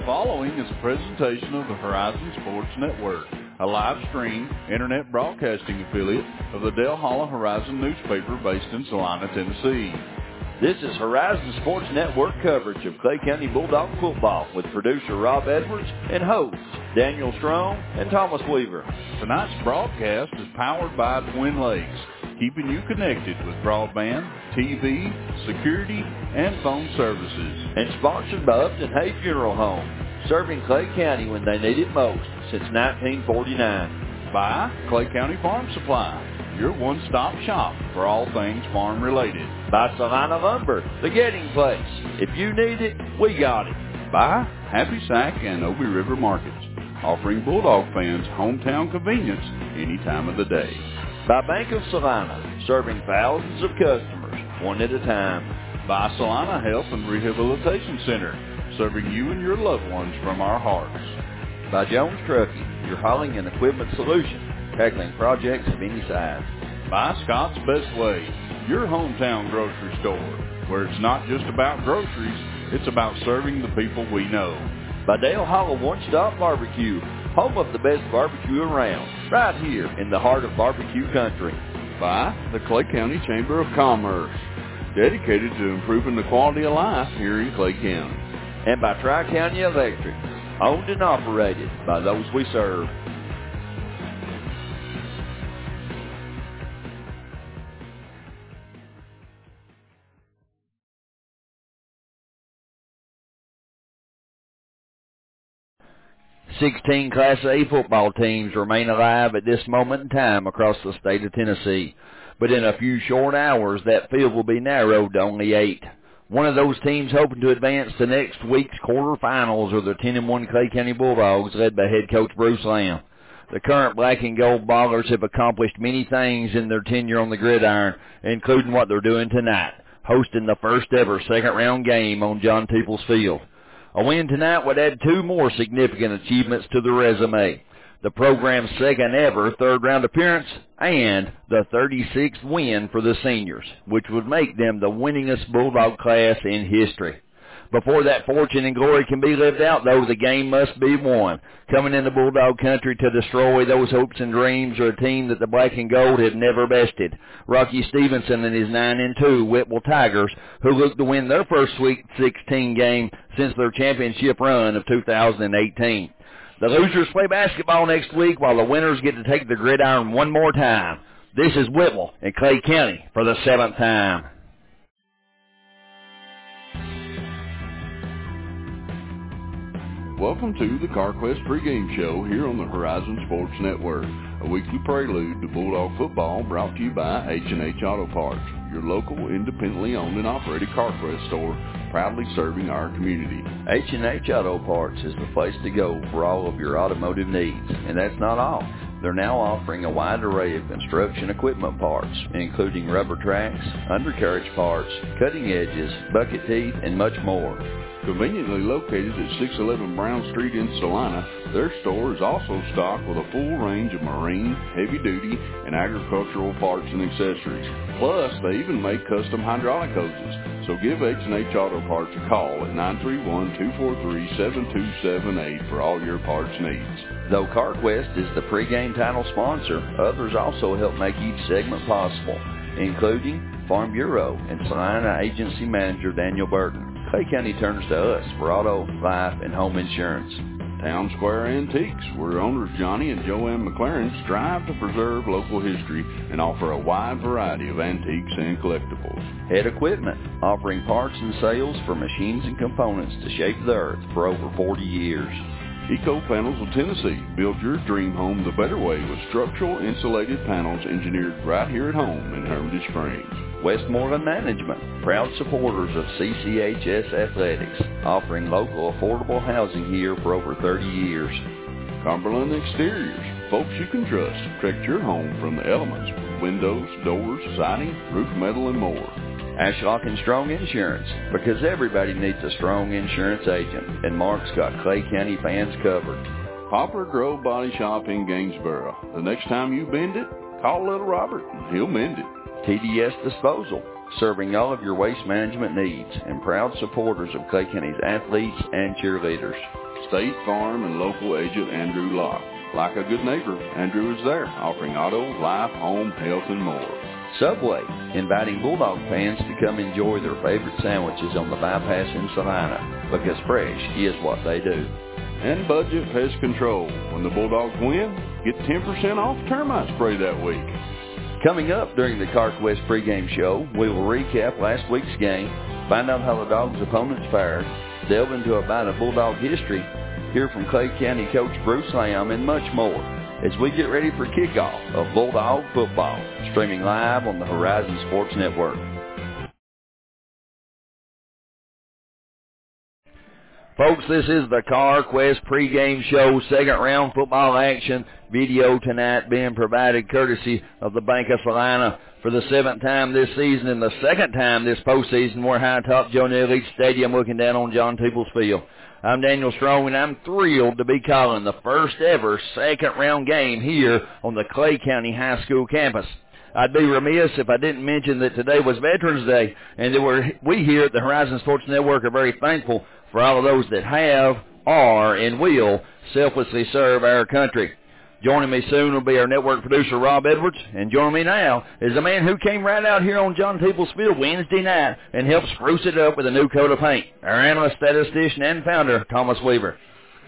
following is a presentation of the Horizon Sports Network, a live stream internet broadcasting affiliate of the Dale Hollow Horizon newspaper based in Salina, Tennessee. This is Horizon Sports Network coverage of Clay County Bulldog football with producer Rob Edwards and hosts Daniel Strong and Thomas Weaver. Tonight's broadcast is powered by Twin Lakes, keeping you connected with broadband, TV, security, and phone services. And sponsored by Upton Hay Funeral Home, serving Clay County when they need it most since 1949. By Clay County Farm Supply, your one-stop shop for all things farm-related. By Salina Lumber, the getting place. If you need it, we got it. By Happy Sack and Obie River Markets, offering Bulldog fans hometown convenience any time of the day. By Bank of Salina, serving thousands of customers, one at a time. By Salina Health and Rehabilitation Center, serving you and your loved ones from our hearts. By Jones Trucking, your hauling and equipment solution, tackling projects of any size. By Scott's Best Way, your hometown grocery store, where it's not just about groceries, it's about serving the people we know. By Dale Hollow One Stop Barbecue, home of the best barbecue around, right here in the heart of barbecue country. By the Clay County Chamber of Commerce, dedicated to improving the quality of life here in Clay County. And by Tri-County Electric, owned and operated by those we serve. Sixteen Class A football teams remain alive at this moment in time across the state of Tennessee. But in a few short hours, that field will be narrowed to only 8. One of those teams hoping to advance to next week's quarterfinals are the 10-1 Clay County Bulldogs, led by head coach Bruce Lamb. The current black and gold Ballers have accomplished many things in their tenure on the gridiron, including what they're doing tonight, hosting the first ever second-round game on John Peoples Field. A win tonight would add 2 more significant achievements to their resume: the program's second ever third-round appearance and the 36th win for the seniors, which would make them the winningest Bulldog class in history. Before that fortune and glory can be lived out, though, the game must be won. Coming into Bulldog country to destroy those hopes and dreams are a team that the black and gold have never bested. Rocky Stevenson and his 9-2 Whitwell Tigers, who look to win their first Sweet 16 game since their championship run of 2018. The losers play basketball next week while the winners get to take the gridiron one more time. This is Whitwell in Clay County for the 7th time. Welcome to the CarQuest pregame show here on the Horizon Sports Network, a weekly prelude to Bulldog football brought to you by H&H Auto Parts, your local independently owned and operated CarQuest store, proudly serving our community. H&H Auto Parts is the place to go for all of your automotive needs, and that's not all. They're now offering a wide array of construction equipment parts, including rubber tracks, undercarriage parts, cutting edges, bucket teeth, and much more. Conveniently located at 611 Brown Street in Salina, their store is also stocked with a full range of marine, heavy-duty, and agricultural parts and accessories. Plus, they even make custom hydraulic hoses. So give H&H Auto Parts a call at 931-243-7278 for all your parts needs. Though CarQuest is the pregame title sponsor, others also help make each segment possible, including Farm Bureau and Salina Agency Manager Daniel Burton. Clay County turns to us for auto, life, and home insurance. Town Square Antiques, where owners Johnny and Joanne McLaren strive to preserve local history and offer a wide variety of antiques and collectibles. Head Equipment, offering parts and sales for machines and components to shape the earth for over 40 years. Eco Panels of Tennessee, build your dream home the better way with structural insulated panels engineered right here at home in Hermitage Springs. Westmoreland Management, proud supporters of CCHS Athletics, offering local affordable housing here for over 30 years. Cumberland Exteriors, folks you can trust to protect your home from the elements, windows, doors, siding, roof metal, and more. Ashlock and Strong Insurance, because everybody needs a strong insurance agent, and Mark's got Clay County fans covered. Poplar Grove Body Shop in Gainsboro. The next time you bend it, call Little Robert and he'll mend it. TDS Disposal, serving all of your waste management needs and proud supporters of Clay County's athletes and cheerleaders. State Farm and local agent Andrew Locke. Like a good neighbor, Andrew is there, offering auto, life, home, health, and more. Subway, inviting Bulldog fans to come enjoy their favorite sandwiches on the bypass in Salina, because fresh is what they do. And Budget Pest Control. When the Bulldogs win, get 10% off termite spray that week. Coming up during the CarQuest pregame show, we will recap last week's game, find out how the Dogs' opponents fared, delve into a bite of Bulldog history, hear from Clay County coach Bruce Lamb, and much more as we get ready for kickoff of Bulldog football, streaming live on the Horizon Sports Network. Folks, this is the CarQuest pregame show, second round football action. Video tonight being provided courtesy of the Bank of Salina for the 7th time this season and the 2nd time this postseason. We're high atop Joe Neal Leach Stadium looking down on John Peoples Field. I'm Daniel Strong, and I'm thrilled to be calling the first ever second round game here on the Clay County High School campus. I'd be remiss if I didn't mention that today was Veterans Day, and that we here at the Horizon Sports Network are very thankful for all of those that have, are, and will selflessly serve our country. Joining me soon will be our network producer, Rob Edwards, and joining me now is a man who came right out here on John Peoples Field Wednesday night and helped spruce it up with a new coat of paint, our analyst, statistician, and founder, Thomas Weaver.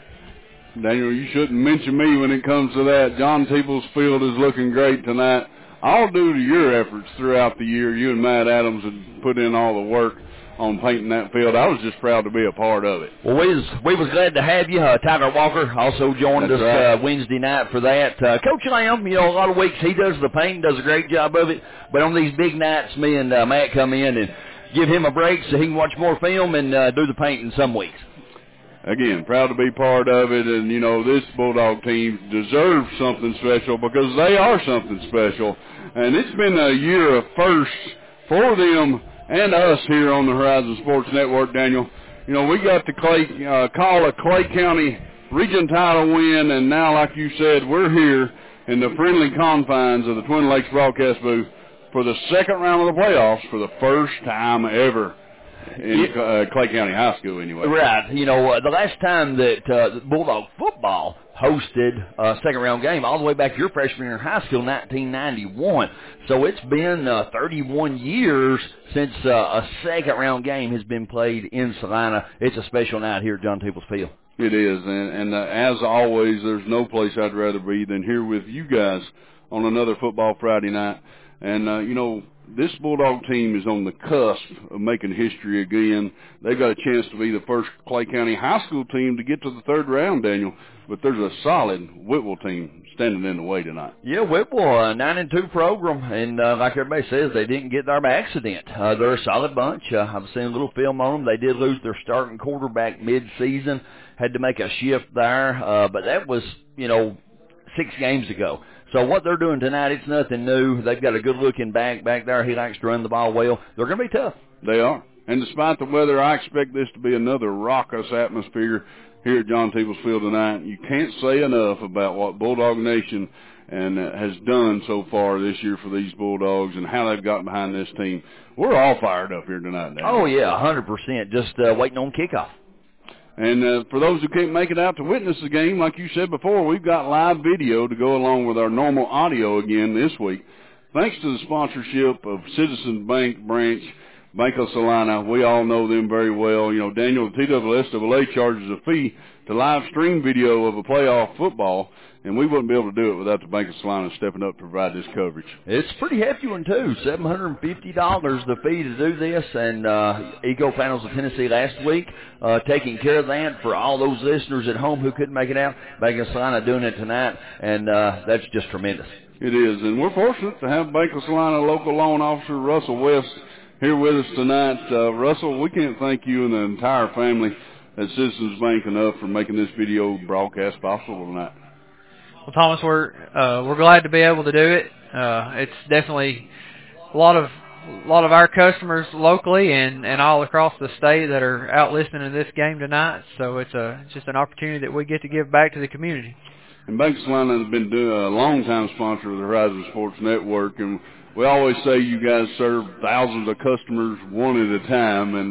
Daniel, you shouldn't mention me when it comes to that. John Peoples Field is looking great tonight. All due to your efforts throughout the year. You and Matt Adams have put in all the work on painting that field. I was just proud to be a part of it. Well, we was glad to have you. Tiger Walker also joined us right. Wednesday night for that. Coach Lamb, a lot of weeks he does the painting, does a great job of it. But on these big nights, me and Matt come in and give him a break so he can watch more film and do the painting some weeks. Again, proud to be part of it, and, this Bulldog team deserves something special because they are something special. And it's been a year of firsts for them and us here on the Horizon Sports Network, Daniel. We got to call a Clay County region title win, and now, like you said, we're here in the friendly confines of the Twin Lakes broadcast booth for the second round of the playoffs for the first time ever in Clay County High School, anyway. Right. The last time that Bulldog football hosted a second-round game all the way back to your freshman year in high school, 1991. So it's been 31 years since a second-round game has been played in Salina. It's a special night here at John Peoples Field. It is, and as always, there's no place I'd rather be than here with you guys on another football Friday night. And, this Bulldog team is on the cusp of making history again. They've got a chance to be the first Clay County high school team to get to the third round, Daniel. But there's a solid Whitwell team standing in the way tonight. Yeah, Whitwell, a 9-2 program, and like everybody says, they didn't get there by accident. They're a solid bunch. I've seen a little film on them. They did lose their starting quarterback mid-season, had to make a shift there, but that was, 6 games ago. So what they're doing tonight, it's nothing new. They've got a good-looking back there. He likes to run the ball well. They're going to be tough. They are. And despite the weather, I expect this to be another raucous atmosphere here at John Peoples Field tonight. You can't say enough about what Bulldog Nation has done so far this year for these Bulldogs and how they've gotten behind this team. We're all fired up here tonight, Daniel. Oh, yeah, 100%. Just waiting on kickoff. And for those who can't make it out to witness the game, like you said before, we've got live video to go along with our normal audio again this week. Thanks to the sponsorship of Citizens Bank branch, Bank of Salina. We all know them very well. Daniel, the TSSAA charges a fee to live stream video of a playoff football, and we wouldn't be able to do it without the Bank of Salina stepping up to provide this coverage. It's a pretty hefty one, too. $750 the fee to do this, and Eco Panels of Tennessee last week taking care of that for all those listeners at home who couldn't make it out. Bank of Salina doing it tonight, and that's just tremendous. It is, and we're fortunate to have Bank of Salina local loan officer Russell West here with us tonight. Russell, we can't thank you and the entire family at Citizens Bank enough for making this video broadcast possible tonight. Well, Thomas, we're glad to be able to do it. It's definitely a lot of our customers locally and all across the state that are out listening to this game tonight. So it's just an opportunity that we get to give back to the community. And Bank of Salina has been a long-time sponsor of the Horizon Sports Network, and we always say you guys serve thousands of customers one at a time, and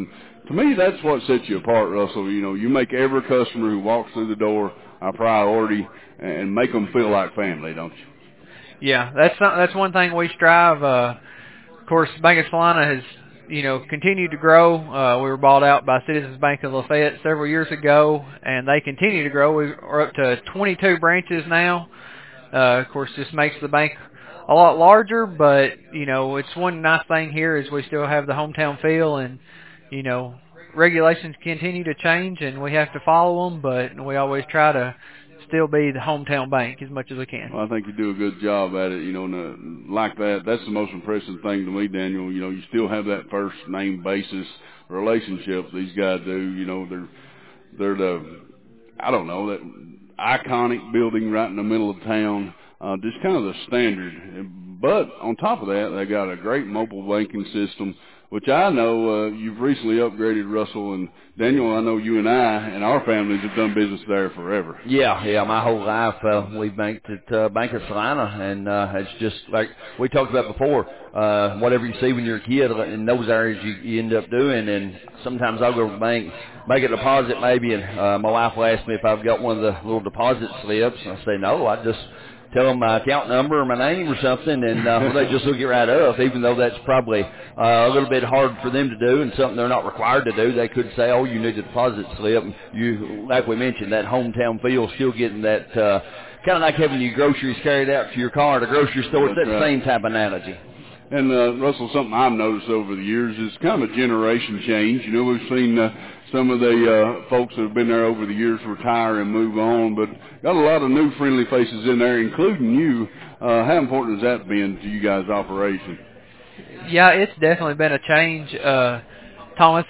To me, that's what sets you apart, Russell. You know, you make every customer who walks through the door a priority and make them feel like family, don't you? Yeah, that's one thing we strive. Of course, Bank of Salina has, you know, continued to grow. We were bought out by Citizens Bank of Lafayette several years ago, and they continue to grow. We're up to 22 branches now. Of course, this makes the bank a lot larger, but, you know, it's one nice thing here is we still have the hometown feel, and, you know, regulations continue to change, and we have to follow them, but we always try to still be the hometown bank as much as we can. Well, I think you do a good job at it, you know, and like that. That's the most impressive thing to me, Daniel. You know, you still have that first name basis relationship these guys do. You know, they're the, I don't know, that iconic building right in the middle of town, just kind of the standard. But on top of that, they got a great mobile banking system, which I know you've recently upgraded, Russell. And Daniel, I know you and I and our families have done business there forever. Yeah, my whole life we've banked at Bank of Salina, and it's just like we talked about before. Whatever you see when you're a kid in those areas, you end up doing. And sometimes I'll go to the bank, make a deposit maybe, and my wife will ask me if I've got one of the little deposit slips. And I say no, I just tell them my account number or my name or something, and they just look it right up, even though that's probably a little bit hard for them to do and something they're not required to do. They could say, oh, you need a deposit slip. You, like we mentioned, that hometown feel, still getting that kind of like having your groceries carried out to your car at a grocery store. It's that same type of analogy. And, Russell, something I've noticed over the years is kind of a generation change. You know, we've seen some of the folks that have been there over the years retire and move on, but got a lot of new friendly faces in there, including you. How important has that been to you guys' operation? Yeah, it's definitely been a change, Thomas,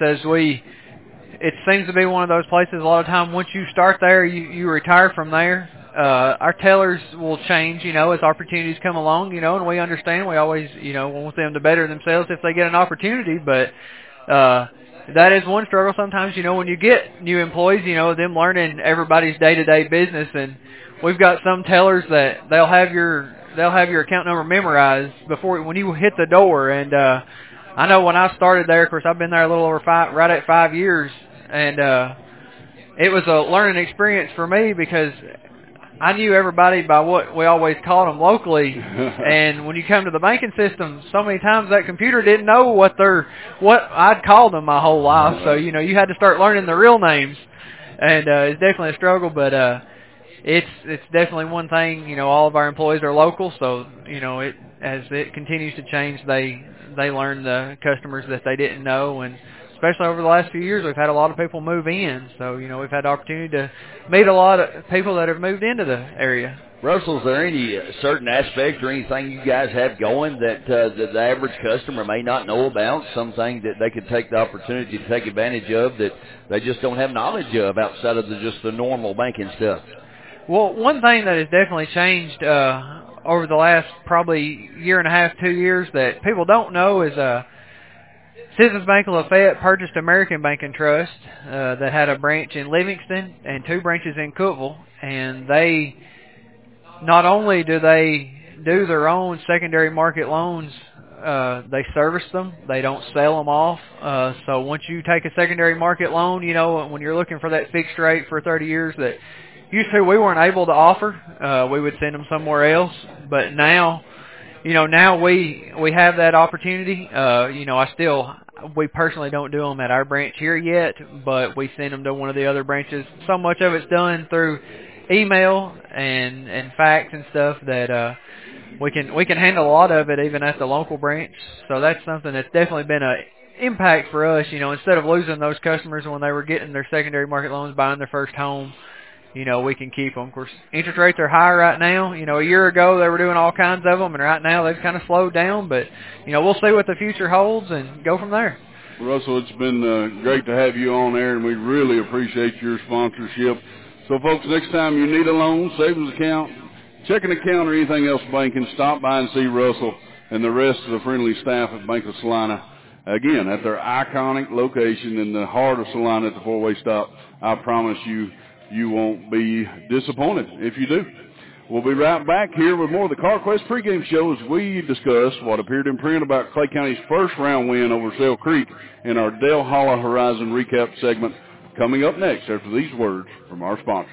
it seems to be one of those places a lot of time once you start there, you retire from there. Our tellers will change, you know, as opportunities come along, you know, and we understand. We always, you know, want them to better themselves if they get an opportunity, but that is one struggle sometimes, you know, when you get new employees, you know, them learning everybody's day-to-day business, and we've got some tellers that they'll have your account number memorized when you hit the door, and I know when I started there, of course, I've been there a little over right at 5 years, and it was a learning experience for me because I knew everybody by what we always called them locally, and when you come to the banking system, so many times that computer didn't know what I'd called them my whole life. So, you know, you had to start learning the real names, and it's definitely a struggle, but it's definitely one thing. You know, all of our employees are local, so, you know, as it continues to change, they learn the customers that they didn't know, and especially over the last few years, we've had a lot of people move in. So, you know, we've had the opportunity to meet a lot of people that have moved into the area. Russell, is there any certain aspect or anything you guys have going that the average customer may not know about, something that they could take the opportunity to take advantage of that they just don't have knowledge of outside of just the normal banking stuff? Well, one thing that has definitely changed over the last probably year and a half, 2 years that people don't know is Citizens Bank of Lafayette purchased American Bank and Trust that had a branch in Livingston and 2 branches in Cookeville, and they not only do they do their own secondary market loans, they service them. They don't sell them off. So once you take a secondary market loan, you know, when you're looking for that fixed rate for 30 years that used to we weren't able to offer, we would send them somewhere else. But now, you know, now we have that opportunity. You know, we personally don't do them at our branch here yet, but we send them to one of the other branches. So much of it's done through email and fax and stuff that we can handle a lot of it even at the local branch. So that's something that's definitely been a impact for us. You know, instead of losing those customers when they were getting their secondary market loans, buying their first home, you know, we can keep them. Of course, interest rates are high right now. You know, a year ago they were doing all kinds of them, and right now they've kind of slowed down. But, you know, we'll see what the future holds and go from there. Russell, it's been great to have you on there, and we really appreciate your sponsorship. So, folks, next time you need a loan, savings account, checking account, or anything else banking, stop by and see Russell and the rest of the friendly staff at Bank of Salina. Again, at their iconic location in the heart of Salina at the four-way stop. I promise you, you won't be disappointed if you do. We'll be right back here with more of the CarQuest pregame show as we discuss what appeared in print about Clay County's first round win over Sale Creek in our Dale Hollow Horizon recap segment coming up next after these words from our sponsors.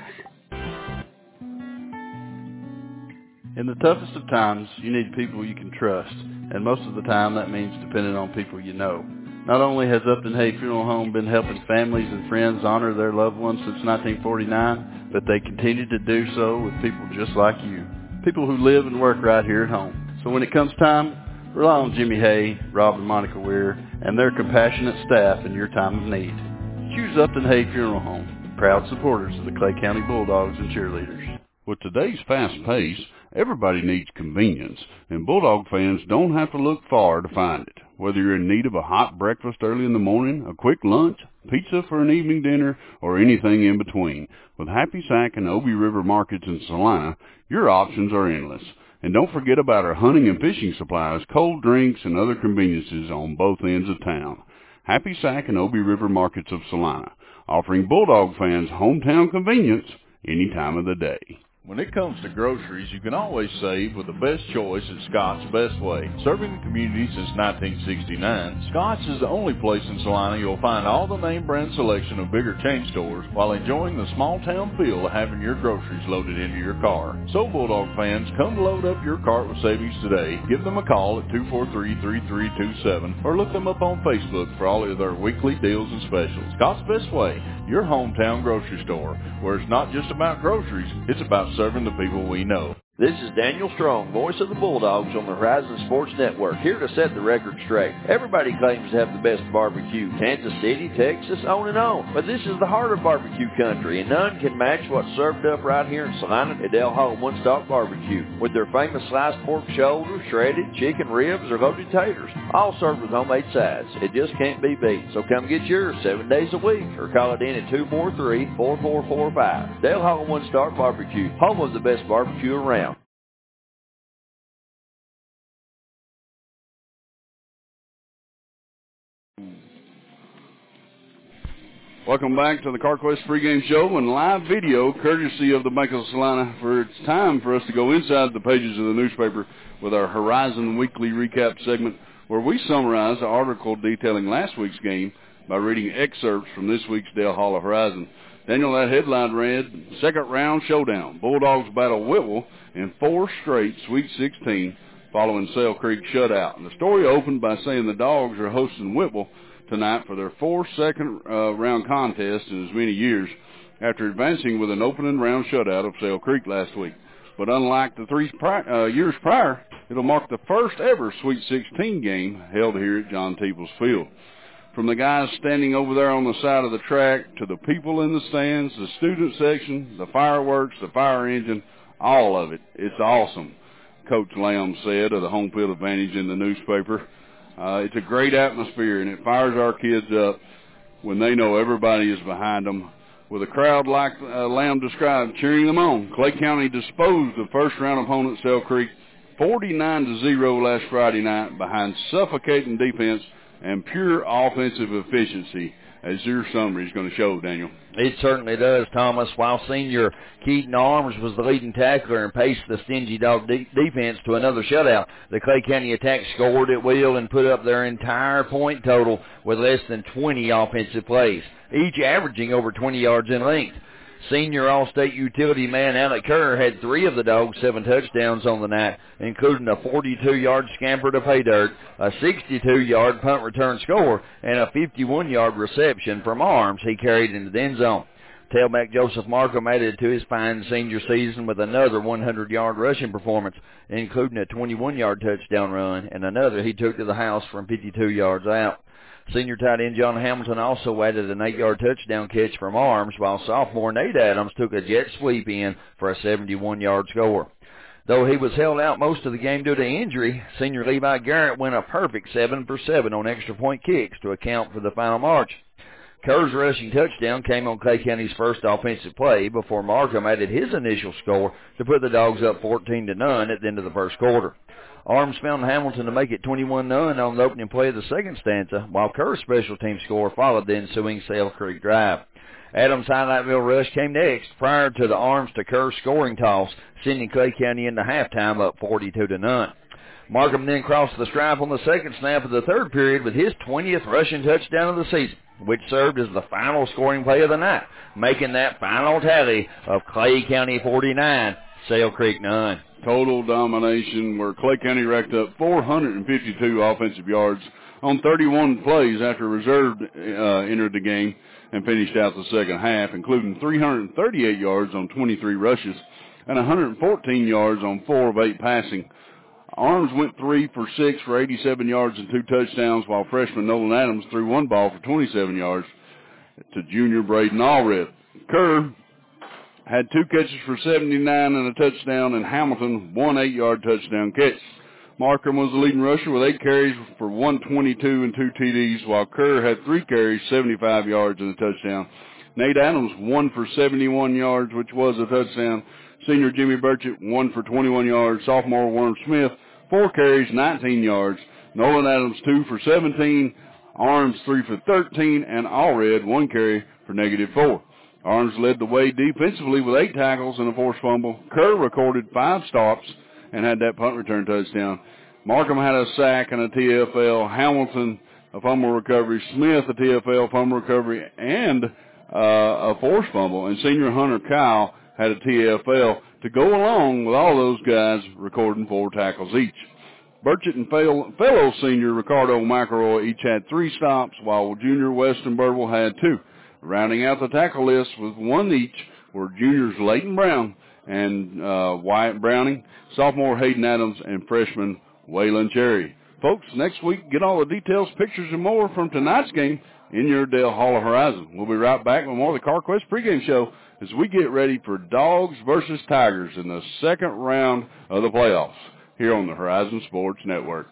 In the toughest of times, you need people you can trust, and most of the time that means depending on people you know. Not only has Upton Hay Funeral Home been helping families and friends honor their loved ones since 1949, but they continue to do so with people just like you, people who live and work right here at home. So when it comes time, rely on Jimmy Hay, Rob and Monica Weir, and their compassionate staff in your time of need. Choose Upton Hay Funeral Home, proud supporters of the Clay County Bulldogs and cheerleaders. With today's fast pace, everybody needs convenience, and Bulldog fans don't have to look far to find it. Whether you're in need of a hot breakfast early in the morning, a quick lunch, pizza for an evening dinner, or anything in between, with Happy Sack and Obie River Markets in Salina, your options are endless. And don't forget about our hunting and fishing supplies, cold drinks, and other conveniences on both ends of town. Happy Sack and Obie River Markets of Salina, offering Bulldog fans hometown convenience any time of the day. When it comes to groceries, you can always save with the best choice at Scott's Best Way. Serving the community since 1969, Scott's is the only place in Salina you'll find all the name brand selection of bigger chain stores while enjoying the small town feel of having your groceries loaded into your car. So Bulldog fans, come load up your cart with savings today. Give them a call at 243-3327 or look them up on Facebook for all of their weekly deals and specials. Scott's Best Way, your hometown grocery store, where it's not just about groceries, it's about serving the people we know. This is Daniel Strong, voice of the Bulldogs on the Horizon Sports Network, here to set the record straight. Everybody claims to have the best barbecue, Kansas City, Texas, on and on. But this is the heart of barbecue country, and none can match what's served up right here in Salina at Dale Hollow One Stop Barbecue, with their famous sliced pork shoulder, shredded chicken ribs, or loaded taters, all served with homemade sides. It just can't be beat. So come get yours 7 days a week, or call it in at 243-4445. Dale Hollow One Stop Barbecue, home of the best barbecue around. Welcome back to the CarQuest pregame show and live video courtesy of the Bank of Salina. It's time for us to go inside the pages of the newspaper with our Horizon Weekly Recap segment, where we summarize the article detailing last week's game by reading excerpts from this week's Dale Hollow Horizon. Daniel, that headline read, Second Round Showdown. Bulldogs battle Whitwell in 4 straight Sweet 16 following Sale Creek shutout. And the story opened by saying the Dogs are hosting Whitwell tonight for their 4th second-round contest in as many years after advancing with an opening round shutout of Sale Creek last week. But unlike the 3 years prior, it'll mark the first ever Sweet 16 game held here at John Teebles Field. From the guys standing over there on the side of the track to the people in the stands, the student section, the fireworks, the fire engine, all of it. It's awesome, Coach Lamb said of the Home Field Advantage in the newspaper. It's a great atmosphere, and it fires our kids up when they know everybody is behind them. With a crowd like Lamb described, cheering them on. Clay County disposed of first-round opponent Sale Creek 49-0 last Friday night behind suffocating defense and pure offensive efficiency, as your summary is going to show, Daniel. It certainly does, Thomas. While senior Keaton Arms was the leading tackler and paced the Stingy Dog defense to another shutout, the Clay County attack scored at will and put up their entire point total with less than 20 offensive plays, each averaging over 20 yards in length. Senior All-State utility man Alec Kerr had 3 of the Dogs' 7 touchdowns on the night, including a 42-yard scamper to pay dirt, a 62-yard punt return score, and a 51-yard reception from Arms he carried into the end zone. Tailback Joseph Markham added to his fine senior season with another 100-yard rushing performance, including a 21-yard touchdown run and another he took to the house from 52 yards out. Senior tight end John Hamilton also added an 8-yard touchdown catch from Arms, while sophomore Nate Adams took a jet sweep in for a 71-yard score. Though he was held out most of the game due to injury, senior Levi Garrett went a perfect 7 for 7 on extra point kicks to account for the final march. Kerr's rushing touchdown came on Clay County's first offensive play before Markham added his initial score to put the Dogs up 14-0 at the end of the first quarter. Arms found Hamilton to make it 21-0 on the opening play of the second stanza, while Kerr's special team score followed the ensuing Sale Creek drive. Adams' Highlightville rush came next, prior to the Arms to Kerr scoring toss, sending Clay County into halftime up 42-0. Markham then crossed the stripe on the second snap of the third period with his 20th rushing touchdown of the season, which served as the final scoring play of the night, making that final tally of Clay County 49, Sale Creek 9. Total domination, where Clay County racked up 452 offensive yards on 31 plays after reserve entered the game and finished out the second half, including 338 yards on 23 rushes and 114 yards on 4 of 8 passing. Arms went 3 for 6 for 87 yards and 2 touchdowns, while freshman Nolan Adams threw one ball for 27 yards to junior Braden Allred. Kerr had 2 catches for 79 and a touchdown, and Hamilton 1 8-yard touchdown catch. Markham was the leading rusher with 8 carries for 122 and 2 TDs, while Kerr had 3 carries, 75 yards and a touchdown. Nate Adams 1 for 71 yards, which was a touchdown. Senior Jimmy Burchett 1 for 21 yards. Sophomore Worm Smith 4 carries, 19 yards. Nolan Adams 2 for 17. Arms 3 for 13, and Allred 1 carry for -4. Arms led the way defensively with 8 tackles and a forced fumble. Kerr recorded 5 stops and had that punt return touchdown. Markham had a sack and a TFL. Hamilton a fumble recovery. Smith a TFL fumble recovery and a forced fumble. And senior Hunter Kyle had a TFL to go along with all those guys recording 4 tackles each. Burchett and fellow senior Ricardo McElroy each had 3 stops, while junior Weston Birdwell had 2. Rounding out the tackle list with 1 each were juniors Leighton Brown and Wyatt Browning, sophomore Hayden Adams, and freshman Waylon Cherry. Folks, next week, get all the details, pictures, and more from tonight's game in your Dale Hall of Horizon. We'll be right back with more of the CarQuest pregame show as we get ready for Dogs versus Tigers in the second round of the playoffs here on the Horizon Sports Network.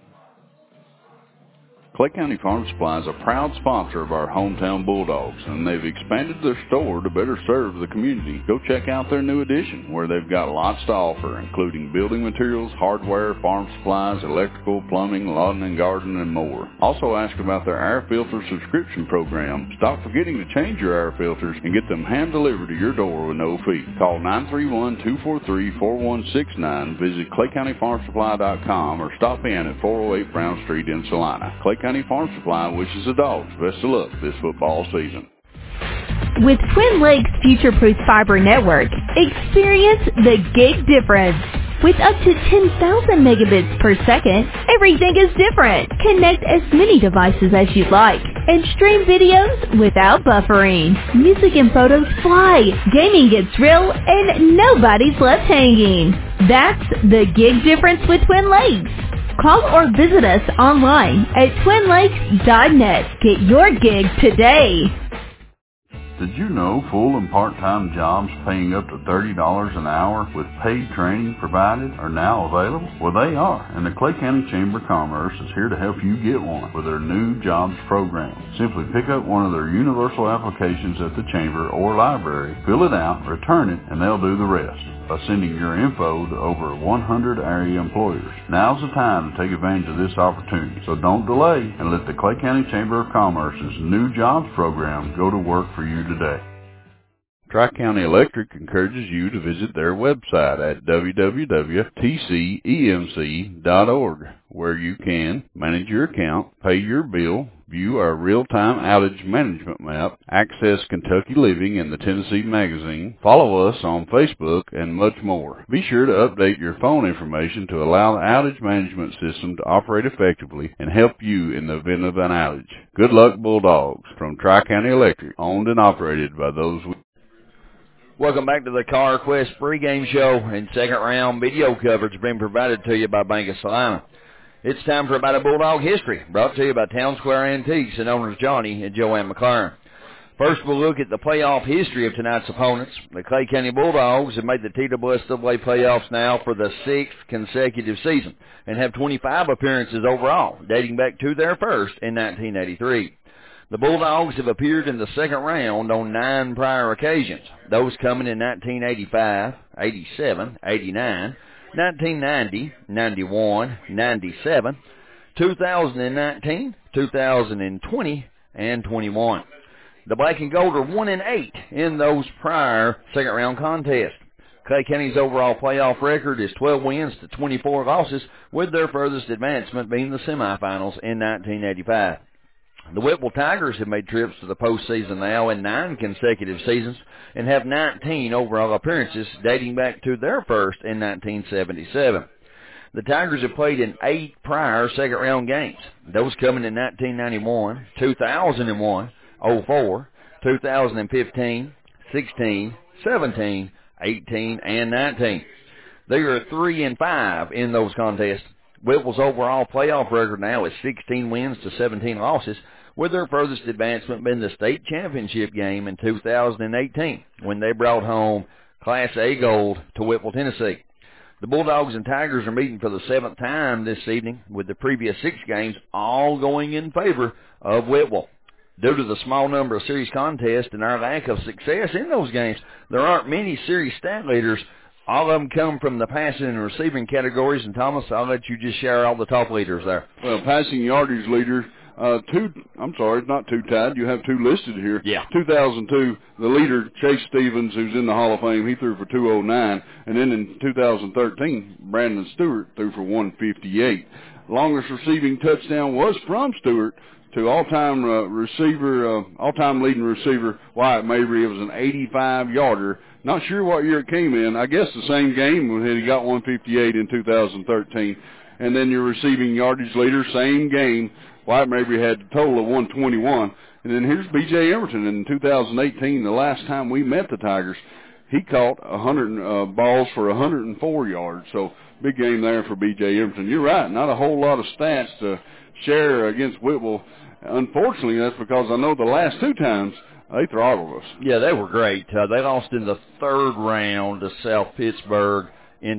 Clay County Farm Supply is a proud sponsor of our hometown Bulldogs, and they've expanded their store to better serve the community. Go check out their new addition, where they've got lots to offer, including building materials, hardware, farm supplies, electrical, plumbing, lawn and garden, and more. Also ask about their air filter subscription program. Stop forgetting to change your air filters and get them hand-delivered to your door with no fee. Call 931-243-4169, visit ClayCountyFarmSupply.com, or stop in at 408 Brown Street in Salina. Clay County Farm Supply wishes the Dogs best of luck this football season. With Twin Lakes Future-Proof Fiber Network, experience the gig difference. With up to 10,000 megabits per second, everything is different. Connect as many devices as you like and stream videos without buffering. Music and photos fly, gaming gets real, and nobody's left hanging. That's the gig difference with Twin Lakes. Call or visit us online at twinlakes.net. Get your gig today. Did you know full and part-time jobs paying up to $30 an hour with paid training provided are now available? Well, they are, and the Clay County Chamber of Commerce is here to help you get one with their new jobs program. Simply pick up one of their universal applications at the Chamber or library, fill it out, return it, and they'll do the rest by sending your info to over 100 area employers. Now's the time to take advantage of this opportunity, so don't delay and let the Clay County Chamber of Commerce's new jobs program go to work for you today. Tri-County Electric encourages you to visit their website at www.tcemc.org, where you can manage your account, pay your bill, view our real-time outage management map, access Kentucky Living and the Tennessee Magazine, follow us on Facebook, and much more. Be sure to update your phone information to allow the outage management system to operate effectively and help you in the event of an outage. Good luck, Bulldogs, from Tri-County Electric, owned and operated by those we... Welcome back to the CarQuest pregame show, and second round video coverage being provided to you by Bank of Salina. It's time for About a Bulldog History, brought to you by Town Square Antiques and owners Johnny and Joanne McLaren. First, we'll look at the playoff history of tonight's opponents. The Clay County Bulldogs have made the TWSAA playoffs now for the 6th consecutive season and have 25 appearances overall, dating back to their first in 1983. The Bulldogs have appeared in the second round on 9 prior occasions, those coming in 1985, 87, 89, 1990, 91, 97, 2019, 2020, and 21. The Black and Gold are 1-8 in those prior second-round contests. Clay County's overall playoff record is 12 wins to 24 losses, with their furthest advancement being the semifinals in 1985. The Whipple Tigers have made trips to the postseason now in 9 consecutive seasons and have 19 overall appearances dating back to their first in 1977. The Tigers have played in 8 prior second-round games, those coming in 1991, 2001, 04, 2015, 16, 17, 18, and 19. They are 3-5 in those contests. Whipple's overall playoff record now is 16 wins to 17 losses, with their furthest advancement being the state championship game in 2018, when they brought home Class A gold to Whipple, Tennessee. The Bulldogs and Tigers are meeting for the 7th time this evening, with the previous 6 games all going in favor of Whipple. Due to the small number of series contests and our lack of success in those games, there aren't many series stat leaders. All of them come from the passing and receiving categories, and Thomas, I'll let you just share all the top leaders there. Well, passing yardage leader, not two tied. You have 2 listed here. Yeah. 2002, the leader, Chase Stevens, who's in the Hall of Fame, he threw for 209. And then in 2013, Brandon Stewart threw for 158. Longest receiving touchdown was from Stewart to all-time leading receiver, Wyatt Mabry. It was an 85-yarder. Not sure what year it came in. I guess the same game when he got 158 in 2013. And then your receiving yardage leader, same game, Wyatt Mabry had a total of 121. And then here's B.J. Emerton in 2018, the last time we met the Tigers. He caught 100 balls for 104 yards. So big game there for B.J. Emerton. You're right, not a whole lot of stats to share against Whipple. Unfortunately, that's because I know the last 2 times they throttled us. Yeah, they were great. They lost in the 3rd round to South Pittsburgh in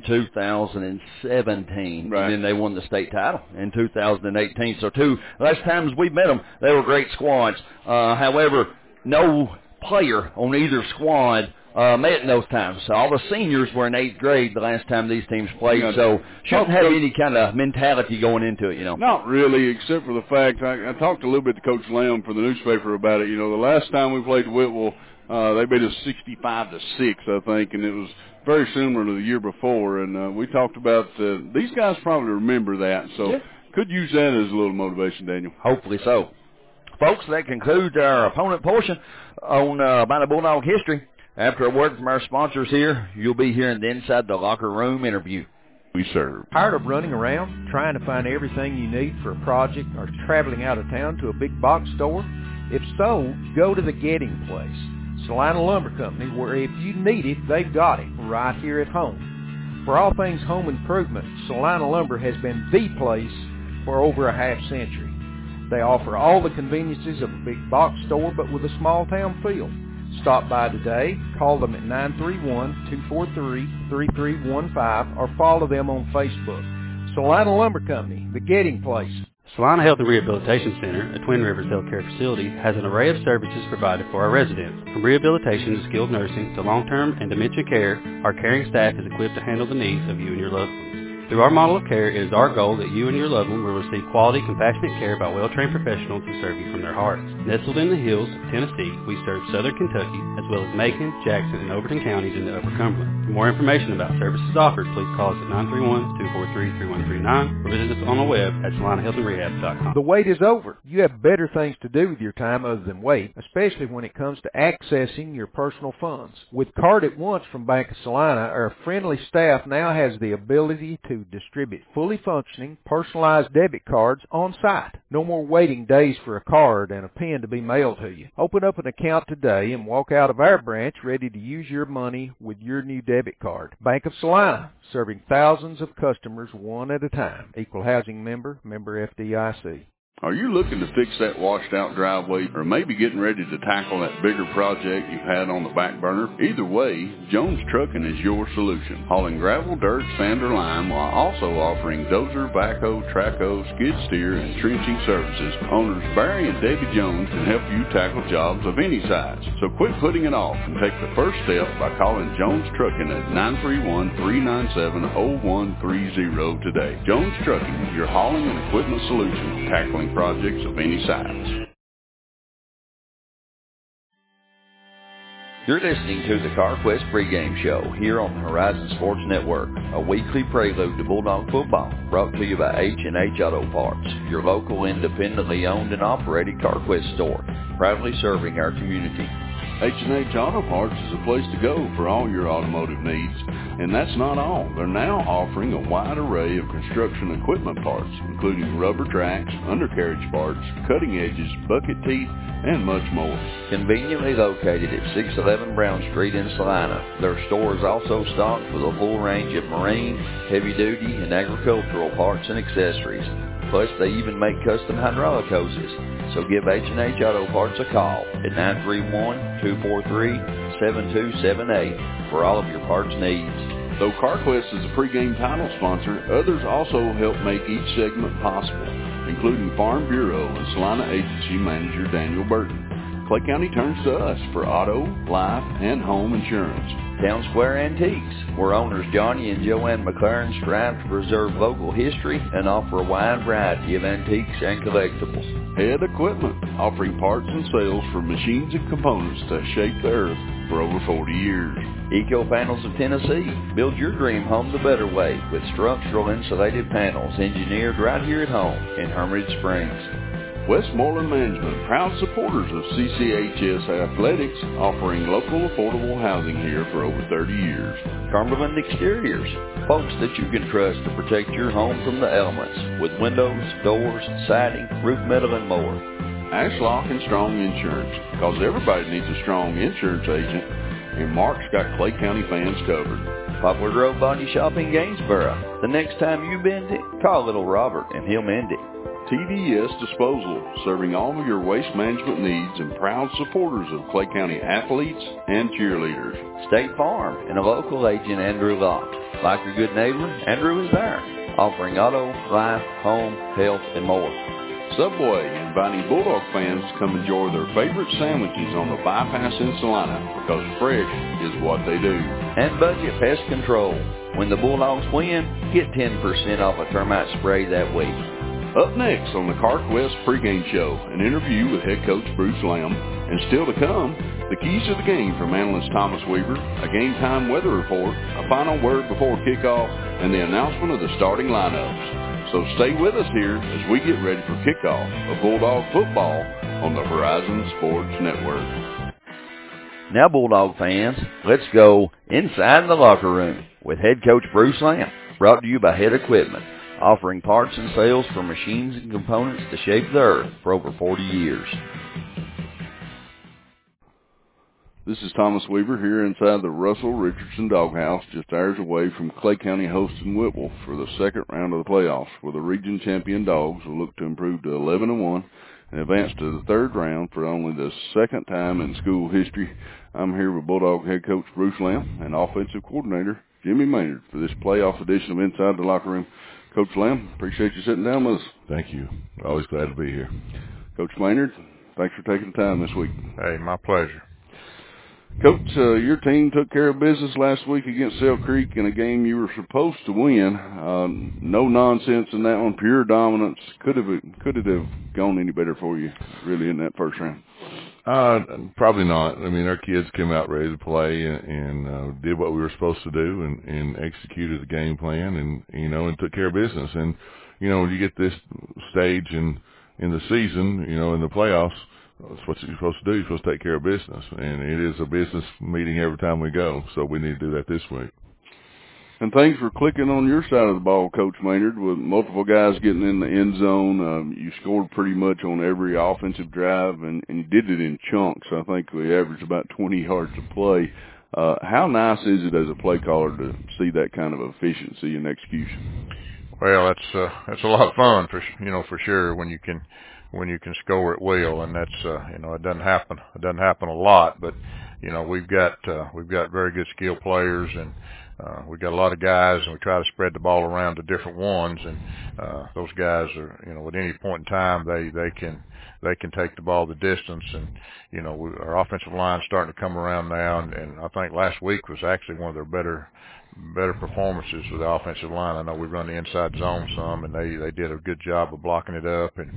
2017, right. And then they won the state title in 2018. So 2 last times we met them, they were great squads. However, no player on either squad met in those times. So all the seniors were in 8th grade the last time these teams played, so shouldn't have any kind of mentality going into it, Not really, except for the fact, I talked a little bit to Coach Lamb for the newspaper about it. The last time we played Whipple, they beat us 65-6, I think, and it was very similar to the year before. And we talked about these guys probably remember that, so could use that as a little motivation, Daniel. Hopefully so. Folks, that concludes our opponent portion on Bama Bulldog history. After a word from our sponsors here, you'll be hearing the Inside the Locker Room interview. We serve. Tired of running around, trying to find everything you need for a project, or traveling out of town to a big box store? If so, go to the Getting Place, Salina Lumber Company, where if you need it, they've got it right here at home. For all things home improvement, Salina Lumber has been the place for over a half century. They offer all the conveniences of a big box store, but with a small town feel. Stop by today, call them at 931-243-3315, or follow them on Facebook. Salina Lumber Company, the Getting Place. Salina Health and Rehabilitation Center, a Twin Rivers healthcare facility, has an array of services provided for our residents. From rehabilitation to skilled nursing to long-term and dementia care, our caring staff is equipped to handle the needs of you and your loved ones. Through our model of care, it is our goal that you and your loved one will receive quality, compassionate care by well-trained professionals who serve you from their hearts. Nestled in the hills of Tennessee, we serve southern Kentucky, as well as Macon, Jackson, and Overton counties in the Upper Cumberland. For more information about services offered, please call us at 931-243-3139 or visit us on the web at SalinaHealthAndRehab.com. The wait is over. You have better things to do with your time other than wait, especially when it comes to accessing your personal funds. With Card at Once from Bank of Salina, our friendly staff now has the ability to distribute fully functioning, personalized debit cards on site. No more waiting days for a card and a pen to be mailed to you. Open up an account today and walk out of our branch ready to use your money with your new debit card. Bank of Salina, serving thousands of customers one at a time. Equal housing member, member FDIC. Are you looking to fix that washed-out driveway or maybe getting ready to tackle that bigger project you've had on the back burner? Either way, Jones Trucking is your solution. Hauling gravel, dirt, sand, or lime while also offering dozer, backhoe, trackhoe, skid steer, and trenching services. Owners Barry and Debbie Jones can help you tackle jobs of any size. So quit putting it off and take the first step by calling Jones Trucking at 931-397-0130 today. Jones Trucking, your hauling and equipment solution, tackling projects of any size. You're listening to the CarQuest pregame show here on the Horizon Sports Network, a weekly prelude to Bulldog football, brought to you by H&H Auto Parts, your local independently owned and operated CarQuest store, proudly serving our community. H&H Auto Parts is a place to go for all your automotive needs. And that's not all. They're now offering a wide array of construction equipment parts, including rubber tracks, undercarriage parts, cutting edges, bucket teeth, and much more. Conveniently located at 611 Brown Street in Salina, their store is also stocked with a full range of marine, heavy-duty, and agricultural parts and accessories. Plus, they even make custom hydraulic hoses. So give H&H Auto Parts a call at 931-243-7278 for all of your parts needs. Though CarQuest is a pregame title sponsor, others also help make each segment possible, including Farm Bureau and Salina Agency Manager Daniel Burton. Clay County turns to us for auto, life, and home insurance. Town Square Antiques, where owners Johnny and Joanne McLaren strive to preserve local history and offer a wide variety of antiques and collectibles. Head Equipment, offering parts and sales for machines and components that shape the earth for over 40 years. Eco Panels of Tennessee, build your dream home the better way with structural insulated panels engineered right here at home in Hermitage Springs. Westmoreland Management, proud supporters of CCHS Athletics, offering local affordable housing here for over 30 years. Cumberland Exteriors, folks that you can trust to protect your home from the elements with windows, doors, siding, roof metal, and more. Ashlock and Strong Insurance, because everybody needs a strong insurance agent, and Mark's got Clay County fans covered. Poplar Grove Body Shop in Gainsboro. The next time you bend it, call little Robert and he'll mend it. TDS Disposal, serving all of your waste management needs and proud supporters of Clay County athletes and cheerleaders. State Farm and a local agent, Andrew Locke. Like your good neighbor, Andrew is there, offering auto, life, home, health, and more. Subway, inviting Bulldog fans to come enjoy their favorite sandwiches on the bypass in Salina, because fresh is what they do. And Budget Pest Control. When the Bulldogs win, get 10% off a termite spray that week. Up next on the CarQuest pregame show, an interview with head coach Bruce Lamb, and still to come, the keys to the game from analyst Thomas Weaver, a game time weather report, a final word before kickoff, and the announcement of the starting lineups. So stay with us here as we get ready for kickoff of Bulldog football on the Horizon Sports Network. Now, Bulldog fans, let's go inside the locker room with head coach Bruce Lamb, brought to you by Head Equipment, offering parts and sales for machines and components to shape the earth for over 40 years. This is Thomas Weaver here inside the Russell Richardson Doghouse, just hours away from Clay County hosting Whitwell for the second round of the playoffs, where the region champion Dogs will look to improve to 11-1 and advance to the third round for only the second time in school history. I'm here with Bulldog head coach Bruce Lamb and offensive coordinator Jimmy Maynard for this playoff edition of Inside the Locker Room. Coach Lamb, appreciate you sitting down with us. Thank you. Always glad to be here. Coach Maynard, thanks for taking the time this week. Hey, my pleasure. Coach, your team took care of business last week against Sale Creek in a game you were supposed to win. No nonsense in that one, pure dominance. Could it have gone any better for you, really, in that first round? Probably not. I mean, our kids came out ready to play and did what we were supposed to do and executed the game plan and and took care of business. And when you get this stage in the season, in the playoffs, that's what you're supposed to do. You're supposed to take care of business, and it is a business meeting every time we go. So we need to do that this week. And things were clicking on your side of the ball, Coach Maynard, with multiple guys getting in the end zone. You scored pretty much on every offensive drive, and you did it in chunks. I think we averaged about 20 yards a play. How nice is it as a play caller to see that kind of efficiency and execution? Well, that's a lot of fun for sure when you can score at will, and that's it doesn't happen a lot, but we've got very good skilled players, and we've got a lot of guys, and we try to spread the ball around to different ones, and those guys are at any point in time they can take the ball the distance, and our offensive line's starting to come around now, and I think last week was actually one of their better performances with the offensive line. I know we run the inside zone some, and they did a good job of blocking it up, and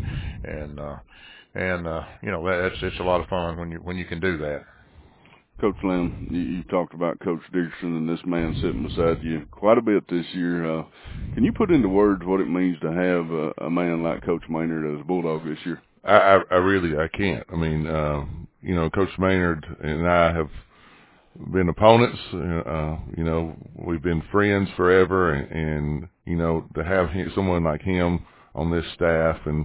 it's a lot of fun when you can do that. Coach Lamb, you talked about Coach Dickerson and this man sitting beside you quite a bit this year. Can you put into words what it means to have a man like Coach Maynard as a Bulldog this year? I can't. I mean, Coach Maynard and I have been opponents. We've been friends forever, and to have someone like him on this staff, and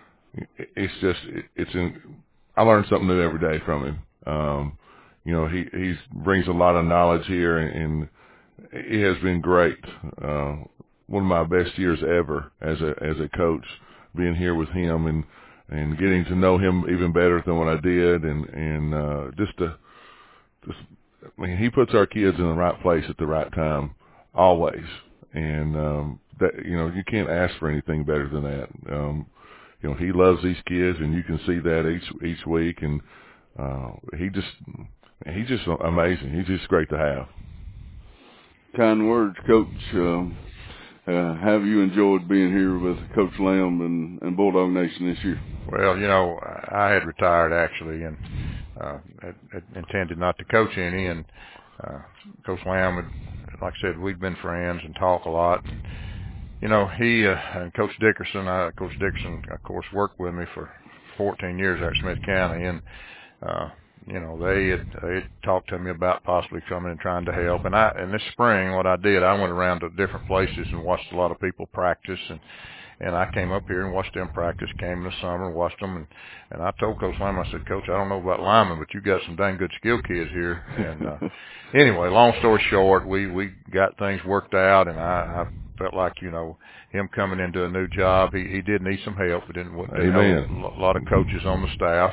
I learn something new every day from him. He brings a lot of knowledge here, and it has been great. One of my best years ever as a coach, being here with him and getting to know him even better than what I did, and he puts our kids in the right place at the right time, always. And that you can't ask for anything better than that. He loves these kids, and you can see that each week. And he's just amazing. He's just great to have. Kind words, Coach. Have you enjoyed being here with Coach Lamb and Bulldog Nation this year? Well, I had retired actually, and had intended not to coach any, and Coach Lamb like I said, we'd been friends and talk a lot. And, he and Coach Dickerson, of course, worked with me for 14 years at Smith County, and they had talked to me about possibly coming and trying to help. And this spring, what I did, I went around to different places and watched a lot of people practice, and I came up here and watched them practice, came in the summer and watched them, and I told Coach Lamb, I said, Coach, I don't know about linemen, but you got some dang good skill kids here. And anyway, long story short, we got things worked out, and I felt like, him coming into a new job, he did need some help. He didn't have a lot of coaches on the staff,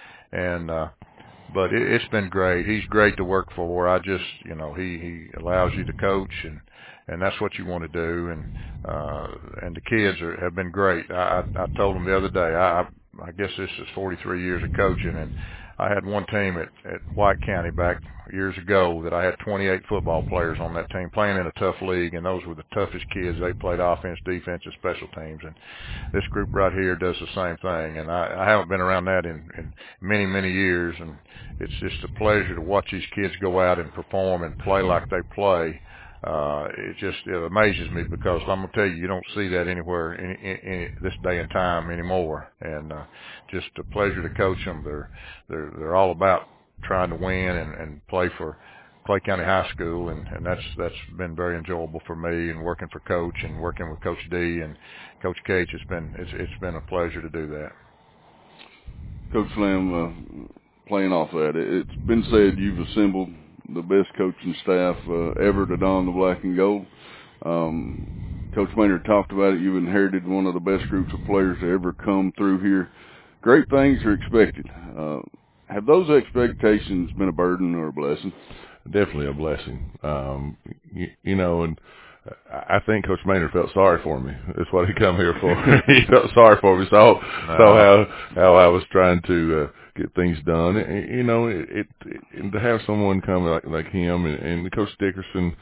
but it's been great. He's great to work for. I just, he allows you to coach, and that's what you want to do. And the kids have been great. I told them the other day, I guess this is 43 years of coaching, and I had one team at White County back years ago that I had 28 football players on that team playing in a tough league, and those were the toughest kids. They played offense, defense, and special teams. And this group right here does the same thing. And I haven't been around that in many, many years, and it's just a pleasure to watch these kids go out and perform and play like they play. It amazes me, because I'm gonna tell you don't see that anywhere in this day and time anymore. And just a pleasure to coach them. They're all about trying to win and play for Clay County High School, and that's been very enjoyable for me, and working for Coach and working with Coach D and Coach Cage. It's been a pleasure to do that. Coach Lamb, playing off that, it's been said you've assembled the best coaching staff ever to don the black and gold. Coach Maynard talked about it. You've inherited one of the best groups of players to ever come through here. Great things are expected. Have those expectations been a burden or a blessing? Definitely a blessing. And I think Coach Maynard felt sorry for me. That's what he come here for. He felt sorry for me. So how I was trying to get things done. And to have someone come like him and Coach Dickerson,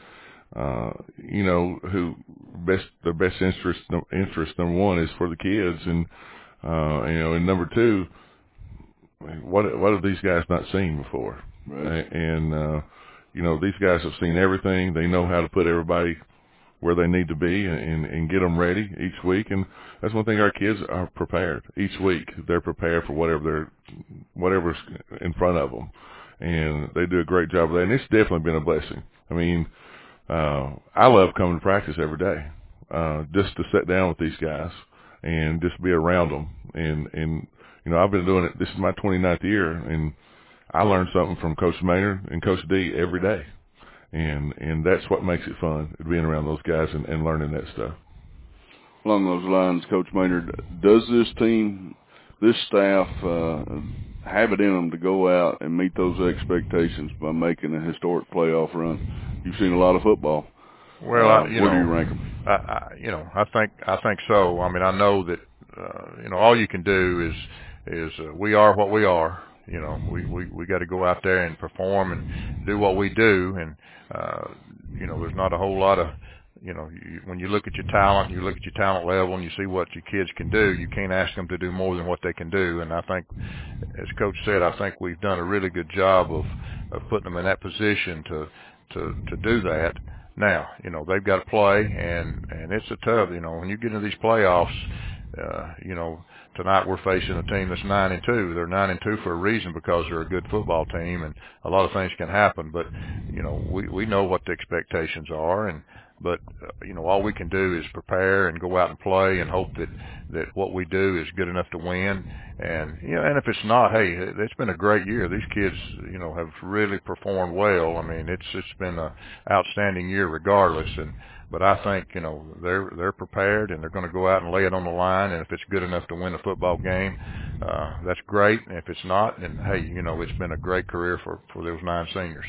who their best interest number one is for the kids, and and number two, what have these guys not seen before? Right. And these guys have seen everything. They know how to put everybody where they need to be and get them ready each week. And that's one thing, our kids are prepared each week. They're prepared for whatever's in front of them, and they do a great job of that. And it's definitely been a blessing. I mean, I love coming to practice every day, just to sit down with these guys and just be around them. And I've been doing it. This is my 29th year, and I learn something from Coach Maynard and Coach D every day. And that's what makes it fun, being around those guys and learning that stuff. Along those lines, Coach Maynard, does this team, this staff, have it in them to go out and meet those expectations by making a historic playoff run? You've seen a lot of football. Well, where do you rank them? I think so. I mean, I know that all you can do is we are what we are. We got to go out there and perform and do what we do, and there's not a whole lot of when you look at your talent, you look at your talent level, and you see what your kids can do, you can't ask them to do more than what they can do. And I think, as Coach said, I think we've done a really good job of putting them in that position to do that. Now, they've got to play, and it's a tough, when you get into these playoffs, tonight we're facing a team that's 9-2. They're 9-2 for a reason, because they're a good football team, and a lot of things can happen. But, we know what the expectations are, but all we can do is prepare and go out and play and hope that what we do is good enough to win. And, and if it's not, hey, it's been a great year. These kids, have really performed well. I mean, it's been an outstanding year regardless. But I think, they're prepared, and they're going to go out and lay it on the line. And if it's good enough to win a football game, that's great. And if it's not, then, hey, it's been a great career for those 9 seniors.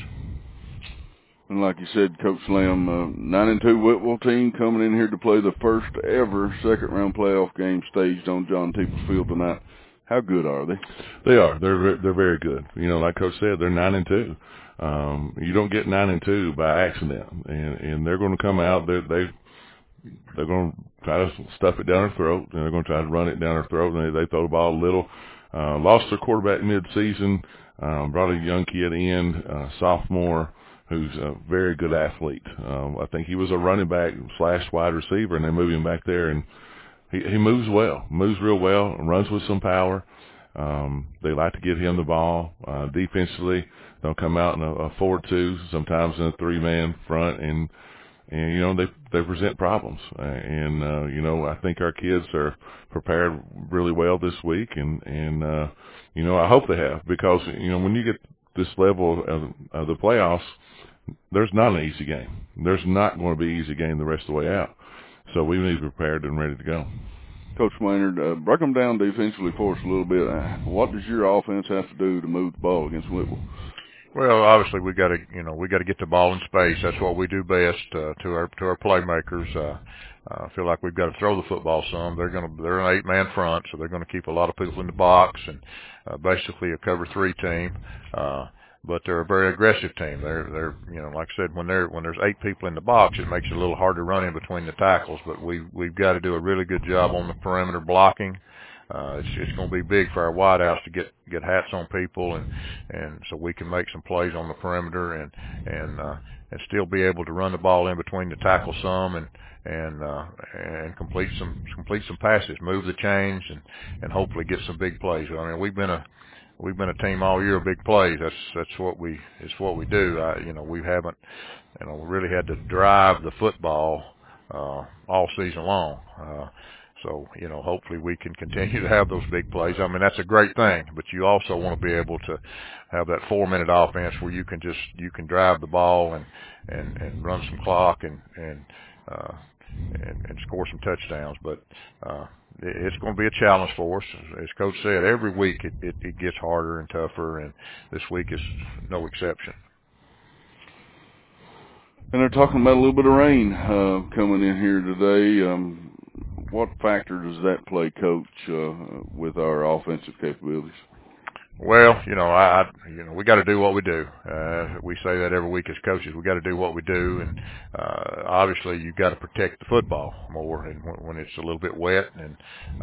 And like you said, Coach Lamb, 9-2 Whitwell team coming in here to play the first ever second-round playoff game staged on John Teeple Field tonight. How good are they? They are. They're very good. Like Coach said, they're 9-2. You don't get 9-2 by accident, and they're going to come out. They're going to try to stuff it down their throat, and they're going to try to run it down their throat. And they throw the ball a little. Lost their quarterback mid-season. Brought a young kid in, sophomore, who's a very good athlete. I think he was a running back / wide receiver, and they moved him back there, and he moves well, moves real well, runs with some power. They like to get him the ball. Defensively, they'll come out in a 4-2, sometimes in a 3-man front, and they present problems. And I think our kids are prepared really well this week, and I hope they have, because when you get this level of the playoffs, there's not an easy game. There's not going to be an easy game the rest of the way out. So we need to be prepared and ready to go. Coach Maynard, break them down defensively for us a little bit. What does your offense have to do to move the ball against Whitwell? Well, obviously we got to get the ball in space. That's what we do best to our playmakers. I feel like we've got to throw the football some. They're an 8-man front, so they're going to keep a lot of people in the box, and basically a cover 3 team. But they're a very aggressive team. They're like I said, when there's 8 people in the box, it makes it a little hard to run in between the tackles. But we've got to do a really good job on the perimeter blocking. It's going to be big for our wideouts to get hats on people, and so we can make some plays on the perimeter and still be able to run the ball in between the tackles some and complete some passes, move the chains, and hopefully get some big plays. I mean, we've been a team all year of big plays. That's what we do. We haven't really had to drive the football all season long. So hopefully we can continue to have those big plays. I mean, that's a great thing, but you also want to be able to have that 4-minute offense where you can drive the ball and run some clock and score some touchdowns. But it's going to be a challenge for us. As Coach said, every week it gets harder and tougher, and this week is no exception. And they're talking about a little bit of rain coming in here today. What factor does that play, Coach, with our offensive capabilities? Well, we got to do what we do. We say that every week as coaches. We got to do what we do, and obviously you got to protect the football more, and when it's a little bit wet, and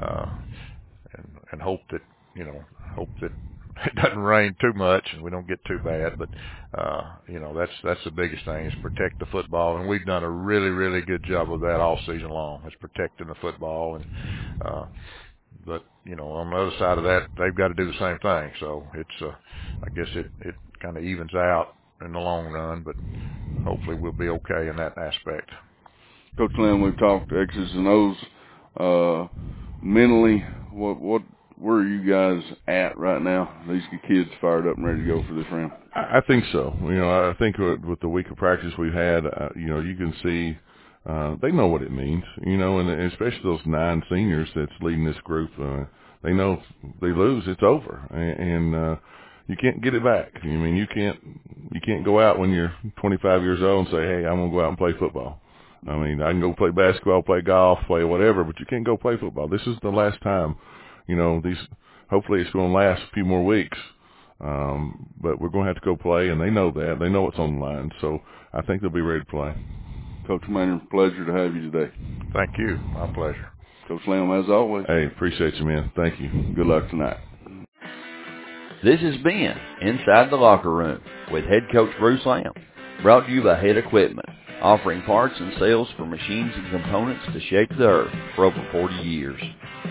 hope that it doesn't rain too much and we don't get too bad. But that's the biggest thing, is protect the football, and we've done a really, really good job of that all season long. Is protecting the football, and but on the other side of that, they've got to do the same thing. So it's I guess it kind of evens out in the long run, but hopefully we'll be okay in that aspect. Coach Lamb, we've talked X's and O's. Mentally, where are you guys at right now? These kids fired up and ready to go for this round? I think so. I think with the week of practice we've had, you can see they know what it means, and especially those 9 seniors that's leading this group. They know if they lose, it's over, and you can't get it back. I mean, you can't go out when you're 25 years old and say, hey, I'm going to go out and play football. I mean, I can go play basketball, play golf, play whatever, but you can't go play football. This is the last time. Hopefully it's going to last a few more weeks. But we're going to have to go play, and they know that. They know what's on the line. So I think they'll be ready to play. Coach Maynard, pleasure to have you today. Thank you. My pleasure. Coach Lamb, as always. Hey, appreciate you, man. Thank you. Good luck tonight. This has been Inside the Locker Room with head coach Bruce Lamb, brought to you by Head Equipment, offering parts and sales for machines and components to shape the earth for over 40 years.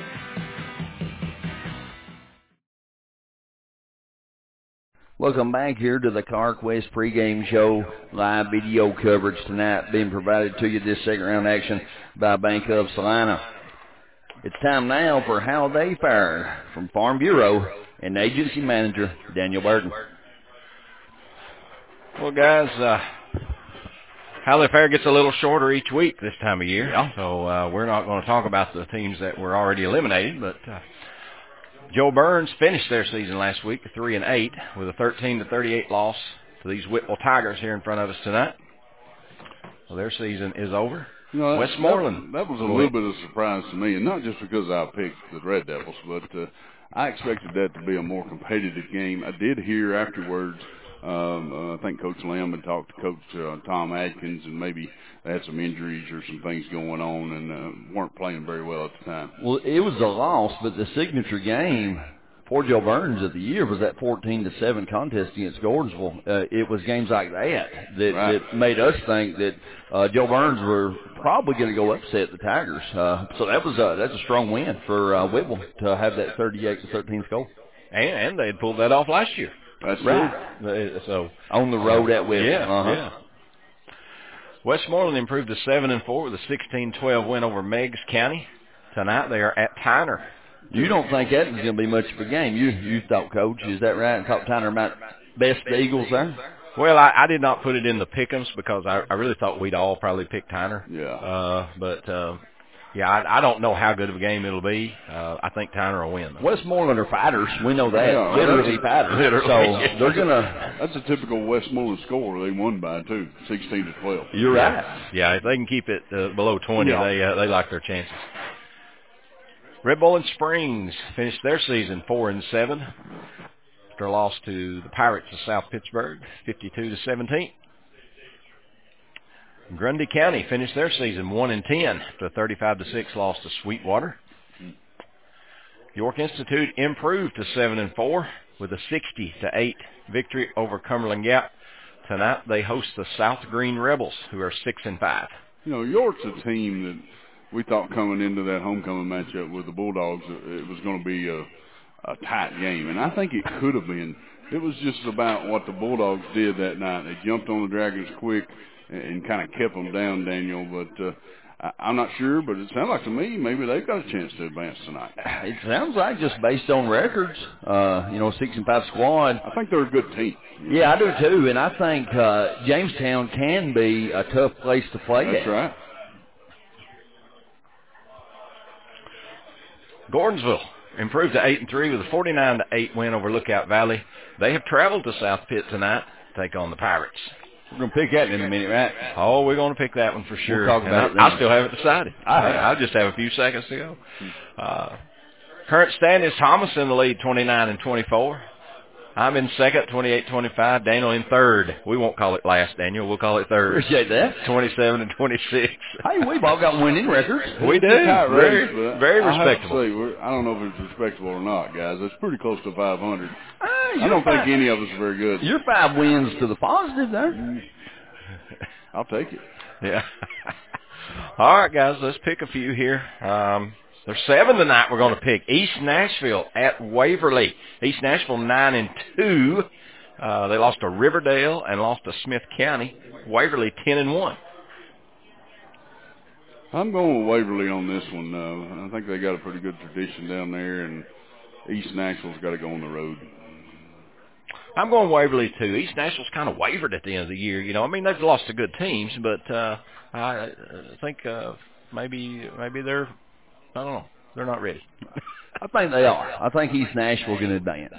Welcome back here to the CarQuest pregame show. Live video coverage tonight being provided to you this second round action by Bank of Salina. It's time now for How They Fared from Farm Bureau and Agency Manager Daniel Burton. Well, guys, How They Fared gets a little shorter each week this time of year. Yeah. So we're not going to talk about the teams that were already eliminated, but Joe Burns finished their season last week 3-8 with a 13-38 loss to these Whitwell Tigers here in front of us tonight. Well, their season is over. Westmoreland. That was a little bit of a surprise to me, and not just because I picked the Red Devils, but I expected that to be a more competitive game. I did hear afterwards, I think Coach Lamb had talked to Coach Tom Adkins, and maybe they had some injuries or some things going on and weren't playing very well at the time. Well, it was a loss, but the signature game for Joe Burns of the year was that 14-7 contest against Gordonsville. It was games like that made us think that Joe Burns were probably going to go upset the Tigers. So that's a strong win for Whitwell to have that 38-13 score. And they had pulled that off last year. That's right. True. So on the road at Whitwell. Yeah. Westmoreland improved to 7-4 with a 16-12 win over Meigs County. Tonight they are at Tyner. You don't think that is going to be much of a game. You thought, Coach, is that right? And talked Tyner about best the Eagles there? Well, I did not put it in the pick'ems because I really thought we'd all probably pick Tyner. Yeah. I don't know how good of a game it'll be. I think Tyner will win. Westmoreland are fighters. We know that. Yeah, literally fighters. So they're going to... That's a typical Westmoreland score. They won by 2, 16-12. You're right. Yeah, if they can keep it below 20, they like their chances. Red Bull and Springs finished their season 4-7 after a loss to the Pirates of South Pittsburgh, 52-17. Grundy County finished their season 1-10 after a 35-6 loss to Sweetwater. York Institute improved to 7-4 with a 60-8 victory over Cumberland Gap. Tonight they host the South Green Rebels, who are 6-5. York's a team that we thought coming into that homecoming matchup with the Bulldogs, it was going to be a tight game, and I think it could have been. It was just about what the Bulldogs did that night. They jumped on the Dragons quick and kind of kept them down, Daniel, but I'm not sure, but it sounds like to me maybe they've got a chance to advance tonight. It sounds like just based on records, 6-5 squad. I think they're a good team. Yeah, I do too, and I think Jamestown can be a tough place to play That's at. right. Gordonsville improved to 8-3 with a 49-8 win over Lookout Valley. They have traveled to South Pitt tonight to take on the Pirates. We're going to pick that in a minute, right? Oh, we're going to pick that one for sure. We'll talk about it then. I still haven't decided. I just have a few seconds to go. Current standings, Thomas in the lead, 29-24. I'm in second, 28-25. Daniel in third. We won't call it last, Daniel. We'll call it third. Appreciate that. 27-26. Hey, we've all got winning records. We do. Very respectable. I don't know if it's respectable or not, guys. It's pretty close to 500. I don't think any of us are very good. You're 5 wins to the positive there. I'll take it. Yeah. All right, guys, let's pick a few here. There's 7 tonight we're going to pick. East Nashville at Waverly. East Nashville 9-2. They lost to Riverdale and lost to Smith County. Waverly 10-1. I'm going with Waverly on this one. I think they got a pretty good tradition down there, and East Nashville's got to go on the road. I'm going Waverly too. East Nashville's kind of wavered at the end of the year. I mean, they've lost to good teams, but I think maybe they're, I don't know, they're not ready. I think they are. I think East Nashville can advance.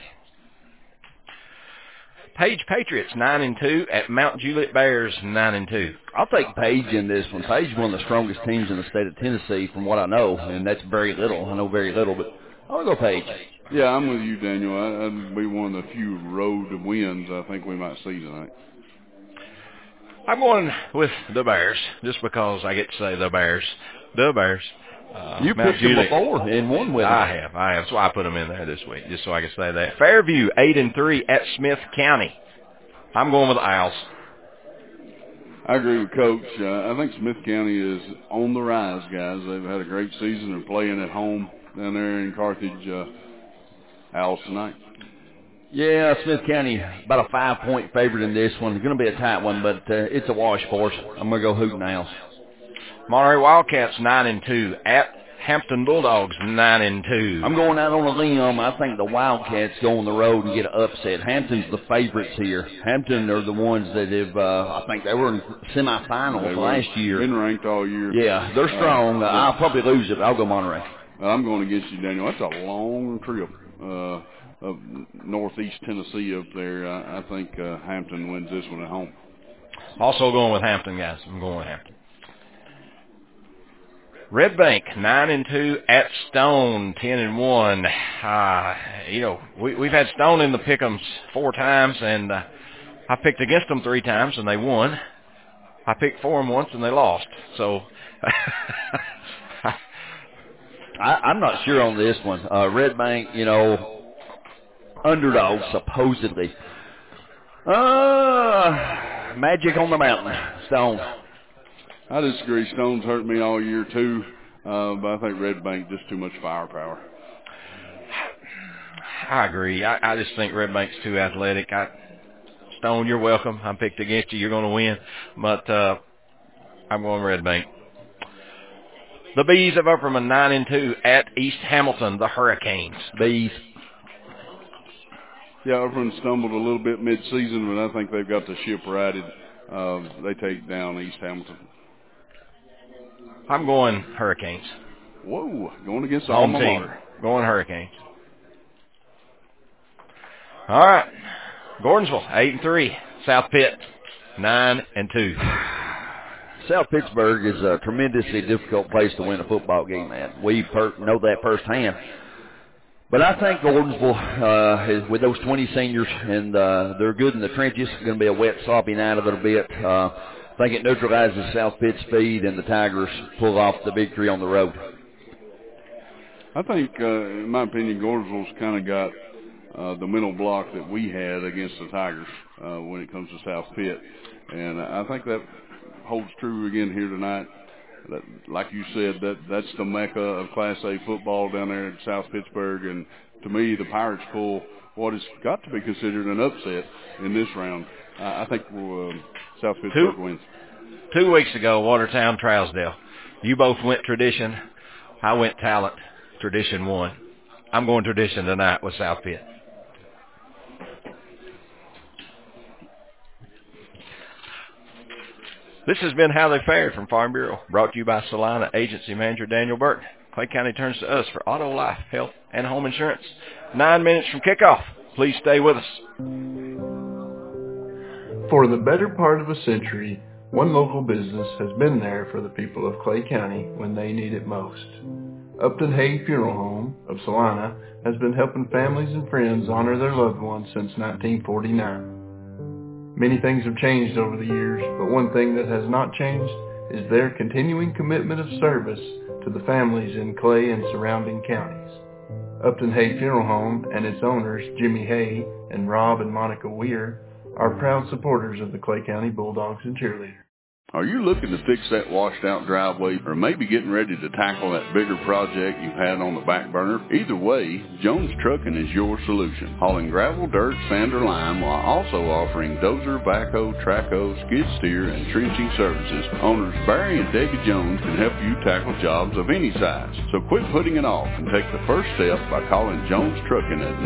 Page Patriots 9-2 at Mount Juliet Bears 9-2. I'll take Page in this one. Page is one of the strongest teams in the state of Tennessee, from what I know, and that's very little. I know very little, but I'll go Page. Yeah, I'm with you, Daniel. That'd be one of the few road wins I think we might see tonight. I'm going with the Bears, just because I get to say the Bears. The Bears. You picked them before and won with them. I have. That's why I put them in there this week, just so I can say that. Fairview 8-3 at Smith County. I'm going with the Owls. I agree with Coach. I think Smith County is on the rise, guys. They've had a great season. They're playing at home down there in Carthage. Owls tonight. Yeah, Smith County, about a 5-point favorite in this one. It's going to be a tight one, but it's a wash for us. I'm going to go Hooten Owls. Monterey Wildcats 9-2 at Hampton Bulldogs 9-2. I'm going out on a limb. I think the Wildcats go on the road and get an upset. Hampton's the favorites here. Hampton are the ones that have, I think they were in semifinals last year. Been ranked all year. Yeah, they're strong. I'll probably lose it. I'll go Monterey. I'm going against you, Daniel. That's a long trip of northeast Tennessee up there. I think Hampton wins this one at home. Also going with Hampton, guys. I'm going with Hampton. Red Bank 9-2 at Stone 10-1. We've had Stone in the pick'ems 4 times, and I picked against them 3 times and they won. I picked for them once and they lost. So I'm not sure on this one. Red Bank, underdog supposedly. Magic on the mountain, Stone. I disagree. Stone's hurt me all year, too. But I think Red Bank just too much firepower. I agree. I just think Red Bank's too athletic. Stone, you're welcome. I'm picked against you. You're going to win. But I'm going Red Bank. The Bees of Upperman 9-2 at East Hamilton, the Hurricanes. Bees. Yeah, Upperman stumbled a little bit mid-season, but I think they've got the ship righted. They take down East Hamilton. I'm going Hurricanes. Whoa, going against the home alma team. mater. Going Hurricanes. All right. Gordonsville, 8-3. South Pitt, 9-2. South Pittsburgh is a tremendously difficult place to win a football game at. We know that firsthand. But I think Gordonsville, with those 20 seniors, and they're good in the trenches, it's going to be a wet, sloppy night a little bit. I think it neutralizes South Pitt's speed, and the Tigers pull off the victory on the road. I think, in my opinion, Gordonsville's kind of got the mental block that we had against the Tigers when it comes to South Pitt. And I think that holds true again here tonight. That, like you said, that's the mecca of Class A football down there in South Pittsburgh. And to me, the Pirates pull what has got to be considered an upset in this round. I think South Pittsburgh wins. 2 weeks ago, Watertown, Trousdale. You both went tradition. I went talent. Tradition won. I'm going tradition tonight with South Pitt. This has been How They Fared from Farm Bureau, brought to you by Salina Agency Manager Daniel Burton. Clay County turns to us for auto, life, health, and home insurance. 9 minutes from kickoff. Please stay with us. For the better part of a century, one local business has been there for the people of Clay County when they need it most. Upton Hay Funeral Home of Salina has been helping families and friends honor their loved ones since 1949. Many things have changed over the years, but one thing that has not changed is their continuing commitment of service to the families in Clay and surrounding counties. Upton Hay Funeral Home and its owners, Jimmy Hay and Rob and Monica Weir, are proud supporters of the Clay County Bulldogs and Cheerleaders. Are you looking to fix that washed-out driveway or maybe getting ready to tackle that bigger project you've had on the back burner? Either way, Jones Trucking is your solution. Hauling gravel, dirt, sand, or lime while also offering dozer, backhoe, trackhoe, skid steer, and trenching services. Owners Barry and Debbie Jones can help you tackle jobs of any size. So quit putting it off and take the first step by calling Jones Trucking at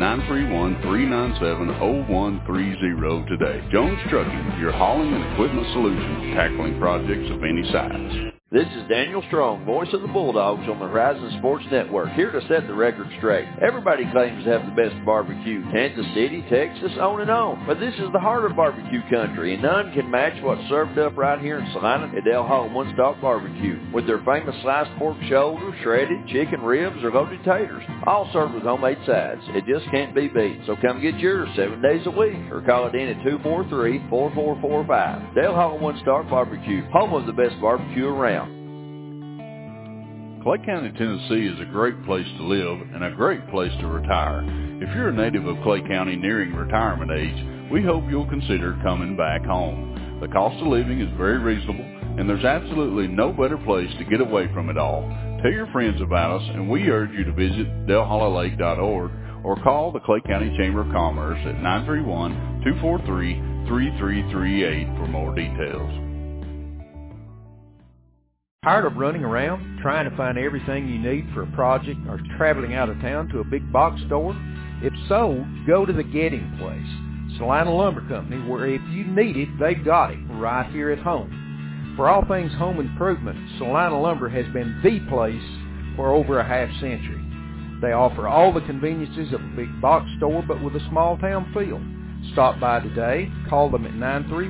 931-397-0130 today. Jones Trucking, your hauling and equipment solution, tackling projects of any size. This is Daniel Strong, voice of the Bulldogs on the Horizon Sports Network, here to set the record straight. Everybody claims to have the best barbecue, Kansas City, Texas, on and on. But this is the heart of barbecue country, and none can match what's served up right here in Salina at Del Hall One Stop Barbecue, with their famous sliced pork shoulder, shredded chicken ribs, or loaded taters, all served with homemade sides. It just can't be beat. So come get yours 7 days a week, or call it in at 243-4445. Del Hall One Stop Barbecue, home of the best barbecue around. Clay County, Tennessee is a great place to live and a great place to retire. If you're a native of Clay County nearing retirement age, we hope you'll consider coming back home. The cost of living is very reasonable, and there's absolutely no better place to get away from it all. Tell your friends about us, and we urge you to visit delhollylake.org or call the Clay County Chamber of Commerce at 931-243-3338 for more details. Tired of running around, trying to find everything you need for a project, or traveling out of town to a big box store? If so, go to the Getting Place, Salina Lumber Company, where if you need it, they've got it right here at home. For all things home improvement, Salina Lumber has been the place for over a half century. They offer all the conveniences of a big box store, but with a small town feel. Stop by today, call them at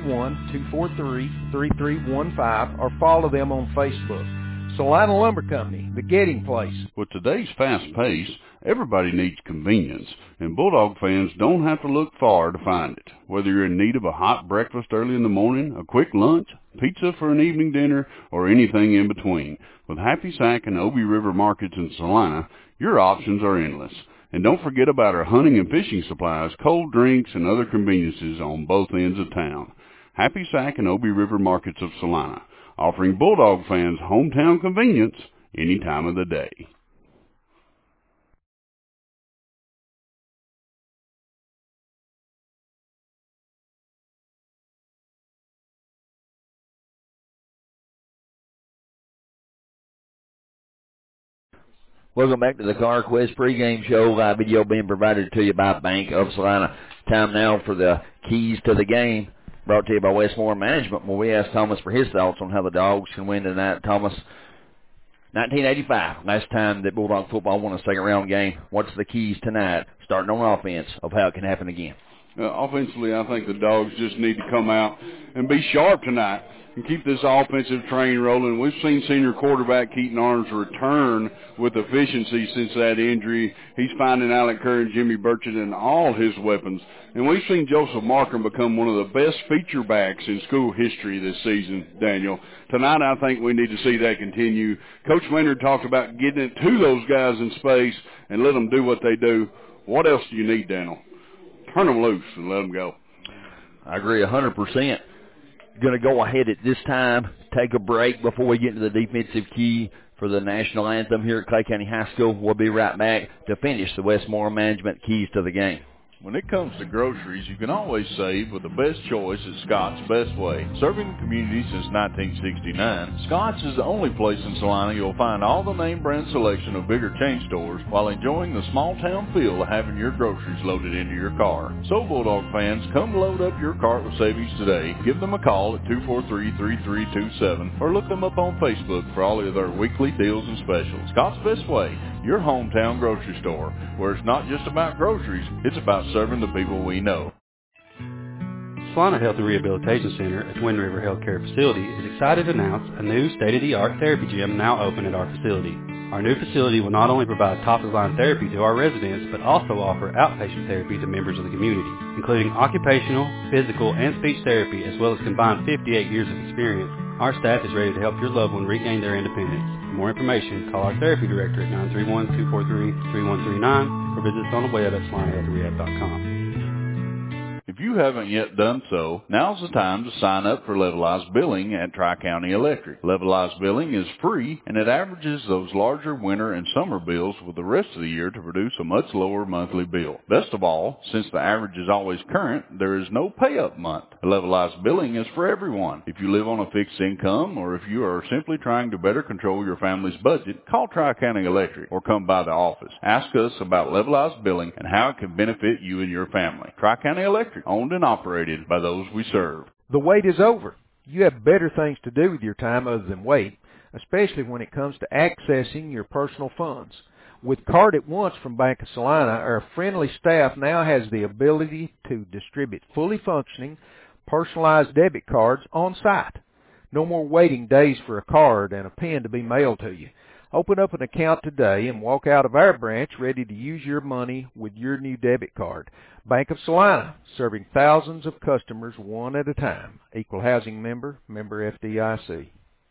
931-243-3315, or follow them on Facebook. Salina Lumber Company, the Getting Place. With today's fast pace, everybody needs convenience, and Bulldog fans don't have to look far to find it. Whether you're in need of a hot breakfast early in the morning, a quick lunch, pizza for an evening dinner, or anything in between, with Happy Sack and Obie River Markets in Salina, your options are endless. And don't forget about our hunting and fishing supplies, cold drinks, and other conveniences on both ends of town. Happy Sack and Obie River Markets of Salina, offering Bulldog fans hometown convenience any time of the day. Welcome back to the CarQuest pregame show. Live video being provided to you by Bank of Salina. Time now for the keys to the game, brought to you by Westmore Management, where we asked Thomas for his thoughts on how the Dogs can win tonight. Thomas, 1985, last time that Bulldog football won a second-round game. What's the keys tonight, starting on offense, of how it can happen again? Offensively, I think the Dogs just need to come out and be sharp tonight and keep this offensive train rolling. We've seen senior quarterback Keaton Arms return with efficiency since that injury. He's finding Alec Kerr and Jimmy Burchett in all his weapons. And we've seen Joseph Markham become one of the best feature backs in school history this season, Daniel. Tonight, I think we need to see that continue. Coach Maynard talked about getting it to those guys in space and let them do what they do. What else do you need, Daniel? Turn them loose and let them go. I agree 100%. Going to go ahead at this time, take a break before we get into the defensive key for the national anthem here at Clay County High School. We'll be right back to finish the Westmore Management keys to the game. When it comes to groceries, you can always save with the best choice at Scott's Best Way. Serving the community since 1969, Scott's is the only place in Salina you'll find all the name brand selection of bigger chain stores while enjoying the small town feel of having your groceries loaded into your car. So Bulldog fans, come load up your cart with savings today. Give them a call at 243-3327 or look them up on Facebook for all of their weekly deals and specials. Scott's Best Way, your hometown grocery store, where it's not just about groceries, it's about serving the people we know. Salina Health and Rehabilitation Center at Twin River Healthcare Facility is excited to announce a new state-of-the-art therapy gym now open at our facility. Our new facility will not only provide top-of-the-line therapy to our residents, but also offer outpatient therapy to members of the community, including occupational, physical, and speech therapy, as well as combined 58 years of experience. Our staff is ready to help your loved one regain their independence. For more information, call our therapy director at 931-243-3139 or visit us on the web at salinahealthrehab.com. If you haven't yet done so, now's the time to sign up for levelized billing at Tri-County Electric. Levelized billing is free, and it averages those larger winter and summer bills with the rest of the year to produce a much lower monthly bill. Best of all, since the average is always current, there is no pay-up month. Levelized billing is for everyone. If you live on a fixed income, or if you are simply trying to better control your family's budget, call Tri-County Electric or come by the office. Ask us about levelized billing and how it can benefit you and your family. Tri-County Electric, owned and operated by those we serve. The wait is over. You have better things to do with your time other than wait, especially when it comes to accessing your personal funds. With Card at Once from Bank of Salina, our friendly staff now has the ability to distribute fully functioning, personalized debit cards on site. No more waiting days for a card and a pen to be mailed to you. Open up an account today and walk out of our branch ready to use your money with your new debit card. Bank of Salina, serving thousands of customers one at a time. Equal housing member, member FDIC.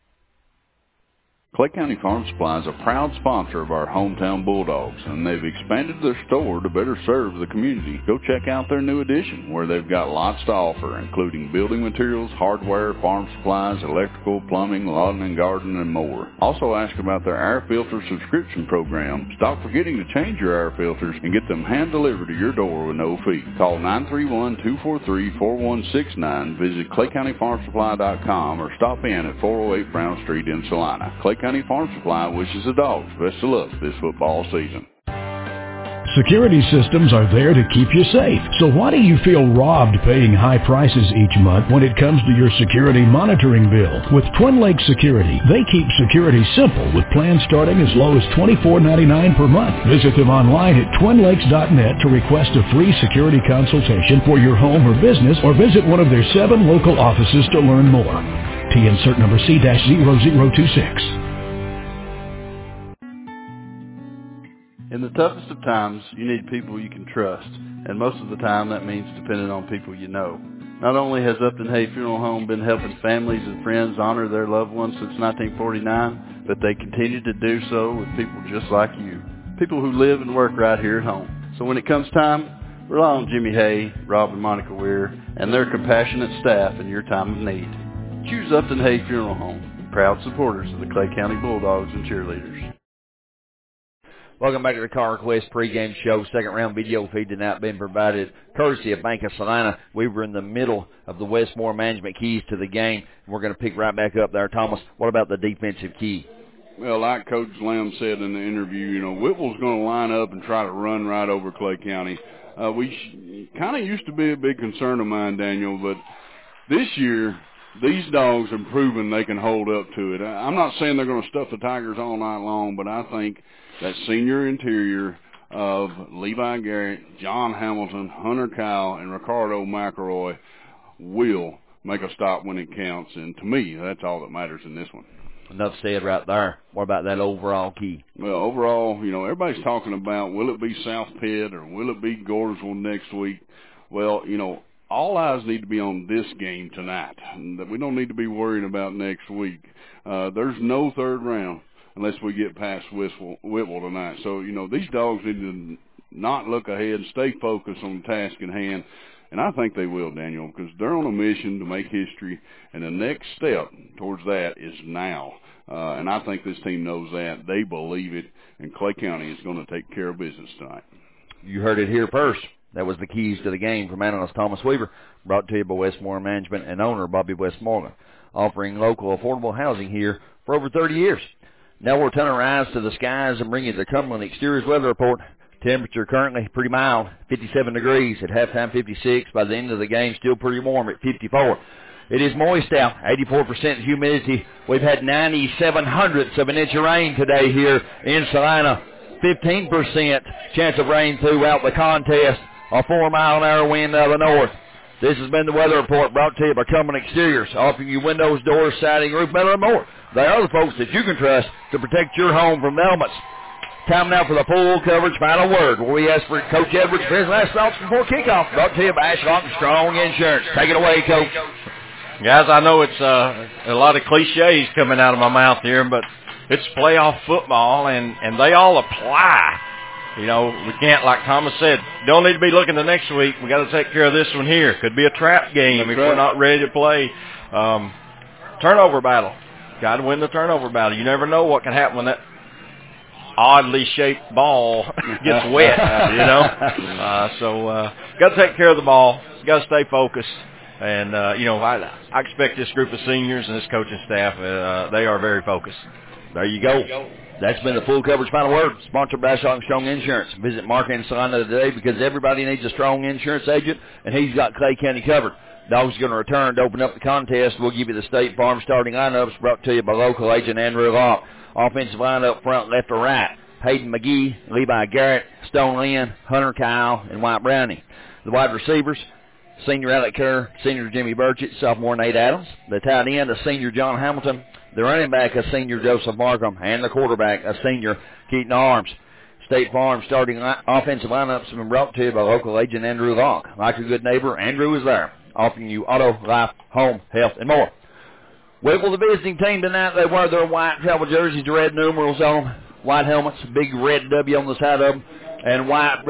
Clay County Farm Supply is a proud sponsor of our hometown Bulldogs, and they've expanded their store to better serve the community. Go check out their new addition, where they've got lots to offer, including building materials, hardware, farm supplies, electrical, plumbing, lawn and garden, and more. Also ask about their air filter subscription program. Stop forgetting to change your air filters and get them hand-delivered to your door with no fee. Call 931-243-4169, visit ClayCountyFarmSupply.com, or stop in at 408 Brown Street in Salina. Clay County Farm Supply wishes the Dogs best of luck this football season. Security systems are there to keep you safe. So why do you feel robbed paying high prices each month when it comes to your security monitoring bill? With Twin Lakes Security, they keep security simple with plans starting as low as $24.99 per month. Visit them online at twinlakes.net to request a free security consultation for your home or business, or visit one of their 7 local offices to learn more. T insert number C-0026. In the toughest of times, you need people you can trust, and most of the time that means depending on people you know. Not only has Upton Hay Funeral Home been helping families and friends honor their loved ones since 1949, but they continue to do so with people just like you, people who live and work right here at home. So when it comes time, rely on Jimmy Hay, Rob and Monica Weir, and their compassionate staff in your time of need. Choose Upton Hay Funeral Home, proud supporters of the Clay County Bulldogs and cheerleaders. Welcome back to the Car Quest pregame show. Second round video feed tonight being provided courtesy of Bank of Salina. We were in the middle of the Westmore management keys to the game. We're going to pick right back up there. Thomas, what about the defensive key? Well, like Coach Lamb said in the interview, Whipple's going to line up and try to run right over Clay County. We kind of used to be a big concern of mine, Daniel, but this year these dogs have proven they can hold up to it. I'm not saying they're going to stuff the Tigers all night long, but I think that senior interior of Levi Garrett, John Hamilton, Hunter Kyle, and Ricardo McElroy will make a stop when it counts. And to me, that's all that matters in this one. Enough said right there. What about that overall key? Well, overall, everybody's talking about will it be South Pitt or will it be Gordonsville next week? Well, all eyes need to be on this game tonight. We don't need to be worried about next week. There's no third round unless we get past Whipple tonight. So, these dogs need to not look ahead and stay focused on the task in hand. And I think they will, Daniel, because they're on a mission to make history, and the next step towards that is now. And I think this team knows that. They believe it, and Clay County is going to take care of business tonight. You heard it here first. That was the keys to the game from analyst Thomas Weaver, brought to you by Westmore Management and owner Bobby Westmoreland, offering local affordable housing here for over 30 years. Now we'll turn our eyes to the skies and bring you the Cumberland Exteriors weather report. Temperature currently pretty mild, 57 degrees. At halftime, 56. By the end of the game, still pretty warm at 54. It is moist out, 84% humidity. We've had 97 hundredths of an inch of rain today here in Salina. 15% chance of rain throughout the contest. A 4-mile-an-hour wind out of the north. This has been the weather report brought to you by Cumberland Exteriors, offering you windows, doors, siding, roof metal, and more. They are the folks that you can trust to protect your home from the elements. Time now for the full coverage final word, where we ask for Coach Edwards for his last thoughts before kickoff. Brought to you by Ashlock Strong Insurance. Take it away, Coach. Guys, I know it's a lot of cliches coming out of my mouth here, but it's playoff football, and they all apply You know, we can't, like Thomas said, don't need to be looking the next week. We got to take care of this one here. Could be a trap game if we're not ready to play. Turnover battle. Got to win the turnover battle. You never know what can happen when that oddly shaped ball gets wet, you know. So got to take care of the ball. Got to stay focused. And, you know, I expect this group of seniors and this coaching staff, they are very focused. There you go. That's been the Full Coverage Final Word, sponsored by Strong Insurance. Visit Mark and Salina today because everybody needs a strong insurance agent, and he's got Clay County covered. Dogs are going to return to open up the contest. We'll give you the State Farm starting lineups brought to you by local agent Andrew Locke. Offensive line up front, left to right. Hayden McGee, Levi Garrett, Stone Lynn, Hunter Kyle, and White Brownie. The wide receivers, senior Alec Kerr, senior Jimmy Burchett, sophomore Nate Adams. The tight end, a senior John Hamilton. The running back, a senior Joseph Markham. And the quarterback, a senior Keaton Arms. State Farm starting offensive lineups have been brought to you by local agent Andrew Locke. Like a good neighbor, Andrew is there, offering you auto, life, home, health, and more. Whipple, the visiting team tonight, they wear their white travel jerseys, red numerals on them, white helmets, big red W on the side of them, and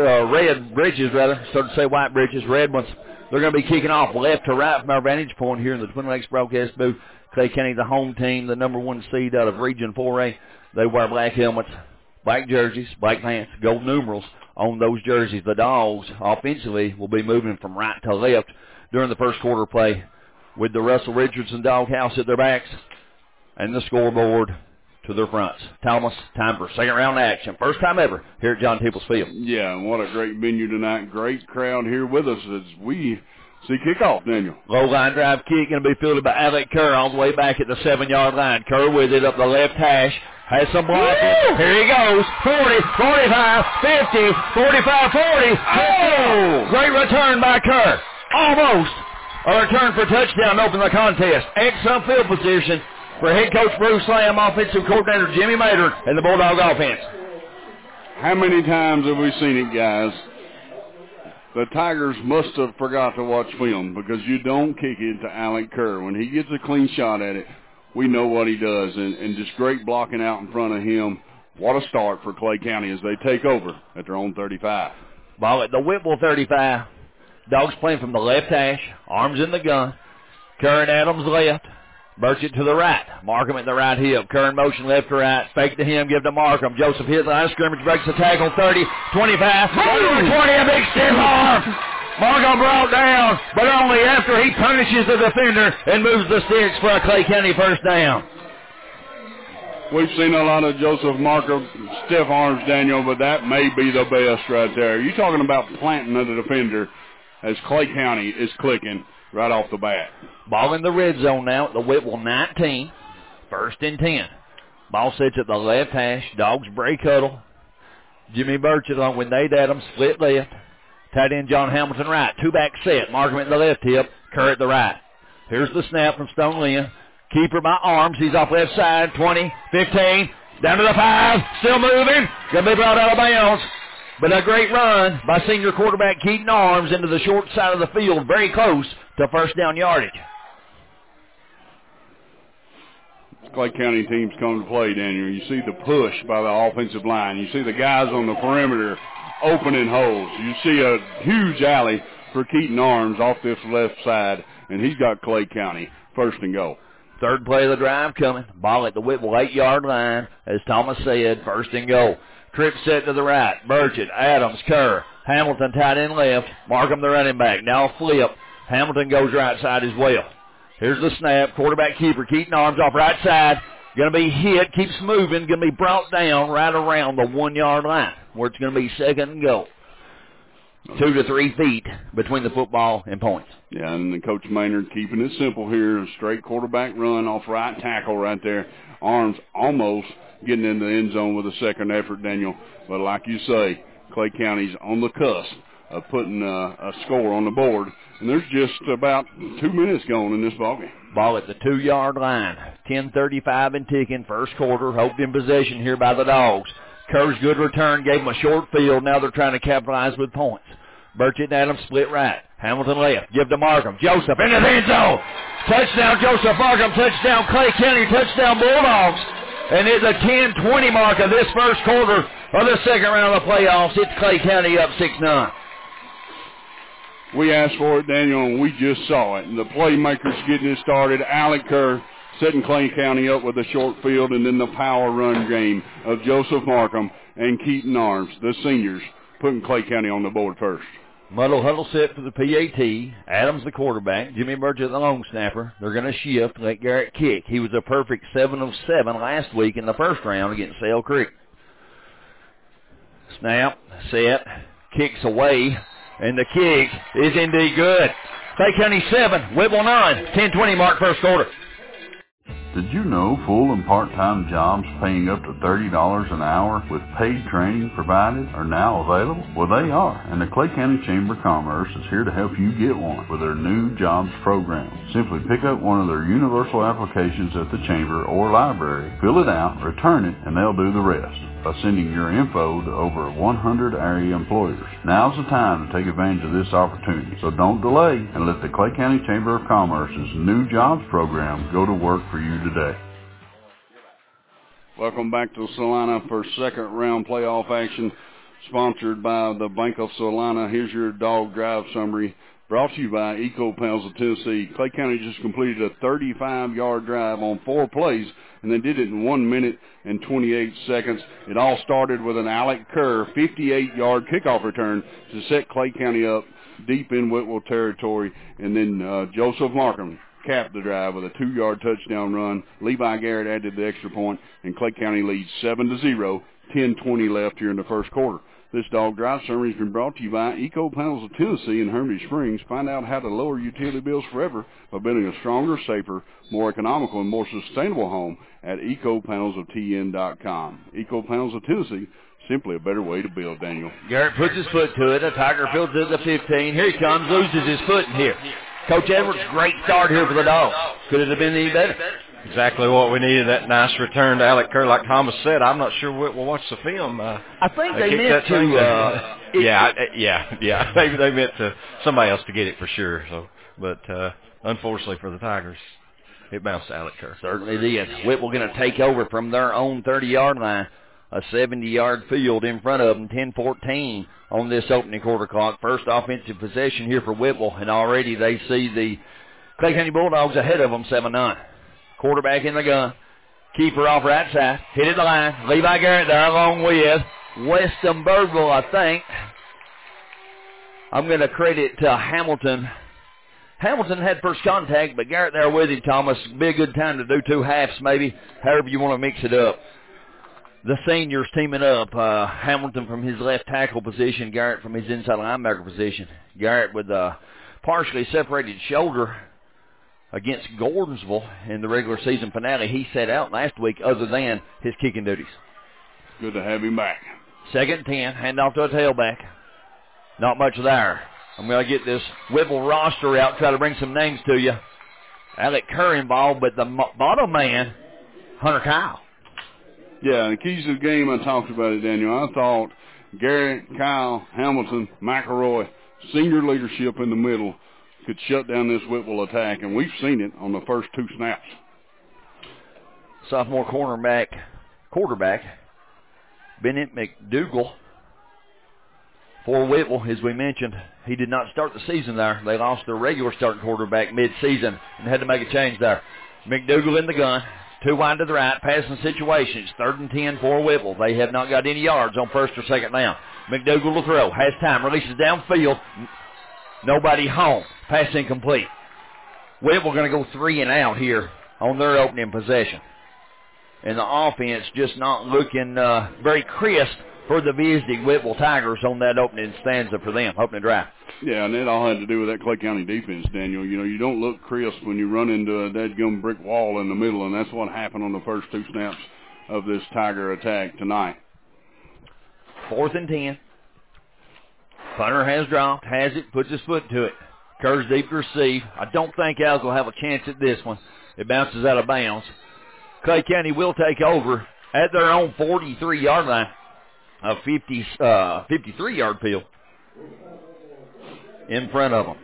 red breeches, rather. Started to say white breeches, red ones. They're going to be kicking off left to right from our vantage point here in the Twin Lakes broadcast booth. Clay County, the home team, the number 1 seed out of Region 4A. They wear black helmets, black jerseys, black pants, gold numerals on those jerseys. The Dogs, offensively, will be moving from right to left during the first quarter play with the Russell Richardson Doghouse at their backs and the scoreboard to their fronts. Thomas, time for second round action. First time ever here at John Peoples Field. Yeah, and what a great venue tonight. Great crowd here with us as we see kickoff, Daniel. Low line drive kick going to be fielded by Alec Kerr all the way back at the 7-yard line. Kerr with it up the left hash. Has some blocking. Here he goes. 40, 45, 50, 45, 40. Oh! Great return by Kerr. Almost a return for touchdown to open the contest. Excellent field position for head coach Bruce Lamb, offensive coordinator Jimmy Mater, and the Bulldog offense. How many times have we seen it, guys? The Tigers must have forgot to watch film because you don't kick it to Alec Kerr. When he gets a clean shot at it, we know what he does, and just great blocking out in front of him. What a start for Clay County as they take over at their own 35. Ball at the Whipple 35. Dogs playing from the left hash, Arms in the gun. Kerr and Adams left. Burchett to the right. Markham at the right hip. Kerr in motion left to right. Fake to him, give to Markham. Joseph hits the line of scrimmage, breaks the tackle. 30, 25, 20, a big stiff arm. Markham brought down, but only after he punishes the defender and moves the sticks for a Clay County first down. We've seen a lot of Joseph Markham stiff arms, Daniel, but that may be the best right there. You're talking about planting of the defender as Clay County is clicking right off the bat. Ball in the red zone now at the Whipple 19. First and 10. Ball sits at the left hash. Dogs break huddle. Jimmy Burchett along with Nate Adams, split left. Tight end John Hamilton right. Two-back set. Markham at the left hip. Kerr at the right. Here's the snap from Stone Lynn. Keeper by Arms. He's off left side. 20, 15, down to the 5. Still moving. Going to be brought out of bounds. But a great run by senior quarterback Keaton Arms into the short side of the field. Very close to first down yardage. Clay County teams come to play, Daniel. You see the push by the offensive line. You see the guys on the perimeter opening holes. You see a huge alley for Keaton Arms off this left side, and he's got Clay County first and goal. Third play of the drive coming. Ball at the Whipple 8-yard line. As Thomas said, first and goal. Trip set to the right. Burchett, Adams, Kerr, Hamilton tight end left. Markham the running back. Now a flip. Hamilton goes right side as well. Here's the snap. Quarterback keeper Keaton Arms off right side. Going to be hit. Keeps moving. Going to be brought down right around the 1-yard line where it's going to be second and goal. 2 to 3 feet between the football and points. Yeah, and Coach Maynard keeping it simple here. A straight quarterback run off right tackle right there. Arms almost getting in the end zone with a second effort, Daniel. But like you say, Clay County's on the cusp of putting a score on the board. And there's just about 2 minutes gone in this ballgame. Ball at the 2-yard line. 10:35 and ticking. First quarter. Hoped in possession here by the Dogs. Kerr's good return. Gave them a short field. Now they're trying to capitalize with points. Burchett and Adams split right. Hamilton left. Give to Markham. Joseph into the end zone. Touchdown Joseph Markham. Touchdown Clay County. Touchdown Bulldogs. And at the 10:20 mark of this first quarter, of the second round of the playoffs. It's Clay County up 6-9. We asked for it, Daniel, and we just saw it. And the playmakers getting it started. Alec Kerr setting Clay County up with a short field, and then the power run game of Joseph Markham and Keaton Arms, the seniors, putting Clay County on the board first. Muddle huddle set for the PAT. Adams the quarterback. Jimmy Burgess the long snapper. They're going to shift, let Garrett kick. He was a perfect 7 of 7 last week in the first round against Sale Creek. Snap, set, kicks away, and the kick is indeed good. Clay County 7, Whipple 9, 10-20 mark first quarter. Did you know full and part-time jobs paying up to $30 an hour with paid training provided are now available? Well, they are, and the Clay County Chamber of Commerce is here to help you get one with their new jobs program. Simply pick up one of their universal applications at the Chamber or library, fill it out, return it, and they'll do the rest by sending your info to over 100 area employers. Now's the time to take advantage of this opportunity, so don't delay and let the Clay County Chamber of Commerce's new jobs program go to work for you today. Welcome back to Salina for second round playoff action, sponsored by the Bank of Salina. Here's your dog drive summary, brought to you by Eco Panels of Tennessee. Clay County just completed a 35-yard drive on 4 plays, and they did it in 1 minute and 28 seconds. It all started with an Alec Kerr 58-yard kickoff return to set Clay County up deep in Whitwell territory, and then Joseph Markham capped the drive with a 2-yard touchdown run. Levi Garrett added the extra point, and Clay County leads 7-0, 10:20 left here in the first quarter. This dog drive summary has been brought to you by Eco Panels of Tennessee in Hermitage Springs. Find out how to lower utility bills forever by building a stronger, safer, more economical, and more sustainable home at ecopanelsoftn.com. Eco Panels of Tennessee, simply a better way to build, Daniel. Garrett puts his foot to it. A Tiger fields it to the 15. Here he comes, loses his foot in here. Coach Edwards, great start here for the Dogs. Could it have been any better? Exactly what we needed, that nice return to Alec Kerr. Like Thomas said, I'm not sure we'll watch the film. I think they meant to. They meant to somebody else to get it for sure. So, but unfortunately for the Tigers, it bounced to Alec Kerr. Certainly did. Whipple going to take over from their own 30-yard line. A 70-yard field in front of them, 10-14 on this opening quarter clock. First offensive possession here for Whipple, and already they see the Clay County Bulldogs ahead of them, 7-9. Quarterback in the gun. Keeper off right side. Hit it the line. Levi Garrett there along with Weston Birdville, I think. I'm going to credit to Hamilton. Hamilton had first contact, but Garrett there with him, Thomas. Be a good time to do 2 halves maybe, however you want to mix it up. The seniors teaming up. Hamilton from his left tackle position, Garrett from his inside linebacker position. Garrett with a partially separated shoulder against Gordonsville in the regular season finale. He sat out last week other than his kicking duties. Good to have him back. 2nd and 10, hand off to a tailback. Not much there. I'm going to get this Whipple roster out, try to bring some names to you. Alec Kerr involved, but the bottom man, Hunter Kyle. Yeah, the keys to the game, I talked about it, Daniel. I thought Garrett, Kyle, Hamilton, McElroy, senior leadership in the middle could shut down this Whipple attack, and we've seen it on the first 2 snaps. Sophomore quarterback, Bennett McDougal for Whipple, as we mentioned. He did not start the season there. They lost their regular starting quarterback mid-season and had to make a change there. McDougal in the gun. 2 wide to the right, passing situations. 3rd and 10 for Whipple. They have not got any yards on first or second down. McDougal will throw. Has time. Releases downfield. Nobody home. Pass incomplete. Whipple going to go 3 and out here on their opening possession. And the offense just not looking very crisp for the visiting Whipple Tigers on that opening stanza for them, opening drive. Yeah, and it all had to do with that Clay County defense, Daniel. You know, you don't look crisp when you run into a dadgum brick wall in the middle, and that's what happened on the first 2 snaps of this Tiger attack tonight. 4th and 10. Punter has dropped, has it, puts his foot to it. Kerr's deep to receive. I don't think Al's will have a chance at this one. It bounces out of bounds. Clay County will take over at their own 43-yard line. A 53-yard field in front of them.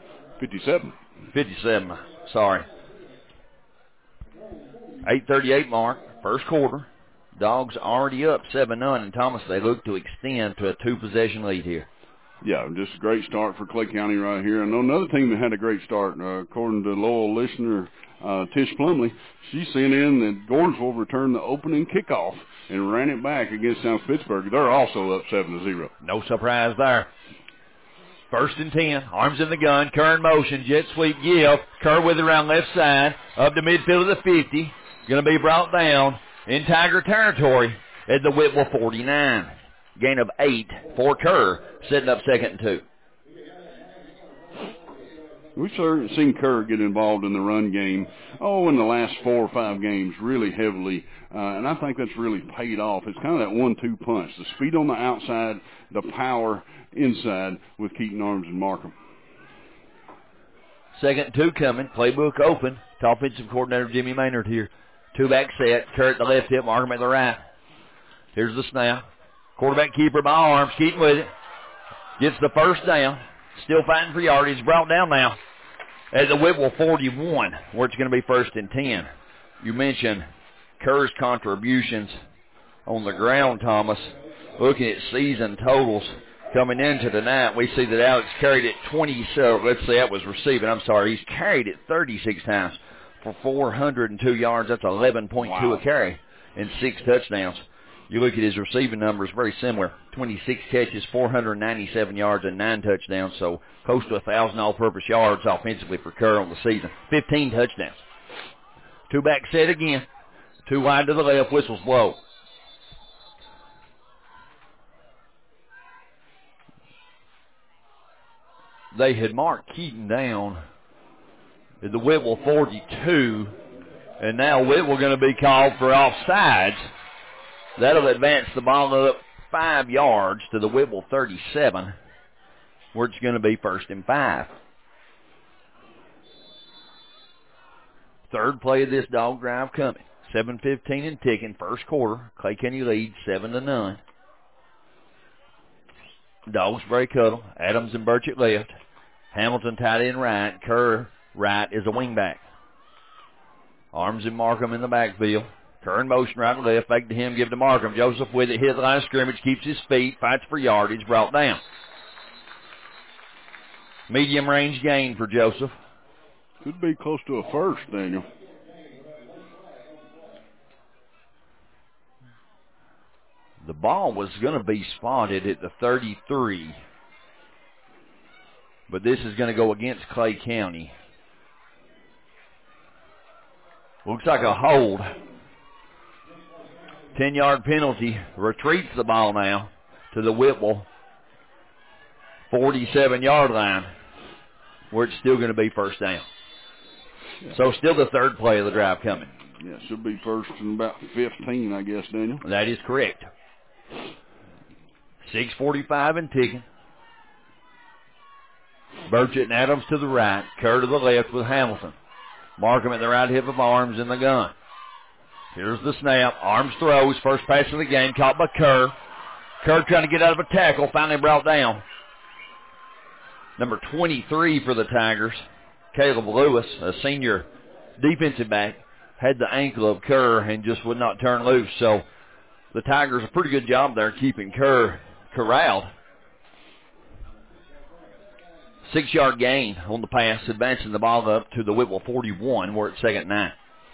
57, sorry. 8:38 mark, first quarter. Dogs already up 7-0, and Thomas, they look to extend to a 2-possession lead here. Yeah, just a great start for Clay County right here. I know another team that had a great start, according to loyal listener Tish Plumley. She sent in that Gordonsville returned the opening kickoff and ran it back against South Pittsburgh. They're also up 7-0. No surprise there. 1st and 10, arms in the gun, Kerr in motion, jet sweep give. Kerr with it around left side, up to midfield of the 50. Going to be brought down in Tiger territory at the Whitwell 49. Gain of 8 for Kerr, setting up 2nd and 2. We've seen Kerr get involved in the run game, in the last 4 or 5 games really heavily, and I think that's really paid off. It's kind of that 1-2 punch, the speed on the outside, the power inside with Keaton, Arms, and Markham. 2nd and 2 coming, playbook open. Offensive coordinator Jimmy Maynard here. 2-back set, Kerr at the left hip, Markham at the right. Here's the snap. Quarterback keeper by Arms, Keaton with it. Gets the first down. Still fighting for yardage. Brought down now at the Whitwell 41, where it's going to be 1st and 10. You mentioned Kerr's contributions on the ground, Thomas. Looking at season totals coming into tonight, we see that Alex carried it 20, so let's say that was receiving. I'm sorry. He's carried it 36 times for 402 yards. That's 11.2 a carry and 6 touchdowns. You look at his receiving numbers, very similar. 26 catches, 497 yards, and 9 touchdowns. So close to 1,000 all-purpose yards offensively for Kerr on the season. 15 touchdowns. 2-back set again. 2 wide to the left. Whistles blow. They had marked Keaton down at the Whitwell 42, and now Whitwell going to be called for offsides. That'll advance the ball up 5 yards to the Whitwell 37, where it's going to be 1st and 5. Third play of this dog drive coming. 7:15 and ticking, first quarter. Clay County leads 7-0. Dogs break huddle. Adams and Burchett left. Hamilton tight end right. Kerr right is a wingback. Arms and Markham in the backfield. Kerr in motion right and left. Fake to him, give to Markham. Joseph with it, hit the line of scrimmage, keeps his feet, fights for yardage, brought down. Medium range gain for Joseph. Could be close to a first, Daniel. The ball was going to be spotted at the 33, but this is going to go against Clay County. Looks like a hold. 10-yard penalty. Retreats the ball now to the Whitwell 47-yard line, where it's still going to be 1st down. So still the third play of the drive coming. Yeah, should be 1st and about 15, I guess, Daniel. That is correct. 6:45 and ticking. Burchett and Adams to the right. Kerr to the left with Hamilton. Markham at the right hip of Arms in the gun. Here's the snap. Arms throws. First pass of the game caught by Kerr. Kerr trying to get out of a tackle. Finally brought down. Number 23 for the Tigers, Caleb Lewis, a senior defensive back, had the ankle of Kerr and just would not turn loose. So the Tigers, a pretty good job there keeping Kerr corralled. 6-yard gain on the pass, advancing the ball up to the Whitwell 41, where it's 2nd and 9.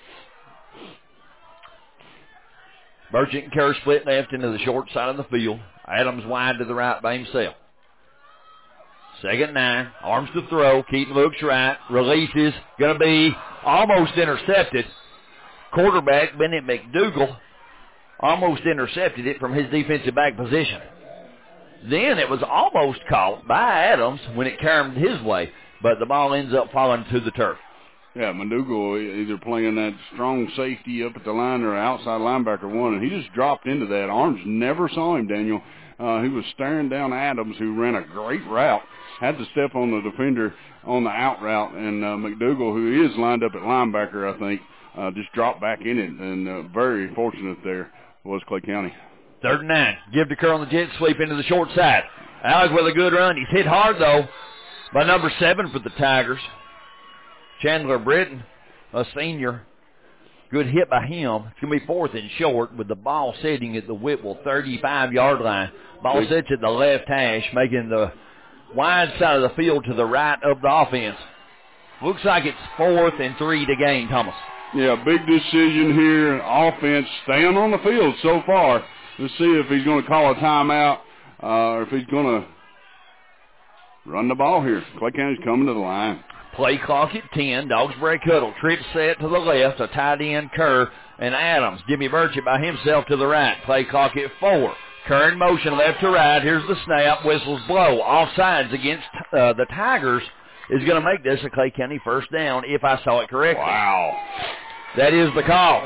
Burchett and Kerr split left into the short side of the field. Adams wide to the right by himself. 2nd and 9. Arms to throw. Keaton looks right. Releases. Going to be almost intercepted. Quarterback Bennett McDougal almost intercepted it from his defensive back position. Then it was almost caught by Adams when it caromed his way, but the ball ends up falling to the turf. Yeah, McDougal either playing that strong safety up at the line or outside linebacker one, and he just dropped into that. Arms never saw him, Daniel. He was staring down Adams, who ran a great route, had to step on the defender on the out route, and McDougal, who is lined up at linebacker, I think, just dropped back in it, and very fortunate there was Clay County. 3rd and 9. Give to Kerr on the jet sweep into the short side. Alec with a good run. He's hit hard, though, by number 7 for the Tigers, Chandler Britton, a senior. Good hit by him. It's going to be 4th and short with the ball sitting at the Whipple 35-yard line. Ball sits at the left hash, making the wide side of the field to the right of the offense. Looks like it's 4th and 3 to gain, Thomas. Yeah, big decision here. Offense staying on the field so far. Let's see if he's going to call a timeout or if he's going to run the ball here. Clay County's coming to the line. Play clock at 10. Dogs break huddle. Trip set to the left. A tight end, Kerr and Adams. Jimmy Burchett by himself to the right. Play clock at 4. Kerr in motion left to right. Here's the snap. Whistles blow. Offsides against the Tigers is going to make this a Clay County first down if I saw it correctly. Wow. That is the call.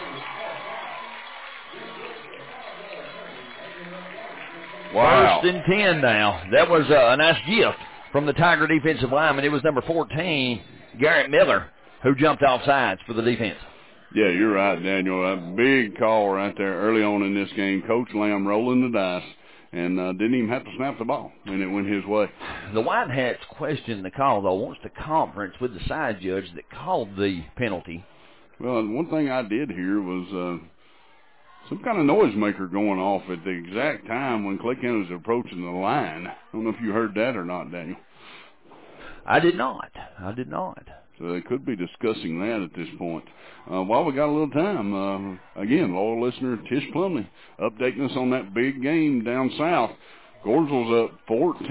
Wow. 1st and 10 now. That was a nice gift from the Tiger defensive lineman. It was number 14, Garrett Miller, who jumped off sides for the defense. Yeah, you're right, Daniel. A big call right there early on in this game. Coach Lamb rolling the dice and didn't even have to snap the ball, and it went his way. The White Hats questioned the call, though, once the conference with the side judge that called the penalty. Well, one thing I did hear was some kind of noisemaker going off at the exact time when Clay County was approaching the line. I don't know if you heard that or not, Daniel. I did not. So they could be discussing that at this point. While we got a little time, again, loyal listener Tish Plumley updating us on that big game down south. Gordonsville's up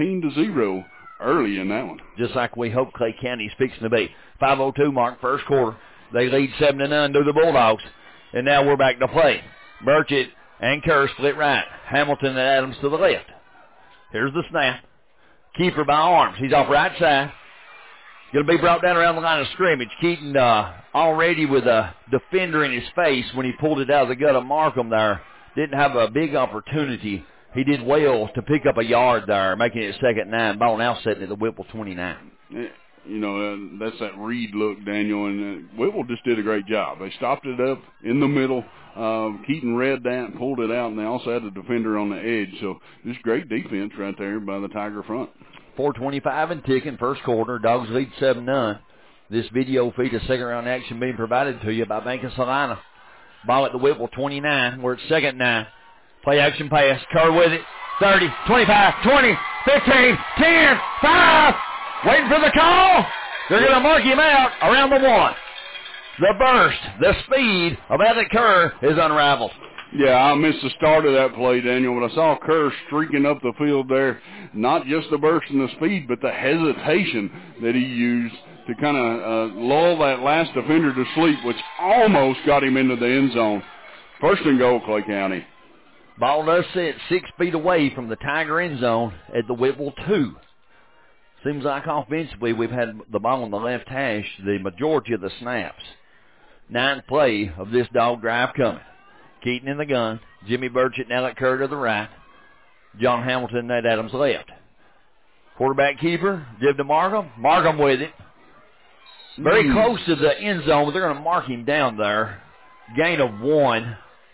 14-0 early in that one. Just like we hope Clay County's fixing to be. 5:02 mark, first quarter. They lead 7-0 to the Bulldogs. And now we're back to play. Burchett and Kerr split right. Hamilton and Adams to the left. Here's the snap. Keeper by Arms. He's off right side. Going to be brought down around the line of scrimmage. Keaton already with a defender in his face when he pulled it out of the gut of Markham there. Didn't have a big opportunity. He did well to pick up a yard there, making it 2nd and 9. Ball now sitting at the Whipple 29. You know, that's that read look, Daniel, and Whipple just did a great job. They stopped it up in the middle. Keaton read that and pulled it out, and they also had a defender on the edge. So just great defense right there by the Tiger front. 4:25 and ticking, first quarter. Dogs lead 7-0. This video feed of second-round action being provided to you by Bank of Salina. Ball at the Whipple 29. We're at 2nd and 9. Play action pass. Kerr with it. 30, 25, 20, 15, 10, 5. Waiting for the call. They're going to mark him out around the 1. The burst, the speed of Alec Kerr is unraveled. Yeah, I missed the start of that play, Daniel, but I saw Kerr streaking up the field there. Not just the burst and the speed, but the hesitation that he used to kind of lull that last defender to sleep, which almost got him into the end zone. 1st and goal, Clay County. Ball does sit 6 feet away from the Tiger end zone at the Whipple 2. Seems like offensively we've had the ball on the left hash the majority of the snaps. 9th play of this dog drive coming. Keaton in the gun. Jimmy Burchett and Alec Kerr to the right. John Hamilton and Nate Adams left. Quarterback keeper, give to Markham. Markham with it. Very close to the end zone, but they're going to mark him down there. Gain of 1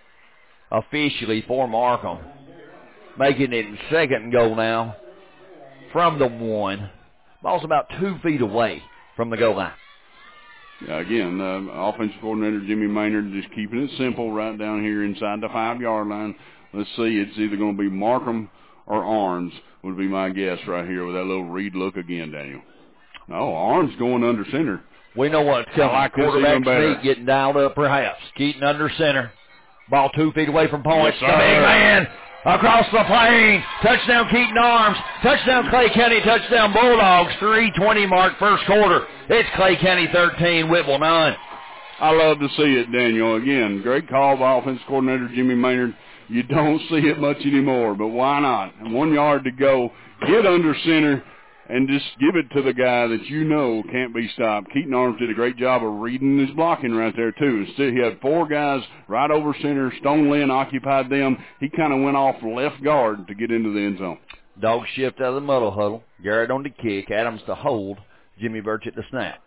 officially for Markham. Making it 2nd and goal now from the 1. Ball's about 2 feet away from the goal line. Yeah, again, offensive coordinator Jimmy Maynard just keeping it simple right down here inside the 5-yard line. Let's see, it's either going to be Markham or Arms would be my guess right here with that little read look again, Daniel. No, Arms going under center. We know what's coming. Like quarterback sneak getting dialed up perhaps. Keaton under center. Ball 2 feet away from points. Yes, the big man across the plane. Touchdown Keaton Arms. Touchdown Clay County. Touchdown Bulldogs. 3:20 mark first quarter. It's Clay County 13, Whipple 9. I love to see it, Daniel. Again, great call by offensive coordinator Jimmy Maynard. You don't see it much anymore, but why not? 1 yard to go. Get under center and just give it to the guy that you know can't be stopped. Keaton Arms did a great job of reading his blocking right there, too. Instead, he had 4 guys right over center. Stone Lynn occupied them. He kind of went off left guard to get into the end zone. Dogs shift out of the muddle huddle. Garrett on the kick. Adams to hold. Jimmy Burchett to snap.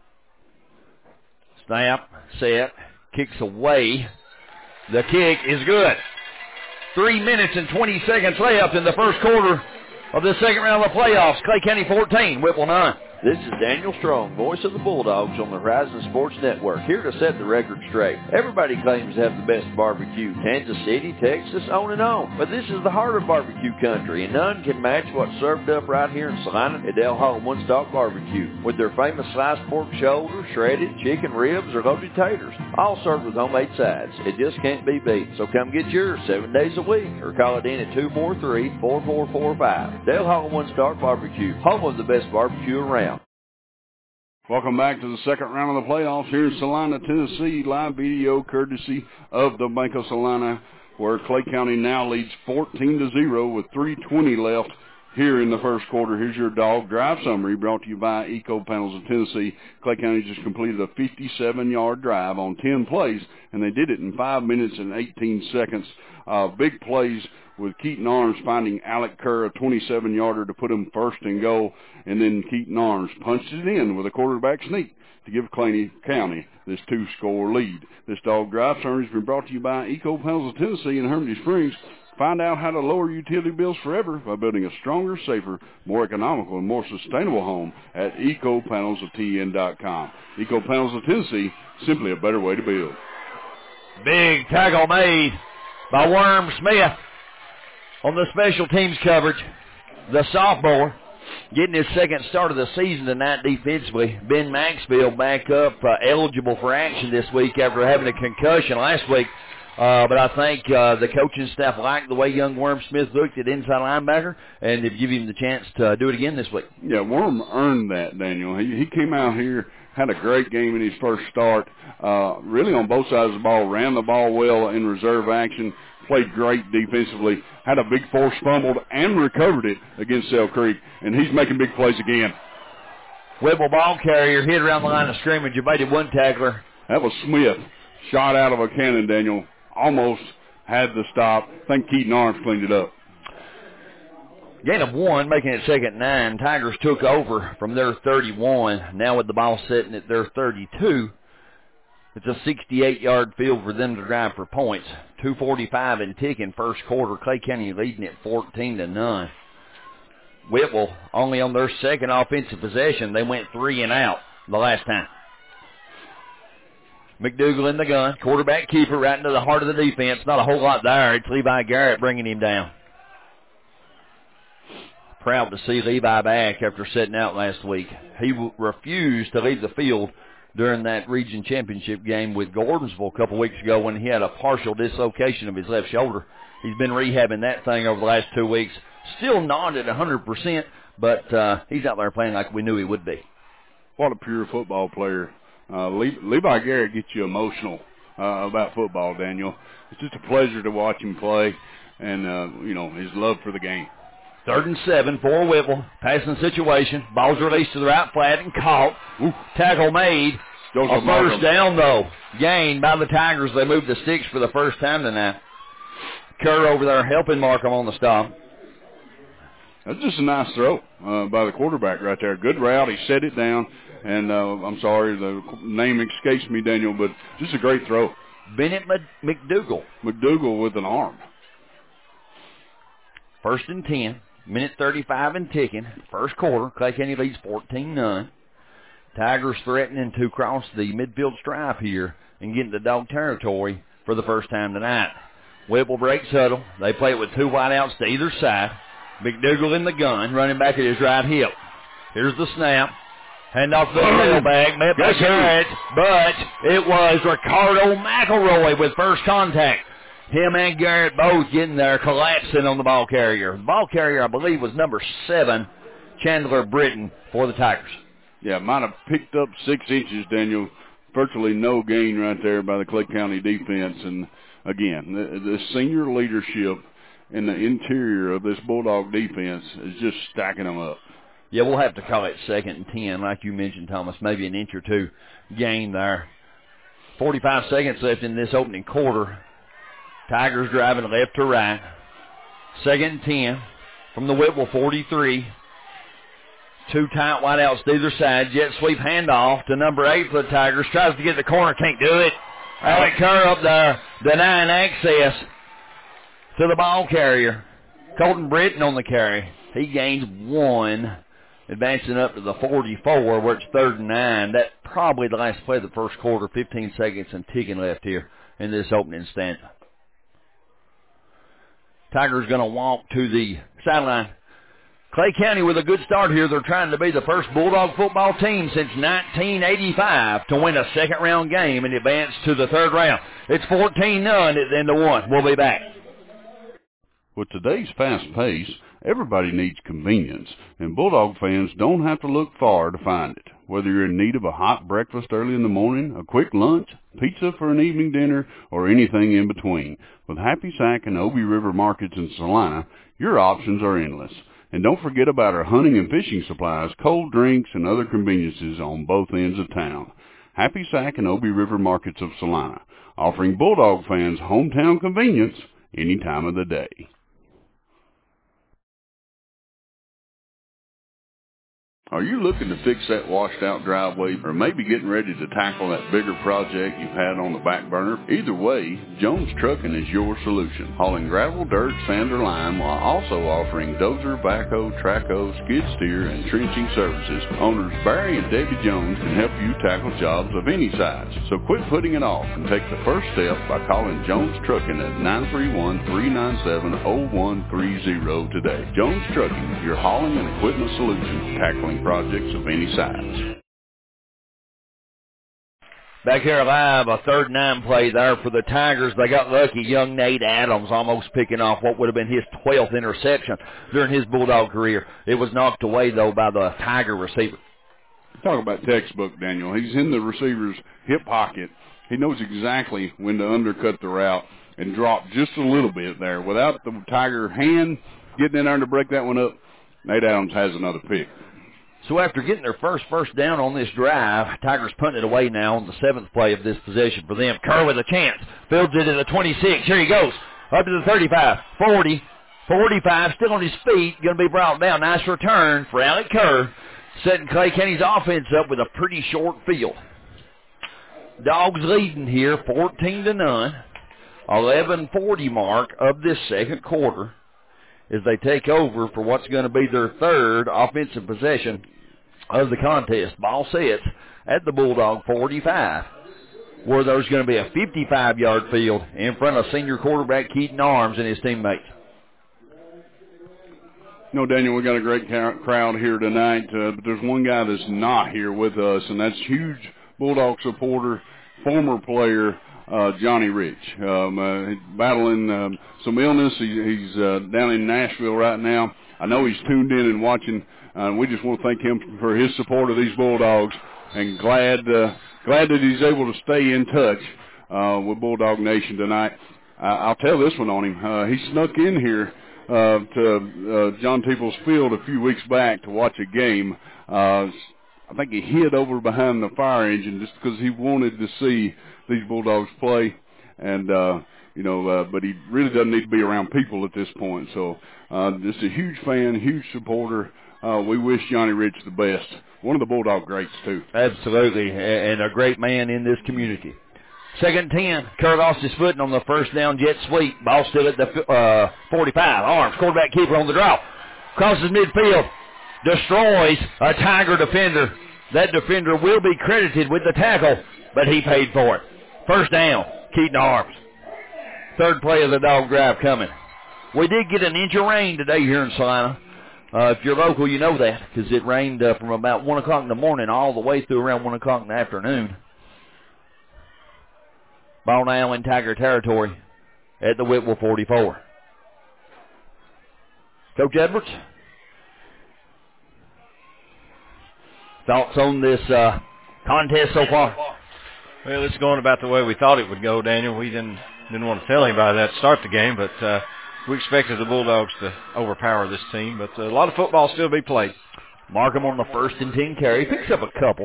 Snap, set, kicks away. The kick is good. 3 minutes and 20 seconds left in the first quarter of the second round of the playoffs. Clay County 14, Whipple 9. This is Daniel Strong, voice of the Bulldogs on the Horizon Sports Network, here to set the record straight. Everybody claims to have the best barbecue, Kansas City, Texas, on and on. But this is the heart of barbecue country, and none can match what's served up right here in Salina at Del Hall One Stop Barbecue, with their famous sliced pork shoulder, shredded chicken ribs, or loaded taters, all served with homemade sides. It just can't be beat. So come get yours 7 days a week, or call it in at 243-4445. Del Hall One Stop Barbecue, home of the best barbecue around. Welcome back to the second round of the playoffs here in Salina, Tennessee. Live video courtesy of the Bank of Salina, where Clay County now leads 14-0 with 3:20 left here in the first quarter. Here's your dog drive summary brought to you by Eco Panels of Tennessee. Clay County just completed a 57-yard drive on 10 plays, and they did it in 5 minutes and 18 seconds. Big plays with Keaton Arms finding Alec Kerr, a 27-yarder, to put him first and goal, and then Keaton Arms punched it in with a quarterback sneak to give Clay County this 2-score lead. This dog drive summary has been brought to you by Eco Panels of Tennessee in Hermitage Springs. Find out how to lower utility bills forever by building a stronger, safer, more economical, and more sustainable home at ecopanelsoftn.com. Eco Panels of Tennessee, simply a better way to build. Big tackle made by Worm Smith on the special teams coverage. The sophomore getting his second start of the season tonight defensively. Ben Maxfield back up, eligible for action this week after having a concussion last week. But I think the coaching staff liked the way young Worm Smith looked at inside linebacker, and they've given him the chance to do it again this week. Yeah, Worm earned that, Daniel. He came out here, had a great game in his first start, really on both sides of the ball, ran the ball well in reserve action, played great defensively, had a big force fumbled and recovered it against Sale Creek, and he's making big plays again. Whipple ball carrier hit around the line of scrimmage, evaded one tackler. That was Smith, shot out of a cannon, Daniel. Almost had the stop. I think Keaton Arms cleaned it up. Gain of 1, making it 2nd and 9. Tigers took over from their 31. Now with the ball sitting at their 32. It's a 68-yard field for them to drive for points. 2:45 and ticking first quarter. Clay County leading it 14-0. Whitwell only on their second offensive possession. They went 3 and out the last time. McDougal in the gun. Quarterback keeper right into the heart of the defense. Not a whole lot there. It's Levi Garrett bringing him down. Proud to see Levi back after sitting out last week. He refused to leave the field during that region championship game with Gordonsville a couple weeks ago when he had a partial dislocation of his left shoulder. He's been rehabbing that thing over the last 2 weeks. Still not at 100%, but he's out there playing like we knew he would be. What a pure football player. Levi Garrett gets you emotional about football, Daniel. It's just a pleasure to watch him play and, his love for the game. 3rd and 7 for Whipple. Passing situation. Ball's released to the right flat and caught. Ooh. Tackle made. A first down, though. Gained by the Tigers. They moved the sticks for the first time tonight. Kerr over there helping Markham on the stop. That's just a nice throw by the quarterback right there. Good route. He set it down. And I'm sorry, the name escapes me, Daniel, but just a great throw. Bennett McDougal. McDougal with an arm. 1st and 10. Minute 35 and ticking. First quarter. Clay County leads 14-0. Tigers threatening to cross the midfield stripe here and get into dog territory for the first time tonight. Whipple breaks huddle. They play it with 2 wideouts to either side. McDougal in the gun, running back at his right hip. Here's the snap. Hand off the tailback, met by Garrett, but it was Ricardo McElroy with first contact. Him and Garrett both getting there, collapsing on the ball carrier. The ball carrier, I believe, was number 7, Chandler Britton, for the Tigers. Yeah, might have picked up 6 inches, Daniel. Virtually no gain right there by the Clay County defense. And, again, the senior leadership in the interior of this Bulldog defense is just stacking them up. Yeah, we'll have to call it 2nd and 10, like you mentioned, Thomas. Maybe an inch or two gain there. 45 seconds left in this opening quarter. Tigers driving left to right. 2nd and 10 from the Whipple 43. 2 tight wideouts to either side. Jet sweep handoff to number 8 for the Tigers. Tries to get the corner, can't do it. Alec Kerr up there denying access to the ball carrier. Colton Britton on the carry. He gains 1 advancing up to the 44 where it's 3rd and 9. That's probably the last play of the first quarter, 15 seconds and ticking left here in this opening stanza. Tigers going to walk to the sideline. Clay County with a good start here. They're trying to be the first Bulldog football team since 1985 to win a second-round game and advance to the 3rd round. It's 14-0 at the end of 1. We'll be back. With today's fast pace, everybody needs convenience, and Bulldog fans don't have to look far to find it. Whether you're in need of a hot breakfast early in the morning, a quick lunch, pizza for an evening dinner, or anything in between, with Happy Sack and Obie River Markets in Salina, your options are endless. And don't forget about our hunting and fishing supplies, cold drinks, and other conveniences on both ends of town. Happy Sack and Obie River Markets of Salina, offering Bulldog fans hometown convenience any time of the day. Are you looking to fix that washed-out driveway or maybe getting ready to tackle that bigger project you've had on the back burner? Either way, Jones Trucking is your solution, hauling gravel, dirt, sand, or lime while also offering dozer, backhoe, trackhoe, skid steer, and trenching services. Owners Barry and Debbie Jones can help you tackle jobs of any size. So quit putting it off and take the first step by calling Jones Trucking at 931-397-0130 today. Jones Trucking, your hauling and equipment solution, tackling projects of any size. Back here live, a 3rd and 9 play there for the Tigers. They got lucky. Young Nate Adams almost picking off what would have been his 12th interception during his Bulldog career. It was knocked away, though, by the Tiger receiver. Talk about textbook, Daniel. He's in the receiver's hip pocket. He knows exactly when to undercut the route and drop just a little bit there. Without the Tiger hand getting in there to break that one up, Nate Adams has another pick. So after getting their first down on this drive, Tigers punting it away now on the 7th play of this possession for them. Kerr with a chance. Fields it at the 26. Here he goes. Up to the 35, 40, 45, still on his feet. Going to be brought down. Nice return for Alec Kerr, setting Clay County's offense up with a pretty short field. Dogs leading here 14-0. 11:40 mark of this second quarter as they take over for what's going to be their 3rd offensive possession of the contest. Ball sits at the Bulldog 45, where there's going to be a 55-yard field in front of senior quarterback Keaton Arms and his teammates. No, Daniel, we got a great crowd here tonight, but there's one guy that's not here with us, and that's huge Bulldog supporter, former player, Johnny Rich, battling some illness. He's down in Nashville right now. I know he's tuned in and watching. We just want to thank him for his support of these Bulldogs, and glad that he's able to stay in touch with Bulldog Nation tonight. I'll tell this one on him. He snuck in here to John Peoples Field a few weeks back to watch a game. I think he hid over behind the fire engine just because he wanted to see these Bulldogs play, and but he really doesn't need to be around people at this point. So just a huge fan, huge supporter. We wish Johnny Rich the best. One of the Bulldog greats too. Absolutely, and a great man in this community. 2nd and 10. Kerr lost his footing on the first down jet sweep. Ball still at the 45. Arms, quarterback keeper on the draw. Crosses midfield. Destroys a Tiger defender. That defender will be credited with the tackle, but he paid for it. 1st down, Keaton Arms. 3rd play of the dog drive coming. We did get an inch of rain today here in Salina. If you're local, you know that, because it rained from about 1 o'clock in the morning all the way through around 1 o'clock in the afternoon. Ball now in Tiger territory at the Whitwell 44. Coach Edwards, thoughts on this contest so far? Well, it's going about the way we thought it would go, Daniel. We didn't want to tell anybody that to start the game, but we expected the Bulldogs to overpower this team. But a lot of football still be played. Markham on the 1st and 10 carry. Picks up a couple.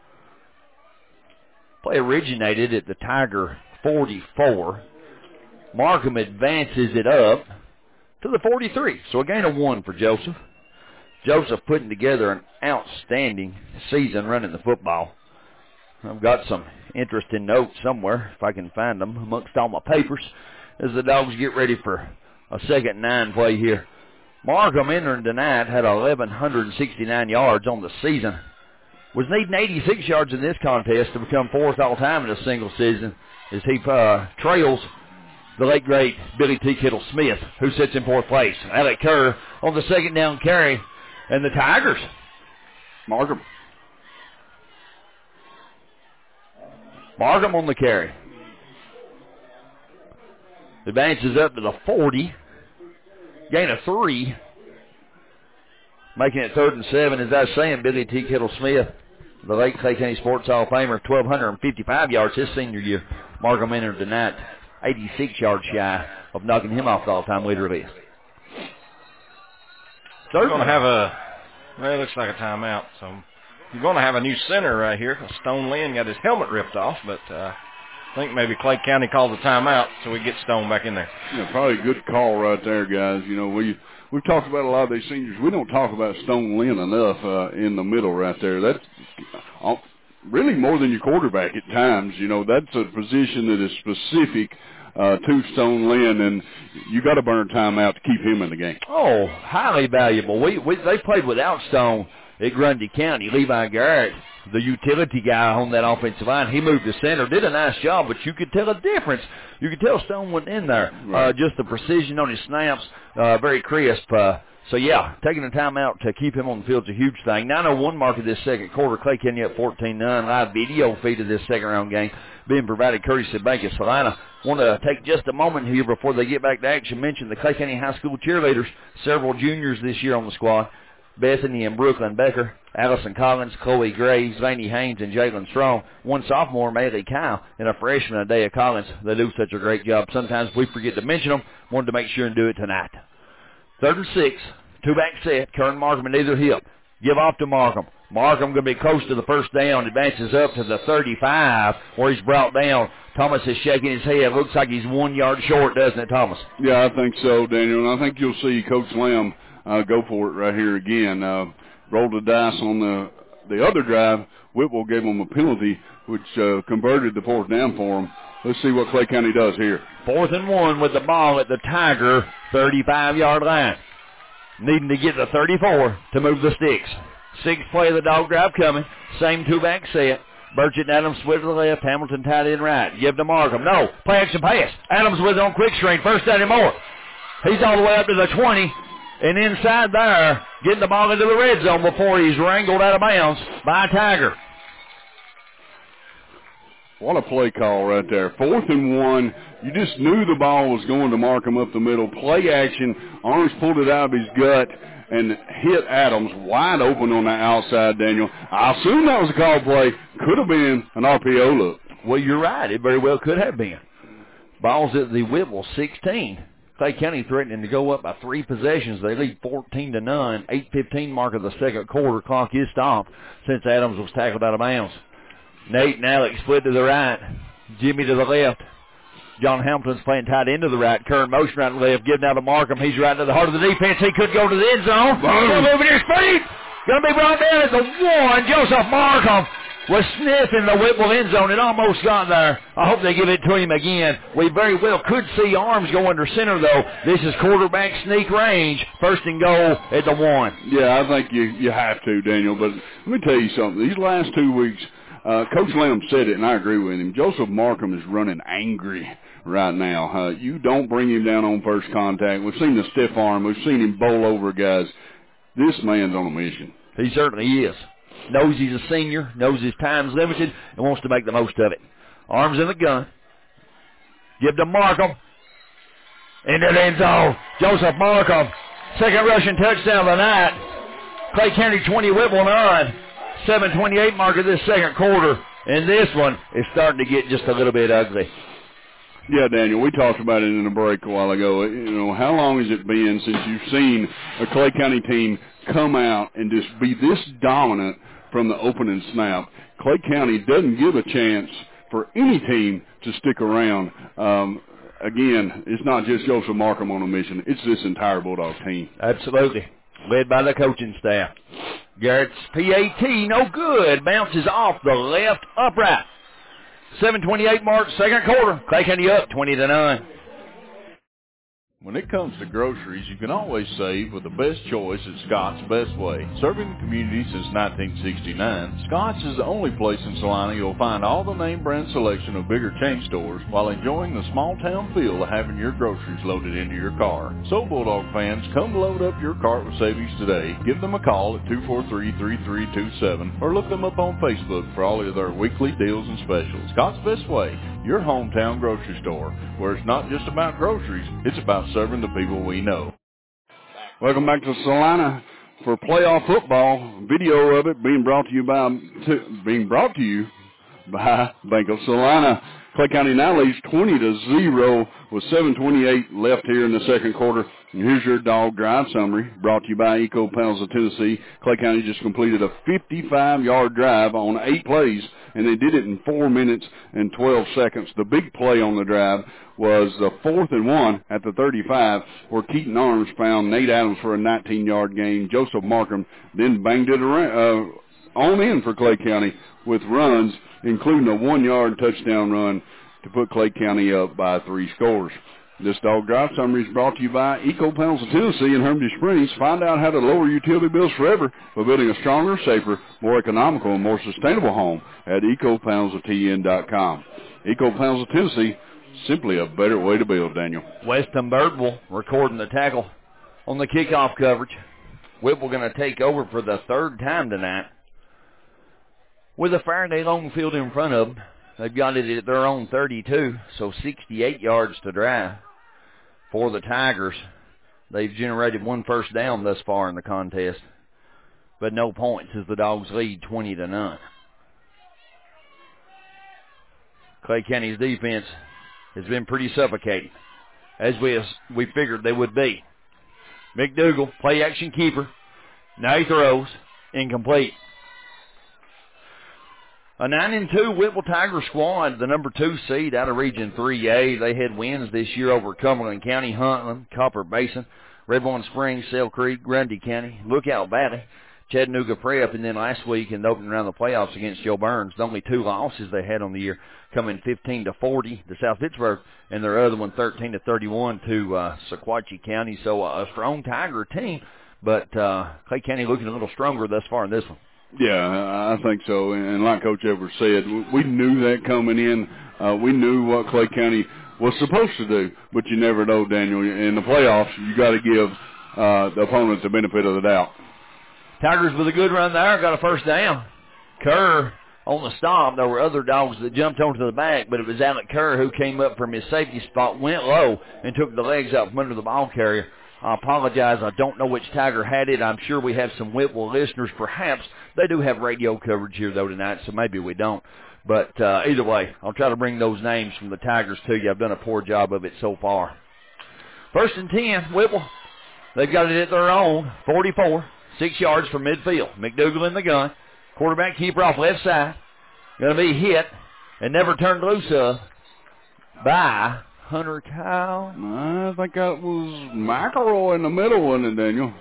Play originated at the Tiger 44. Markham advances it up to the 43. So a gain of 1 for Joseph. Joseph putting together an outstanding season running the football. I've got some interesting notes somewhere, if I can find them, amongst all my papers, as the Dogs get ready for a 2nd and 9 play here Markham entering tonight had 1,169 yards on the season. Was needing 86 yards in this contest to become fourth all-time in a single season as he trails the late, great Billy T. Kittle Smith, who sits in fourth place. Alec Kerr on the second down carry, and the Tigers. Markham on the carry. Advances up to the 40. Gain of 3. Making it 3rd and 7. As I was saying, Billy T. Kittle Smith, the late Clay County Sports Hall of Famer, 1,255 yards his senior year. Markham entered tonight 86 yards shy of knocking him off the all-time leader list. They're going to have it looks like a timeout. So you're going to have a new center right here. Stone Lynn got his helmet ripped off, but I think maybe Clay County called the timeout so we get Stone back in there. Yeah, probably a good call right there, guys. You know, we've talked about a lot of these seniors. We don't talk about Stone Lynn enough in the middle right there. That's really more than your quarterback at times. You know, that's a position that is specific to Stone Lynn, and you got to burn timeout to keep him in the game. Oh, highly valuable. They played without Stone at Grundy County. Levi Garrett, the utility guy on that offensive line, he moved to center, did a nice job, but you could tell a difference. You could tell Stone wasn't in there. Right. Just the precision on his snaps, very crisp. So, yeah, taking the timeout to keep him on the field is a huge thing. 9:01 mark of this second quarter. Clay County up 14-9. Live video feed of this second-round game being provided courtesy of Bank of Salina. Want to take just a moment here before they get back to action. Mention the Clay County High School cheerleaders. Several juniors this year on the squad. Bethany and Brooklyn Becker, Allison Collins, Chloe Graves, Lainey Haynes, and Jalen Strong. One sophomore, Maylee Kyle, and a freshman, Adea Collins. They do such a great job. Sometimes we forget to mention them. Wanted to make sure and do it tonight. 3rd and 6. Two-back set. Kern Markham at either hip. Give off to Markham. Markham going to be close to the first down. Advances up to the 35 where he's brought down. Thomas is shaking his head. Looks like he's 1 yard short, doesn't it, Thomas? Yeah, I think so, Daniel. And I think you'll see Coach Lamb go for it right here again. Rolled the dice on the other drive. Whitwell gave him a penalty, which converted the 4th down for him. Let's see what Clay County does here. 4th and 1 with the ball at the Tiger 35-yard line. Needing to get the 34 to move the sticks. 6th play of the dog drive coming. Same two-back set. Burchett and Adams split to the left. Hamilton tied in right. Give to Markham. No. Play action pass. Adams with it on quick string. First down and more. He's all the way up to the 20. And inside there, getting the ball into the red zone before he's wrangled out of bounds by Tiger. What a play call right there. 4th and 1. You just knew the ball was going to Markham up the middle. Play action. Arms pulled it out of his gut and hit Adams wide open on the outside, Daniel. I assume that was a call play. Could have been an RPO look. Well, you're right. It very well could have been. Ball's at the Whitwell 16. Clay County threatening to go up by 3 possessions. They lead 14-9. 8:15 mark of the second quarter. Clock is stopped since Adams was tackled out of bounds. Nate and Alex split to the right. Jimmy to the left. John Hamilton's playing tight end to the right. Kern motion right to the left. Giving out to Markham. He's right to the heart of the defense. He could go to the end zone. Still moving his feet. Going to be brought down at the 1. Joseph Markham was sniffing the Whitwell end zone. It almost got there. I hope they give it to him again. We very well could see arms go under center, though. This is quarterback sneak range. 1st and goal at the 1. Yeah, I think you have to, Daniel. But let me tell you something. These last 2 weeks, Coach Lamb said it, and I agree with him. Joseph Markham is running angry right now. You don't bring him down on first contact. We've seen the stiff arm. We've seen him bowl over guys. This man's on a mission. He certainly is. Knows he's a senior, knows his time's limited, and wants to make the most of it. Arms in the gun. Give to Markham. Into the end zone. Joseph Markham. Second rushing touchdown of the night. Clay County 20, Whitwell 9. 7:28 mark of this second quarter. And this one is starting to get just a little bit ugly. Yeah, Daniel, we talked about it in the break a while ago. You know, how long has it been since you've seen a Clay County team come out and just be this dominant from the opening snap? Clay County doesn't give a chance for any team to stick around. Again, it's not just Joseph Markham on a mission. It's this entire Bulldog team. Absolutely. Led by the coaching staff. Garrett's PAT, no good. Bounces off the left upright. 7:28 mark, second quarter. Clay County up 20-9. When it comes to groceries, you can always save with the best choice at Scott's Best Way. Serving the community since 1969, Scott's is the only place in Salina you'll find all the name brand selection of bigger chain stores while enjoying the small town feel of having your groceries loaded into your car. So Bulldog fans, come load up your cart with savings today. Give them a call at 243-3327 or look them up on Facebook for all of their weekly deals and specials. Scott's Best Way, your hometown grocery store, where it's not just about groceries, it's about serving the people we know. Welcome back to Salina for playoff football. Video of it being brought to you by Bank of Salina. Clay County now leads 20-0 with 7:28 left here in the second quarter. And here's your dog drive summary brought to you by Eco Panels of Tennessee. Clay County just completed a 55-yard drive on 8 plays, and they did it in 4 minutes and 12 seconds. The big play on the drive was the 4th and 1 at the 35, where Keaton Arms found Nate Adams for a 19-yard gain. Joseph Markham then banged it around, on in for Clay County with runs, including a 1-yard touchdown run to put Clay County up by 3 scores. This dog drive summary is brought to you by Eco Panels of Tennessee in Hermitage Springs. Find out how to lower utility bills forever by building a stronger, safer, more economical, and more sustainable home at ecopanelsoftn.com. Eco Panels of Tennessee, simply a better way to build, Daniel. Weston Birdwell recording the tackle on the kickoff coverage. Whipple going to take over for the 3rd time tonight. With a Faraday long field in front of them, they've got it at their own 32, so 68 yards to drive. For the Tigers, they've generated 1 first down thus far in the contest, but no points as the Dogs lead 20-0. Clay County's defense has been pretty suffocating, as we figured they would be. McDougal, play action keeper. Now he throws, incomplete. A 9-2 Whipple Tiger squad, the number 2 seed out of Region 3A. They had wins this year over Cumberland County, Huntland, Copper Basin, Redbone Springs, Sale Creek, Grundy County, Lookout Valley, Chattanooga Prep, and then last week in the opening round of the playoffs against Joe Burns, the only 2 losses they had on the year, coming 15-40 to South Pittsburgh, and their other one 13-31 to Sequatchie County. So a strong Tiger team, but Clay County looking a little stronger thus far in this one. Yeah, I think so. And like Coach Edwards said, we knew that coming in. We knew what Clay County was supposed to do, but you never know, Daniel. In the playoffs, you got to give the opponents the benefit of the doubt. Tigers with a good run there, got a first down. Kerr on the stop. There were other dogs that jumped onto the back, but it was Alec Kerr who came up from his safety spot, went low, and took the legs out from under the ball carrier. I apologize. I don't know which Tiger had it. I'm sure we have some Whipple listeners, perhaps. They do have radio coverage here, though, tonight, so maybe we don't. But either way, I'll try to bring those names from the Tigers to you. I've done a poor job of it so far. 1st and 10, Whipple. They've got it at their own 44, 6 yards from midfield. McDougal in the gun. Quarterback keeper off left side. Going to be hit and never turned loose by Hunter Kyle. I think that was McElroy in the middle, wasn't it, Daniel?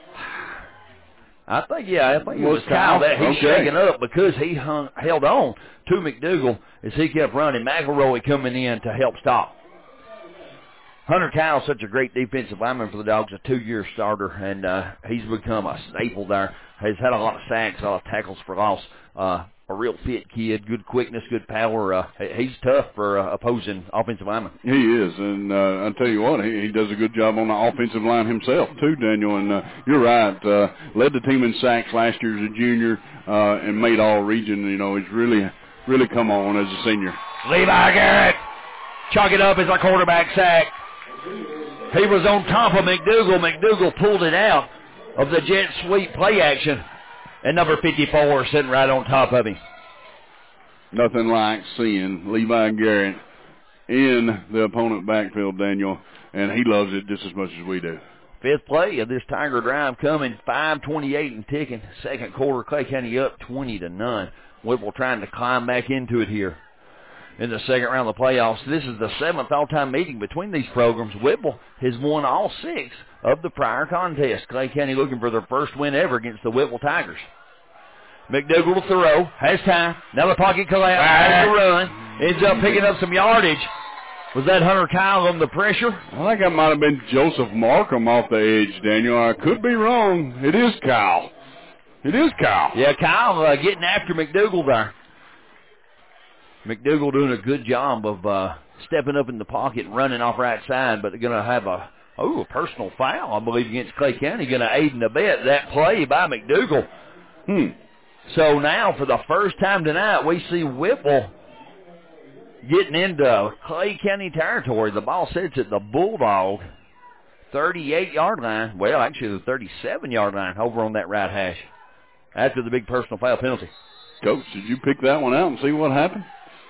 I think it was Kyle. That he's shaking up because he held on to McDougal as he kept running. McElroy coming in to help stop. Hunter Kyle, such a great defensive lineman for the Dogs, a 2-year starter, and he's become a staple there. Has had a lot of sacks, a lot of tackles for loss. A real fit kid, good quickness, good power. He's tough for opposing offensive linemen. He is, and I'll tell you what, he does a good job on the offensive line himself, too, Daniel. And you're right, led the team in sacks last year as a junior and made all-region. You know, he's really come on as a senior. Levi Garrett, chalk it up as our quarterback sack. He was on top of McDougal. McDougal pulled it out of the jet sweep play action. And number 54 sitting right on top of him. Nothing like seeing Levi Garrett in the opponent backfield, Daniel, and he loves it just as much as we do. 5th play of this Tiger drive coming, 5:28 and ticking. Second quarter, Clay County up 20-0. Whipple trying to climb back into it here in the second round of the playoffs. This is the 7th all-time meeting between these programs. Whipple has won all 6 of the prior contests. Clay County looking for their first win ever against the Whipple Tigers. McDougal will throw, has time. Now the pocket collapse, has to run. Ends up picking up some yardage. Was that Hunter Kyle under pressure? I think that might have been Joseph Markham off the edge, Daniel. I could be wrong. It is Kyle. Yeah, Kyle getting after McDougal there. McDougal doing a good job of stepping up in the pocket and running off right side, but they're going to have a personal foul, I believe, against Clay County. Going to aid and abet that play by McDougal. So now, for the first time tonight, we see Whipple getting into Clay County territory. The ball sits at the Bulldog 38-yard line. Well, actually the 37-yard line over on that right hash after the big personal foul penalty. Coach, did you pick that one out and see what happened?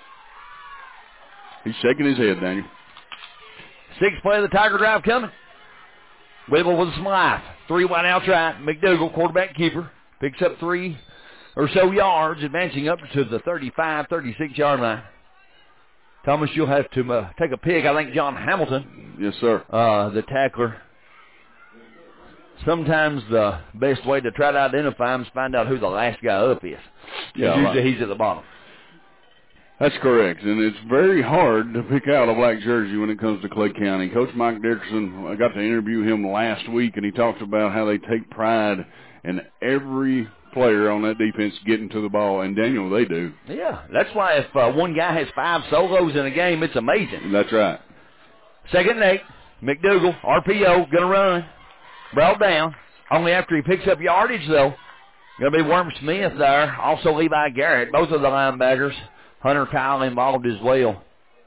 He's shaking his head, Daniel. Sixth play of the Tiger drive coming. Whipple with a Smythe. 3 wide outs right. McDougal, quarterback keeper, picks up 3 or so yards, advancing up to the 35, 36-yard line. Thomas, you'll have to take a pick. I think John Hamilton. Yes, sir. The tackler. Sometimes the best way to try to identify him is find out who the last guy up is. Yeah, usually he's at the bottom. That's correct, and it's very hard to pick out a black jersey when it comes to Clay County. Coach Mike Dickerson, I got to interview him last week, and he talked about how they take pride in every player on that defense getting to the ball, and Daniel, they do. Yeah, that's why if one guy has 5 solos in a game, it's amazing. That's right. 2nd and 8, McDougal, RPO, going to run, brought down, only after he picks up yardage, though. Going to be Worm Smith there, also Levi Garrett, both of the linebackers. Hunter Kyle involved as well.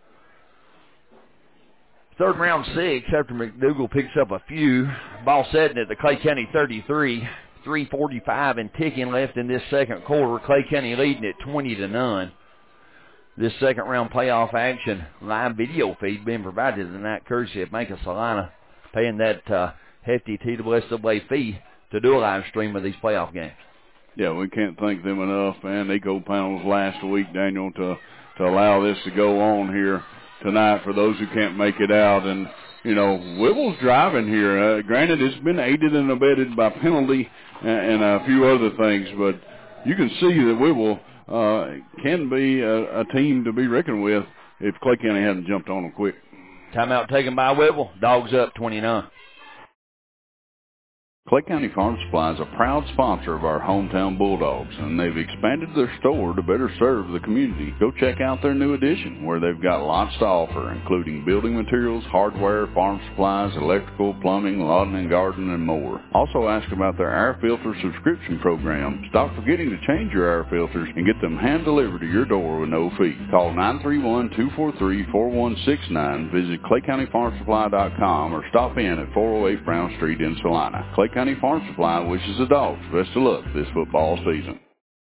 3rd round 6 after McDougal picks up a few. Ball setting at the Clay County 33. 3:45 and ticking left in this second quarter. Clay County leading at 20-0. This second round playoff action live video feed being provided tonight courtesy of Bank of Salina, paying that hefty TWSAA fee to do a live stream of these playoff games. Yeah, we can't thank them enough, and Eco Panels last week, Daniel, to allow this to go on here tonight for those who can't make it out. And you know, Whipple's driving here. Granted, it's been aided and abetted by penalty and a few other things, but you can see that Whipple can be a team to be reckoned with if Clay County hadn't jumped on them quick. Timeout taken by Whipple. Dogs up 29. Clay County Farm Supply is a proud sponsor of our hometown Bulldogs, and they've expanded their store to better serve the community. Go check out their new addition, where they've got lots to offer, including building materials, hardware, farm supplies, electrical, plumbing, lawn and garden, and more. Also ask about their air filter subscription program. Stop forgetting to change your air filters and get them hand-delivered to your door with no fee. Call 931-243-4169, visit ClayCountyFarmSupply.com, or stop in at 408 Brown Street in Salina. Clay County Farm Supply wishes the Dogs best of luck this football season.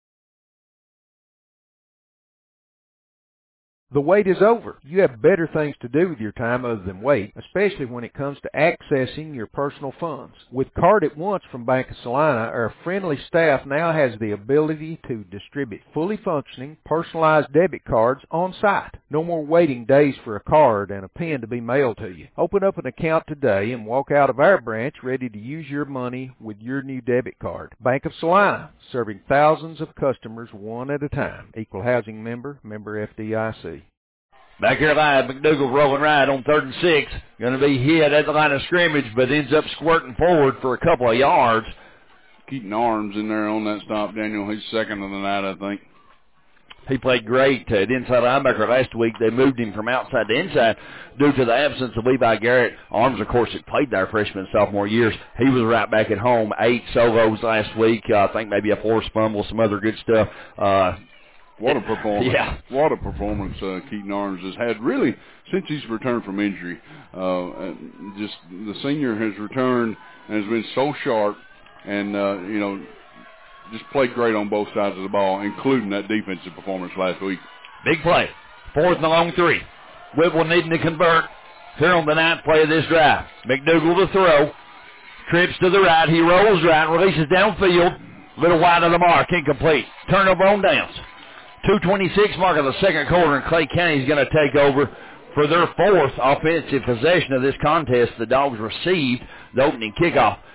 The wait is over. You have better things to do with your time other than wait, especially when it comes to accessing your personal funds. With Card at Once from Bank of Salina, our friendly staff now has the ability to distribute fully functioning, personalized debit cards on site. No more waiting days for a card and a PIN to be mailed to you. Open up an account today and walk out of our branch ready to use your money with your new debit card. Bank of Salina, serving thousands of customers one at a time. Equal housing member, member FDIC. Back here live, McDougal rolling right on 3rd and 6. Going to be hit at the line of scrimmage, but ends up squirting forward for a couple of yards. Keaton Arms in there on that stop, Daniel. He's second of the night, I think. He played great at inside linebacker last week. They moved him from outside to inside due to the absence of Levi Garrett. Arms, of course, had played there freshman and sophomore years. He was right back at home. 8 solos last week. I think maybe a forced fumble, some other good stuff. What a performance. Yeah. What a performance Keaton Arms has had really since he's returned from injury. Just the senior has returned and has been so sharp and, just played great on both sides of the ball, including that defensive performance last week. Big play. 4th and a long 3. Whipple needing to convert here on the 9th play of this drive. McDougal to throw. Trips to the right. He rolls right, releases downfield. A little wide of the mark. Incomplete. Turnover on downs. 2:26 mark of the second quarter, and Clay County is going to take over for their 4th offensive possession of this contest. The Dogs received the opening kickoff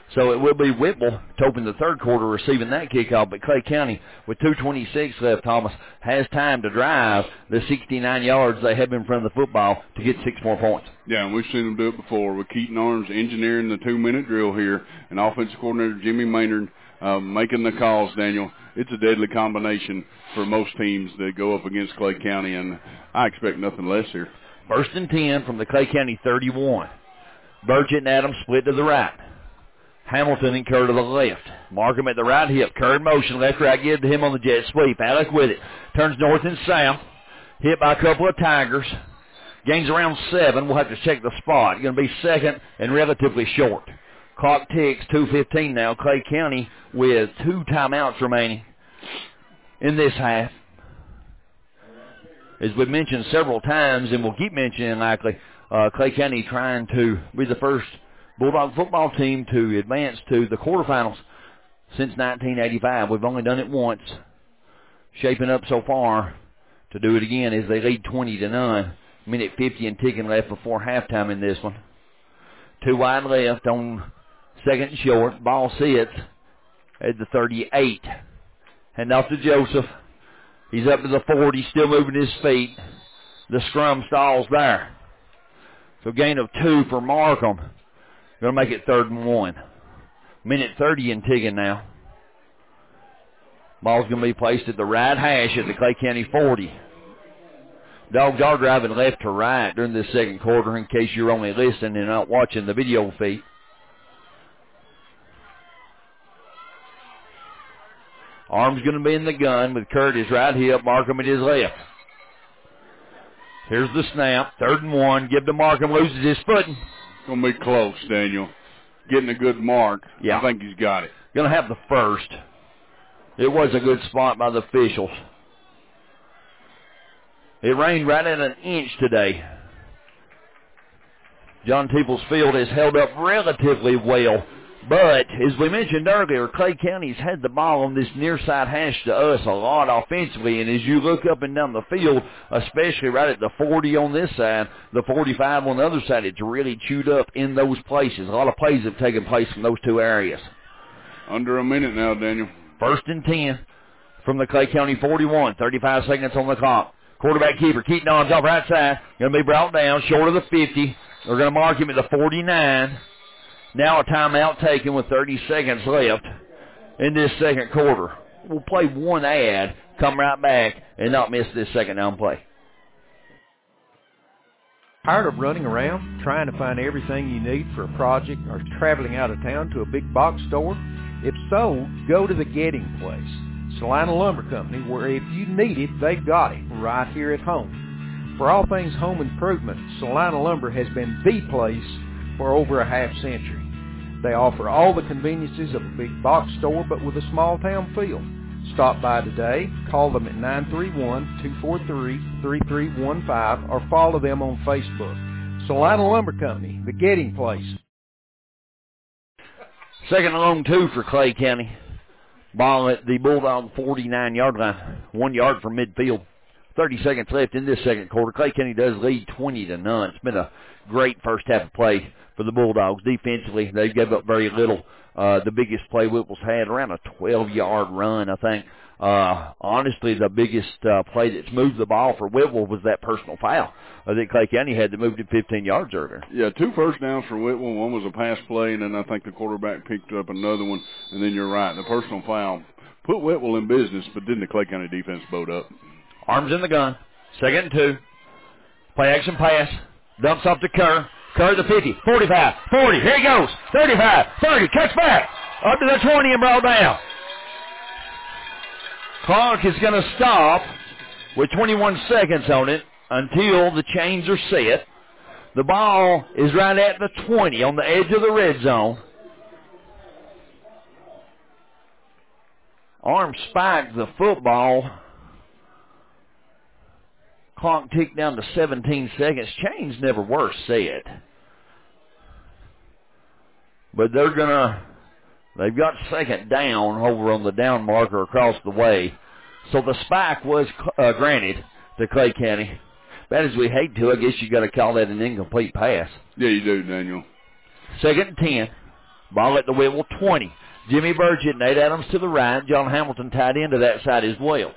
So it will be Whipple to open the third quarter receiving that kickoff, but Clay County, with 2:26 left, Thomas, has time to drive the 69 yards they have in front of the football to get 6 more points. Yeah, and we've seen them do it before with Keaton Arms engineering the 2-minute drill here and offensive coordinator Jimmy Maynard making the calls, Daniel. It's a deadly combination for most teams that go up against Clay County, and I expect nothing less here. 1st and 10 from the Clay County 31. Burchett and Adams split to the right. Hamilton and Kerr to the left. Markham at the right hip. Kerr in motion. Left right give to him on the jet sweep. Alec with it. Turns north and south. Hit by a couple of Tigers. Gains around 7. We'll have to check the spot. Going to be second and relatively short. Clock ticks. 2:15 now. Clay County with 2 timeouts remaining in this half. As we've mentioned several times, and we'll keep mentioning likely, Clay County trying to be the first Bulldog football team to advance to the quarterfinals since 1985. We've only done it once. Shaping up so far to do it again as they lead 20-0. Minute 50 and ticking left before halftime in this one. 2 wide left on second and short. Ball sits at the 38. Hand off to Joseph. He's up to the 40, still moving his feet. The scrum stalls there. So gain of 2 for Markham. Going to make it 3rd and 1. Minute 30 and ticking now. Ball's going to be placed at the right hash at the Clay County 40. Dogs are driving left to right during this second quarter in case you're only listening and not watching the video feed. Arms going to be in the gun with Kurt his right hip, Markham at his left. Here's the snap, 3rd and 1. Give to Markham, loses his footing. It's going to be close, Daniel. Getting a good mark. Yeah. I think he's got it. Going to have the first. It was a good spot by the officials. It rained right at an inch today. John Teeples Field has held up relatively well. But, as we mentioned earlier, Clay County's had the ball on this near side hash to us a lot offensively. And as you look up and down the field, especially right at the 40 on this side, the 45 on the other side, it's really chewed up in those places. A lot of plays have taken place from those two areas. Under a minute now, Daniel. 1st and 10 from the Clay County 41. 35 seconds on the clock. Quarterback keeper, Keaton Arms off right side. Going to be brought down short of the 50. They're going to mark him at the 49. Now a timeout taken with 30 seconds left in this second quarter. We'll play one ad, come right back, and not miss this second down play. Tired of running around, trying to find everything you need for a project, or traveling out of town to a big box store? If so, go to the Getting Place, Salina Lumber Company, where if you need it, they've got it right here at home. For all things home improvement, Salina Lumber has been the place for over a half century. They offer all the conveniences of a big box store, but with a small town feel. Stop by today, call them at 931-243-3315, or follow them on Facebook. Salina Lumber Company, the Getting Place. 2nd and long 2 for Clay County. Ball at the Bulldog 49-yard line, 1 yard from midfield. 30 seconds left in this second quarter. Clay County does lead 20-0. It's been a great first half of play for the Bulldogs. Defensively, they gave up very little. The biggest play Whipple's had, around a 12-yard run, I think. Honestly, the biggest play that's moved the ball for Whipple was that personal foul that Clay County had that moved it 15 yards earlier. Yeah, 2 first downs for Whipple. One was a pass play, and then I think the quarterback picked up another one. And then you're right, the personal foul put Whipple in business, but didn't the Clay County defense boat up? Arms in the gun. 2nd and 2. Play action pass. Dumps off to Kerr. Kerr to 50, 45, 40. Here he goes. 35, 30. Cuts back. Up to the 20 and brought down. Clock is going to stop with 21 seconds on it until the chains are set. The ball is right at the 20 on the edge of the red zone. Arms spiked the football. Clock ticked down to 17 seconds. Chains never were set. But they've got 2nd down over on the down marker across the way. So the spike was granted to Clay County. Bad as we hate to, I guess you got to call that an incomplete pass. Yeah, you do, Daniel. 2nd and 10 Ball at the Whitwell 20. Jimmy Burgett, Nate Adams to the right. John Hamilton tied into that side as well.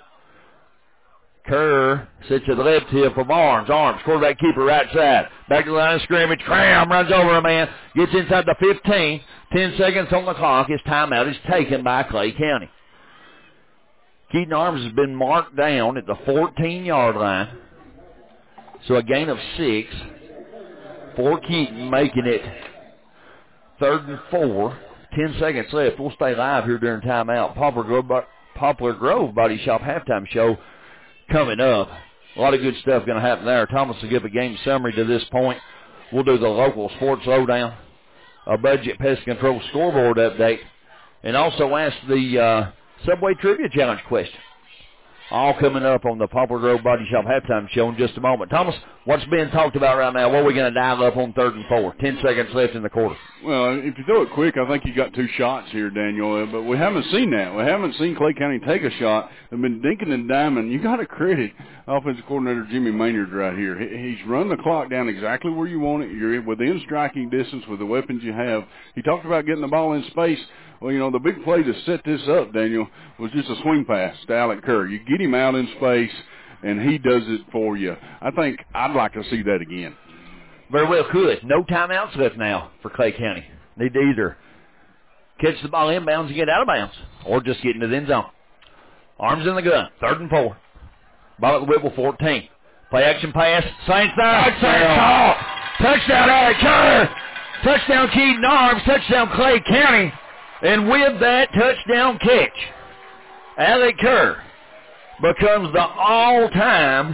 Kerr sits to the left hip of Arms. Arms, quarterback keeper, right side. Back to the line of scrimmage. Cram runs over a man. Gets inside the 15. 10 seconds on the clock. His timeout is taken by Clay County. Keaton Arms has been marked down at the 14-yard line. So a gain of 6 for Keaton, making it 3rd and 4. 10 seconds left. We'll stay live here during timeout. Poplar Grove Body Shop halftime show coming up. A lot of good stuff going to happen there. Thomas will give a game summary to this point. We'll do the local sports lowdown, a budget pest control scoreboard update, and also ask the Subway Trivia Challenge question. All coming up on the Poplar Grove Body Shop halftime show in just a moment. Thomas, what's being talked about right now? What are we going to dial up on 3rd and 4? 10 seconds left in the quarter. Well, if you throw it quick, I think you got 2 shots here, Daniel. But we haven't seen that. We haven't seen Clay County take a shot. They've been dinking and diming. You got to credit offensive coordinator Jimmy Maynard right here. He's run the clock down exactly where you want it. You're within striking distance with the weapons you have. He talked about getting the ball in space. Well, you know, the big play to set this up, Daniel, was just a swing pass to Alec Kerr. You get him out in space, and he does it for you. I think I'd like to see that again. Very well could. No timeouts left now for Clay County. Need to either catch the ball inbounds and get out of bounds, or just get into the end zone. Arms in the gun. 3rd and 4. Ball at the Whipple 14. Play action pass. Saints there. Touchdown, Alec Kerr. Touchdown, Keaton Arms. Touchdown, Clay County. And with that touchdown catch, Alec Kerr becomes the all-time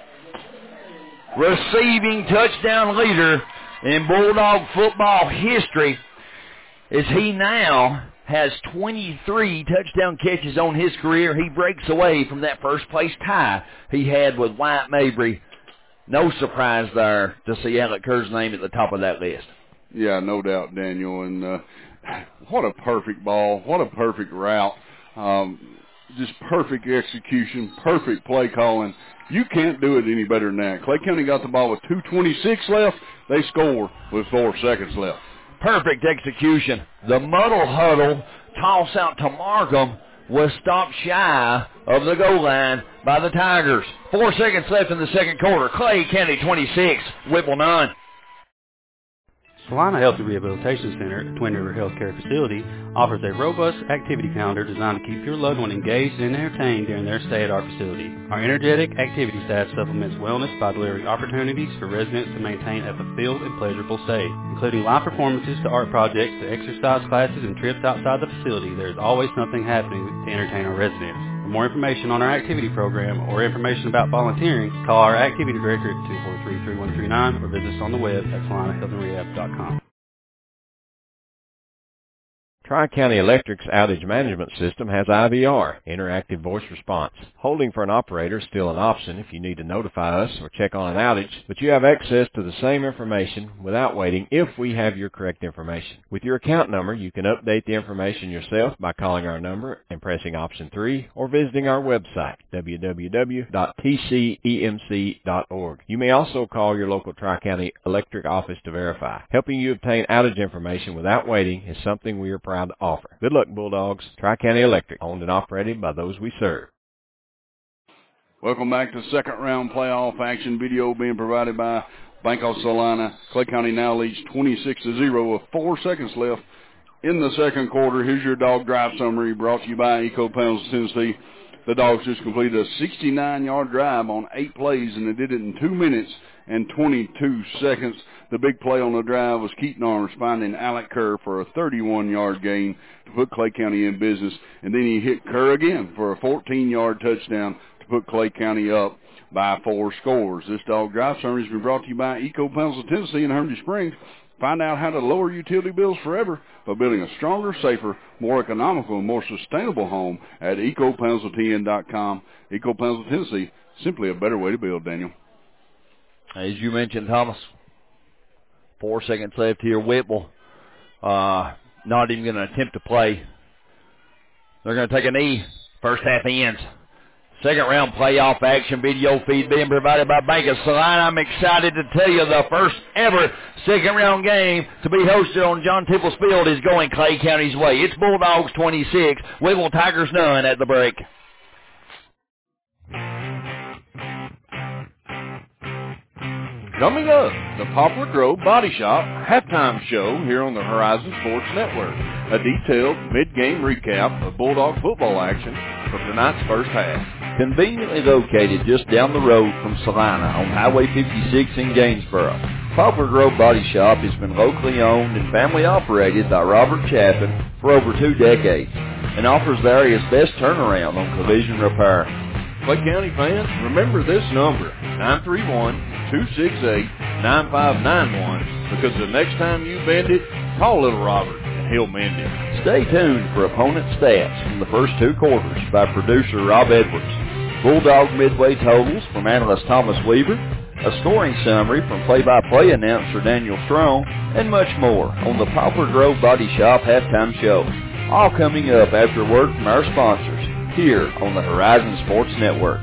receiving touchdown leader in Bulldog football history, as he now has 23 touchdown catches on his career. He breaks away from that first-place tie he had with Wyatt Mabry. No surprise there to see Alec Kerr's name at the top of that list. Yeah, no doubt, Daniel. And what a perfect ball. What a perfect route. Just perfect execution, perfect play calling. You can't do it any better than that. Clay County got the ball with 2:26 left. They score with 4 seconds left. Perfect execution. The muddle huddle toss out to Markham was stopped shy of the goal line by the Tigers. 4 seconds left in the second quarter. Clay County 26, Whipple 9. Salina Health and Rehabilitation Center, a Twin River Healthcare facility, offers a robust activity calendar designed to keep your loved one engaged and entertained during their stay at our facility. Our energetic activity staff supplements wellness by delivering opportunities for residents to maintain a fulfilled and pleasurable stay. Including live performances to art projects to exercise classes and trips outside the facility, there is always something happening to entertain our residents. For more information on our activity program or information about volunteering, call our activity director at 243-3139 or visit us on the web at salinahealthandrehab.com. Tri-County Electric's outage management system has IVR, interactive voice response. Holding for an operator is still an option if you need to notify us or check on an outage, but you have access to the same information without waiting if we have your correct information. With your account number, you can update the information yourself by calling our number and pressing option 3 or visiting our website, www.tcemc.org. You may also call your local Tri-County Electric office to verify. Helping you obtain outage information without waiting is something we are proud to offer. Good luck, Bulldogs. Tri-County Electric, owned and operated by those we serve. Welcome back to second round playoff action. Video being provided by Bank of Salina. Clay County now leads 26-0 with 4 seconds left in the second quarter. Here's your dog drive summary brought to you by Eco Panels of Tennessee. The Dogs just completed a 69-yard drive on 8 plays, and they did it in 2 minutes and 22 seconds. The big play on the drive was Keaton Arms finding Alec Kerr for a 31-yard gain to put Clay County in business. And then he hit Kerr again for a 14-yard touchdown to put Clay County up by 4 scores. This dog drive summary has been brought to you by Eco Panels of Tennessee in Hermitage Springs. Find out how to lower utility bills forever by building a stronger, safer, more economical, and more sustainable home at ecopanelsofTN.com. Eco Panels of Tennessee, simply a better way to build, Daniel. As you mentioned, Thomas, 4 seconds left here. Whipple not even going to attempt to play. They're going to take a knee. First half ends. Second round playoff action video feed being provided by Bank of Salina. I'm excited to tell you the first ever second round game to be hosted on John Tipples Field is going Clay County's way. It's Bulldogs 26, Whitwell Tigers none at the break. Coming up, the Poplar Grove Body Shop halftime show here on the Horizon Sports Network. A detailed mid-game recap of Bulldog football action from tonight's first half. Conveniently located just down the road from Salina on Highway 56 in Gainesboro, Poplar Grove Body Shop has been locally owned and family operated by Robert Chaffin for over 2 decades and offers the area's best turnaround on collision repair. Clay County fans, remember this number, 931-268-9591, because the next time you bend it, call Little Robert and he'll mend it. Stay tuned for opponent stats from the first 2 quarters by producer Rob Edwards, Bulldog midway totals from analyst Thomas Weaver, a scoring summary from play-by-play announcer Daniel Strong, and much more on the Poplar Grove Body Shop halftime show. All coming up after word from our sponsors here on the Horizon Sports Network.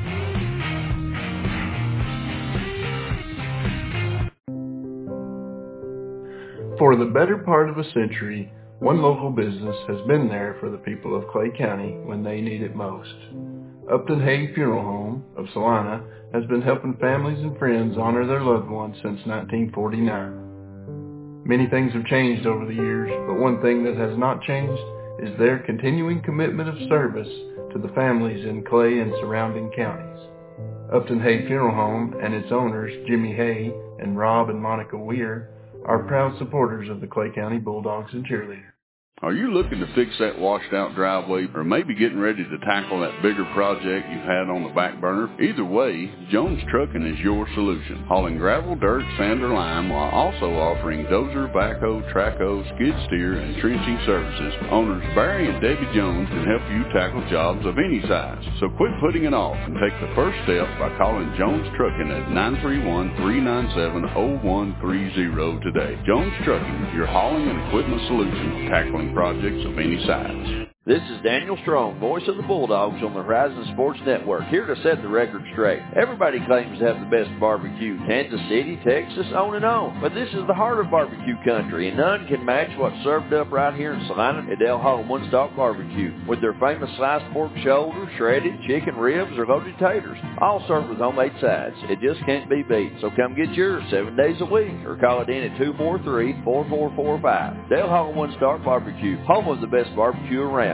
For the better part of a century, one local business has been there for the people of Clay County when they need it most. Upton Hay Funeral Home of Salina has been helping families and friends honor their loved ones since 1949. Many things have changed over the years, but one thing that has not changed is their continuing commitment of service to the families in Clay and surrounding counties. Upton Hay Funeral Home and its owners, Jimmy Hay and Rob and Monica Weir, are proud supporters of the Clay County Bulldogs and Cheerleaders. Are you looking to fix that washed-out driveway or maybe getting ready to tackle that bigger project you've had on the back burner? Either way, Jones Trucking is your solution. Hauling gravel, dirt, sand, or lime while also offering dozer, backhoe, trackhoe, skid steer, and trenching services. Owners Barry and Debbie Jones can help you tackle jobs of any size. So quit putting it off and take the first step by calling Jones Trucking at 931-397-0130 today. Jones Trucking, your hauling and equipment solution, tackling projects of any size. This is Daniel Strong, voice of the Bulldogs on the Horizon Sports Network, here to set the record straight. Everybody claims to have the best barbecue, Kansas City, Texas, on and on. But this is the heart of barbecue country, and none can match what's served up right here in Salina at Del Hall One Stop Barbecue, with their famous sliced pork shoulder, shredded chicken ribs, or loaded taters, all served with homemade sides. It just can't be beat. So come get yours 7 days a week, or call it in at 243-4445. Del Hall One Stop Barbecue, home of the best barbecue around.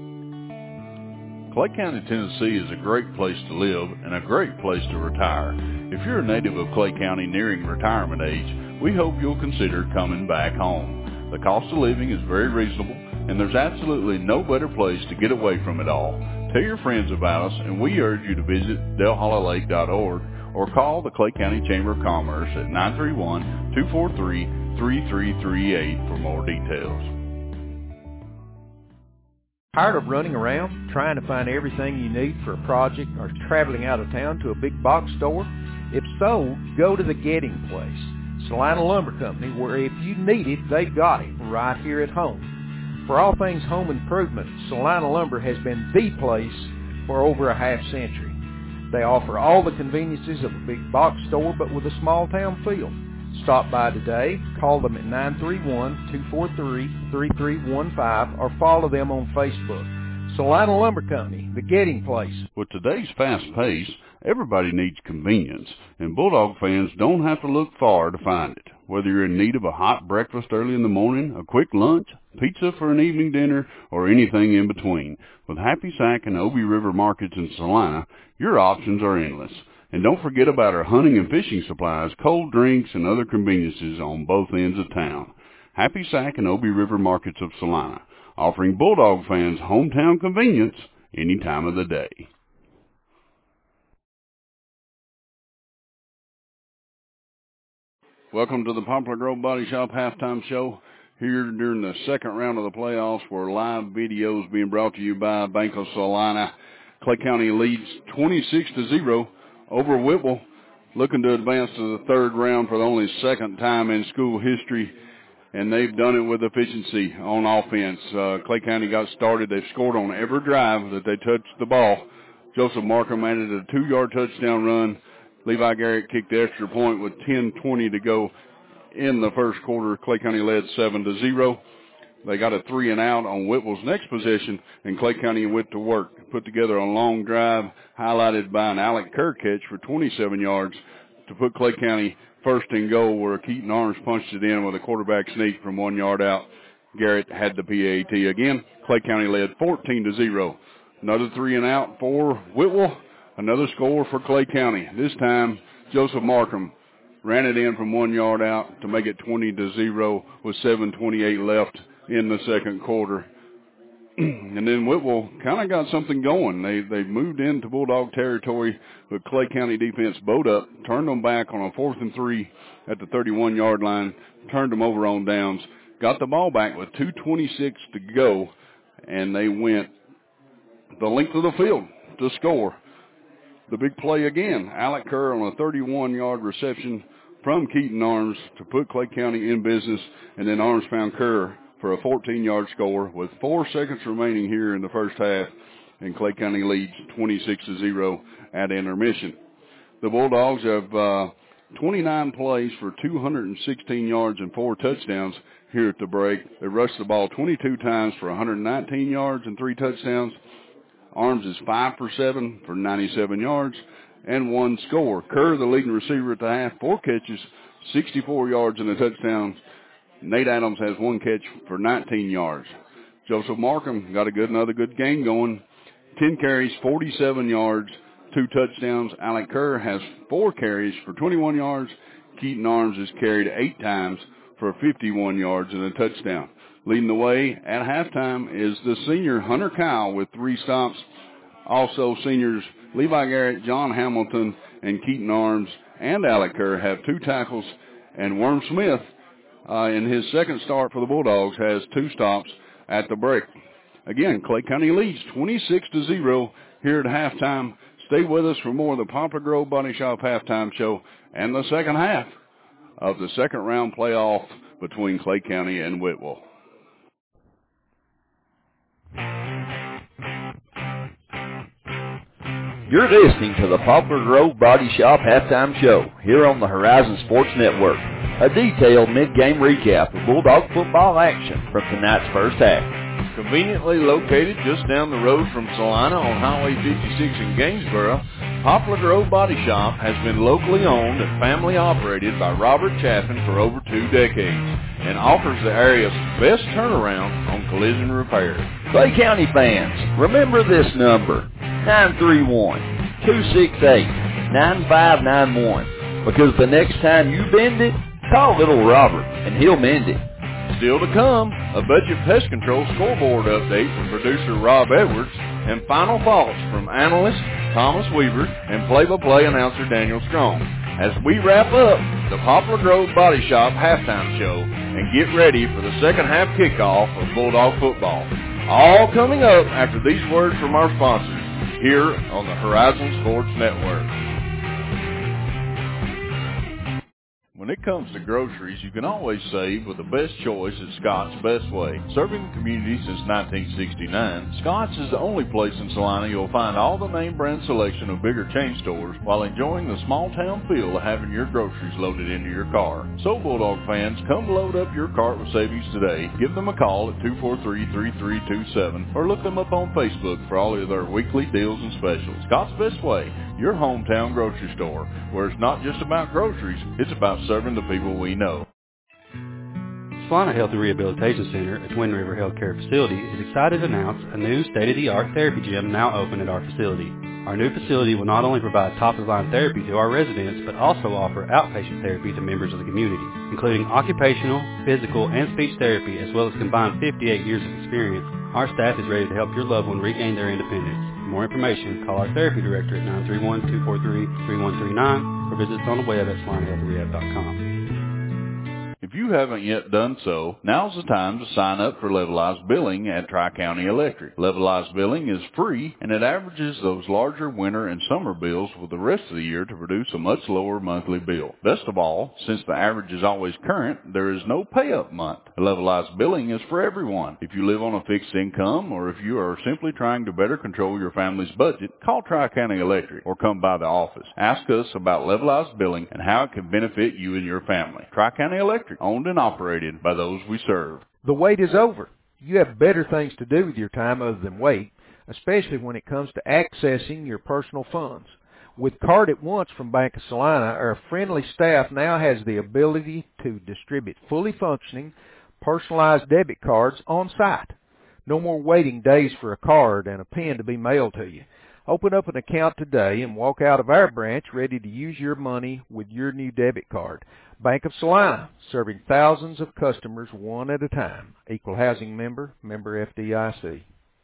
Clay County, Tennessee is a great place to live and a great place to retire. If you're a native of Clay County nearing retirement age, we hope you'll consider coming back home. The cost of living is very reasonable, and there's absolutely no better place to get away from it all. Tell your friends about us, and we urge you to visit delhollolake.org or call the Clay County Chamber of Commerce at 931-243-3338 for more details. Tired of running around trying to find everything you need for a project or traveling out of town to a big box store? If so, go to the Getting Place, Salina Lumber Company, where if you need it, they've got it right here at home. For all things home improvement, Salina Lumber has been the place for over a half century. They offer all the conveniences of a big box store, but with a small town feel. Stop by today, call them at 931-243-3315, or follow them on Facebook. Salina Lumber Company, the Getting Place. With today's fast pace, everybody needs convenience, and Bulldog fans don't have to look far to find it. Whether you're in need of a hot breakfast early in the morning, a quick lunch, pizza for an evening dinner, or anything in between, with Happy Sack and Obie River Markets in Salina, your options are endless. And don't forget about our hunting and fishing supplies, cold drinks, and other conveniences on both ends of town. Happy Sack and Obie River Markets of Salina, offering Bulldog fans hometown convenience any time of the day. Welcome to the Poplar Grove Body Shop halftime show. Here during the second round of the playoffs, where live videos being brought to you by Bank of Salina. Clay County leads 26-0 over Whitwell, looking to advance to the third round for the only second time in school history, and they've done it with efficiency on offense. Clay County got started. They've scored on every drive that they touched the ball. Joseph Markham added a 2-yard touchdown run. Levi Garrett kicked the extra point with 10:20 to go in the first quarter. Clay County led 7-0. They got a 3-and-out on Whitwell's next possession, and Clay County went to work. Put together a long drive highlighted by an Alec Kerr catch for 27 yards to put Clay County first and goal, where Keaton Arms punched it in with a quarterback sneak from 1 yard out. Garrett had the PAT again. Clay County led 14-0. Another 3-and-out for Whitwell. Another score for Clay County. This time, Joseph Markham ran it in from 1 yard out to make it 20-0 with 7:28 left in the second quarter. And then Whitwell kind of got something going. They moved into Bulldog territory, but Clay County defense bowed up, turned them back on a 4th and 3 at the 31-yard line, turned them over on downs, got the ball back with 2:26 to go, and they went the length of the field to score. The big play again, Alec Kerr on a 31-yard reception from Keaton Arms to put Clay County in business, and then Arms found Kerr for a 14-yard score with 4 seconds remaining here in the first half, and Clay County leads 26-0 at intermission. The Bulldogs have 29 plays for 216 yards and 4 touchdowns here at the break. They rushed the ball 22 times for 119 yards and 3 touchdowns. Arms is 5 for 7 for 97 yards and 1 score. Kerr, the leading receiver at the half, 4 catches, 64 yards and a touchdown. Nate Adams has 1 catch for 19 yards. Joseph Markham got another good game going. 10 carries, 47 yards, 2 touchdowns. Alec Kerr has 4 carries for 21 yards. Keaton Arms is carried 8 times for 51 yards and a touchdown. Leading the way at halftime is the senior Hunter Kyle with 3 stops. Also seniors Levi Garrett, John Hamilton, and Keaton Arms and Alec Kerr have 2 tackles. And Worm Smith, in his second start for the Bulldogs, has 2 stops at the break. Again, Clay County leads 26-0 here at halftime. Stay with us for more of the Poplar Grove Body Shop halftime show and the second half of the second round playoff between Clay County and Whitwell. You're listening to the Poplar Grove Body Shop halftime show here on the Horizon Sports Network. A detailed mid-game recap of Bulldog football action from tonight's first half. Conveniently located just down the road from Salina on Highway 56 in Gainesboro, Poplar Grove Body Shop has been locally owned and family operated by Robert Chaffin for over 2 decades and offers the area's best turnaround on collision repair. Clay County fans, remember this number, 931-268-9591, because the next time you bend it, call little Robert and he'll mend it. Still to come, a budget pest control scoreboard update from producer Rob Edwards and final thoughts from analyst Thomas Weaver and play-by-play announcer Daniel Strong as we wrap up the Poplar Grove Body Shop halftime show and get ready for the second half kickoff of Bulldog football. All coming up after these words from our sponsors here on the Horizon Sports Network. When it comes to groceries, you can always save with the best choice at Scott's Best Way. Serving the community since 1969, Scott's is the only place in Salina you'll find all the name brand selection of bigger chain stores while enjoying the small town feel of having your groceries loaded into your car. So Bulldog fans, come load up your cart with savings today. Give them a call at 243-3327 or look them up on Facebook for all of their weekly deals and specials. Scott's Best Way, your hometown grocery store, where it's not just about groceries, it's about serving the people we know. Salina Health and Rehabilitation Center, a Twin River Healthcare facility, is excited to announce a new state-of-the-art therapy gym now open at our facility. Our new facility will not only provide top-of-the-line therapy to our residents, but also offer outpatient therapy to members of the community, including occupational, physical, and speech therapy, as well as combined 58 years of experience. Our staff is ready to help your loved one regain their independence. For more information, call our therapy director at 931-243-3139 or visit us on the web at SalinaHealthRehab.com. If you haven't yet done so, now's the time to sign up for levelized billing at Tri-County Electric. Levelized billing is free, and it averages those larger winter and summer bills for the rest of the year to produce a much lower monthly bill. Best of all, since the average is always current, there is no pay-up month. Levelized billing is for everyone. If you live on a fixed income, or if you are simply trying to better control your family's budget, call Tri-County Electric or come by the office. Ask us about levelized billing and how it can benefit you and your family. Tri-County Electric, owned and operated by those we serve. The wait is over. You have better things to do with your time other than wait, especially when it comes to accessing your personal funds. With Card at Once from Bank of Salina, our friendly staff now has the ability to distribute fully functioning, personalized debit cards on site. No more waiting days for a card and a pen to be mailed to you. Open up an account today and walk out of our branch ready to use your money with your new debit card. Bank of Salina, serving thousands of customers one at a time. Equal housing member, member FDIC.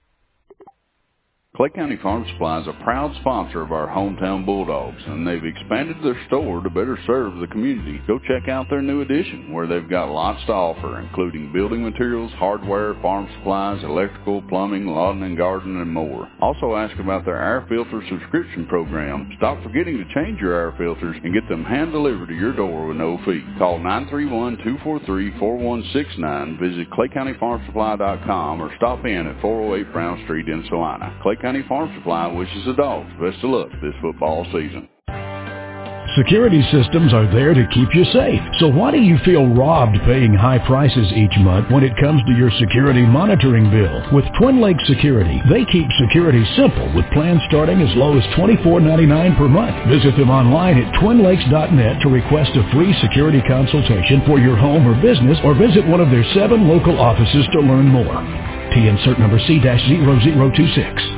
Clay County Farm Supply is a proud sponsor of our hometown Bulldogs, and they've expanded their store to better serve the community. Go check out their new addition, where they've got lots to offer, including building materials, hardware, farm supplies, electrical, plumbing, lawn and garden, and more. Also ask about their air filter subscription program. Stop forgetting to change your air filters and get them hand-delivered to your door with no fee. Call 931-243-4169, visit ClayCountyFarmSupply.com, or stop in at 408 Brown Street in Salina. Clay County Farm Supply wishes the Dogs best of luck this football season. Security systems are there to keep you safe. So why do you feel robbed paying high prices each month when it comes to your security monitoring bill? With Twin Lakes Security, they keep security simple with plans starting as low as $24.99 per month. Visit them online at twinlakes.net to request a free security consultation for your home or business, or visit one of their 7 local offices to learn more. TN cert number C-0026.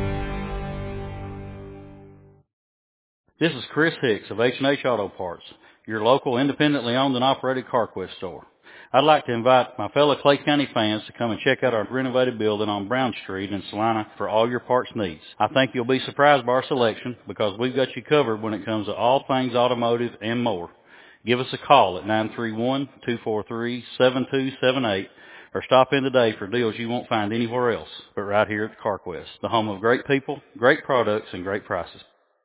This is Chris Hicks of H&H Auto Parts, your local independently owned and operated CarQuest store. I'd like to invite my fellow Clay County fans to come and check out our renovated building on Brown Street in Salina for all your parts needs. I think you'll be surprised by our selection because we've got you covered when it comes to all things automotive and more. Give us a call at 931-243-7278 or stop in today for deals you won't find anywhere else but right here at CarQuest, the home of great people, great products, and great prices.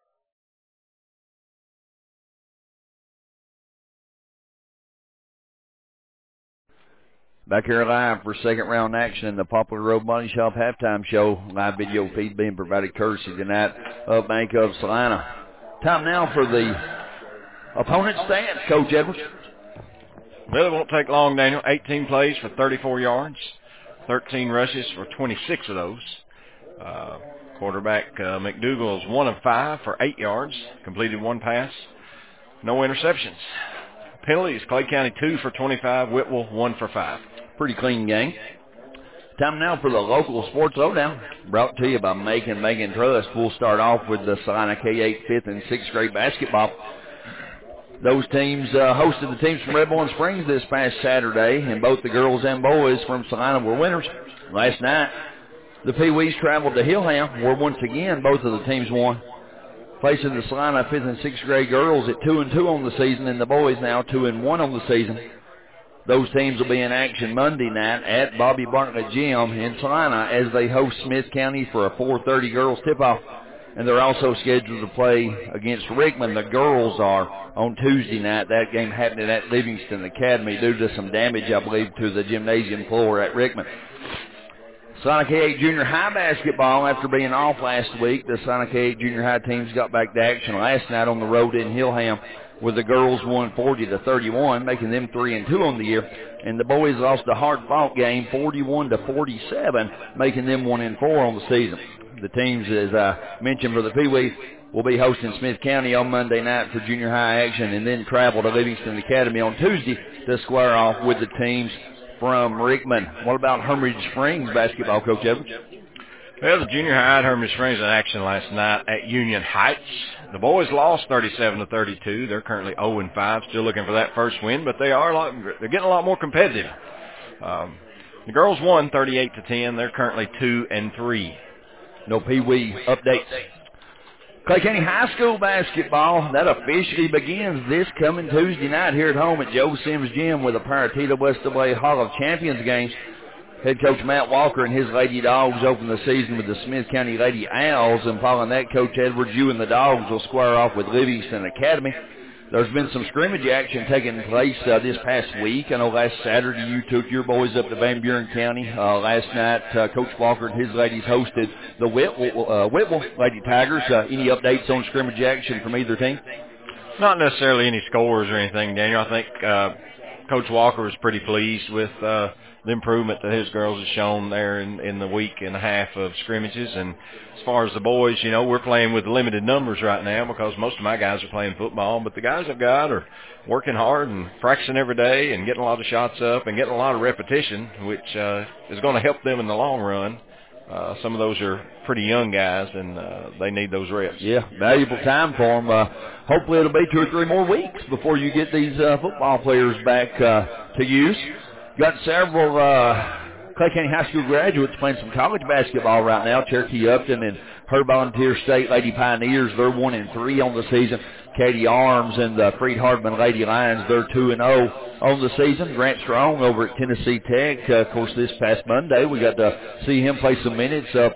Back here live for second round action in the Poplar Road Body Shop halftime show. Live video feed being provided courtesy tonight of Bank of Salina. Time now for the opponent's stats, Coach Edwards. Well, it won't take long, Daniel. 18 plays for 34 yards, 13 rushes for 26 of those. Quarterback McDougal is 1 of 5 for 8 yards, completed 1 pass, no interceptions. Penalties, Clay County 2 for 25, Whitwell 1 for 5. Pretty clean game. Time now for the local sports lowdown, brought to you by Macon Trust. We'll start off with the Salina K-8 5th and 6th grade basketball. Those teams hosted the teams from Red Bowling Springs this past Saturday, and both the girls and boys from Salina were winners. Last night, the Pee-wees traveled to Hillham, where once again both of the teams won. Facing the Salina 5th and 6th grade girls at 2-2 on the season, and the boys now 2-1 on the season. Those teams will be in action Monday night at Bobby Bartlett Gym in Salina as they host Smith County for a 4:30 girls tip-off. And they're also scheduled to play against Rickman. The girls are on Tuesday night. That game happening at Livingston Academy due to some damage, I believe, to the gymnasium floor at Rickman. Salina K-8 Junior High basketball, after being off last week, the Salina K-8 Junior High teams got back to action last night on the road in Hillham, where the girls won 40-31, making them 3-2 on the year. And the boys lost a hard-fought game, 41-47, making them 1-4 on the season. The teams, as I mentioned for the Pee-wee, will be hosting Smith County on Monday night for junior high action and then travel to Livingston Academy on Tuesday to square off with the teams from Rickman. What about Hermitage Springs basketball, Coach Evans? Well, the junior high at Hermitage Springs in action last night at Union Heights. The boys lost 37-32. They're currently 0-5, still looking for that first win, but they're getting a lot more competitive. The girls won 38-10. They're currently 2-3. No Pee-wee updates. Clay County High School basketball, that officially begins this coming Tuesday night here at home at Joe Sims Gym with a pair of TWSAA Hall of Champions games. Head coach Matt Walker and his Lady Dogs open the season with the Smith County Lady Owls, and following that, Coach Edwards, you and the Dogs will square off with Livingston Academy. There's been some scrimmage action taking place this past week. I know last Saturday you took your boys up to Van Buren County. Last night, Coach Walker and his ladies hosted the Whitwell Lady Tigers. Any updates on scrimmage action from either team? Not necessarily any scores or anything, Daniel. I think Coach Walker was pretty pleased with the improvement that his girls have shown there in the week and a half of scrimmages. And as far as the boys, you know, we're playing with limited numbers right now because most of my guys are playing football, but the guys I've got are working hard and practicing every day and getting a lot of shots up and getting a lot of repetition, which is going to help them in the long run. Some of those are pretty young guys, and they need those reps. Yeah, valuable time for them. Hopefully it'll be 2 or 3 more weeks before you get these football players back to use. Got several Clay County High School graduates playing some college basketball right now. Cherokee Upton and her Volunteer State Lady Pioneers, they're 1-3 on the season. Katie Arms and the Freed Hardman Lady Lions, they're 2-0 on the season. Grant Strong over at Tennessee Tech, of course, this past Monday, we got to see him play some minutes up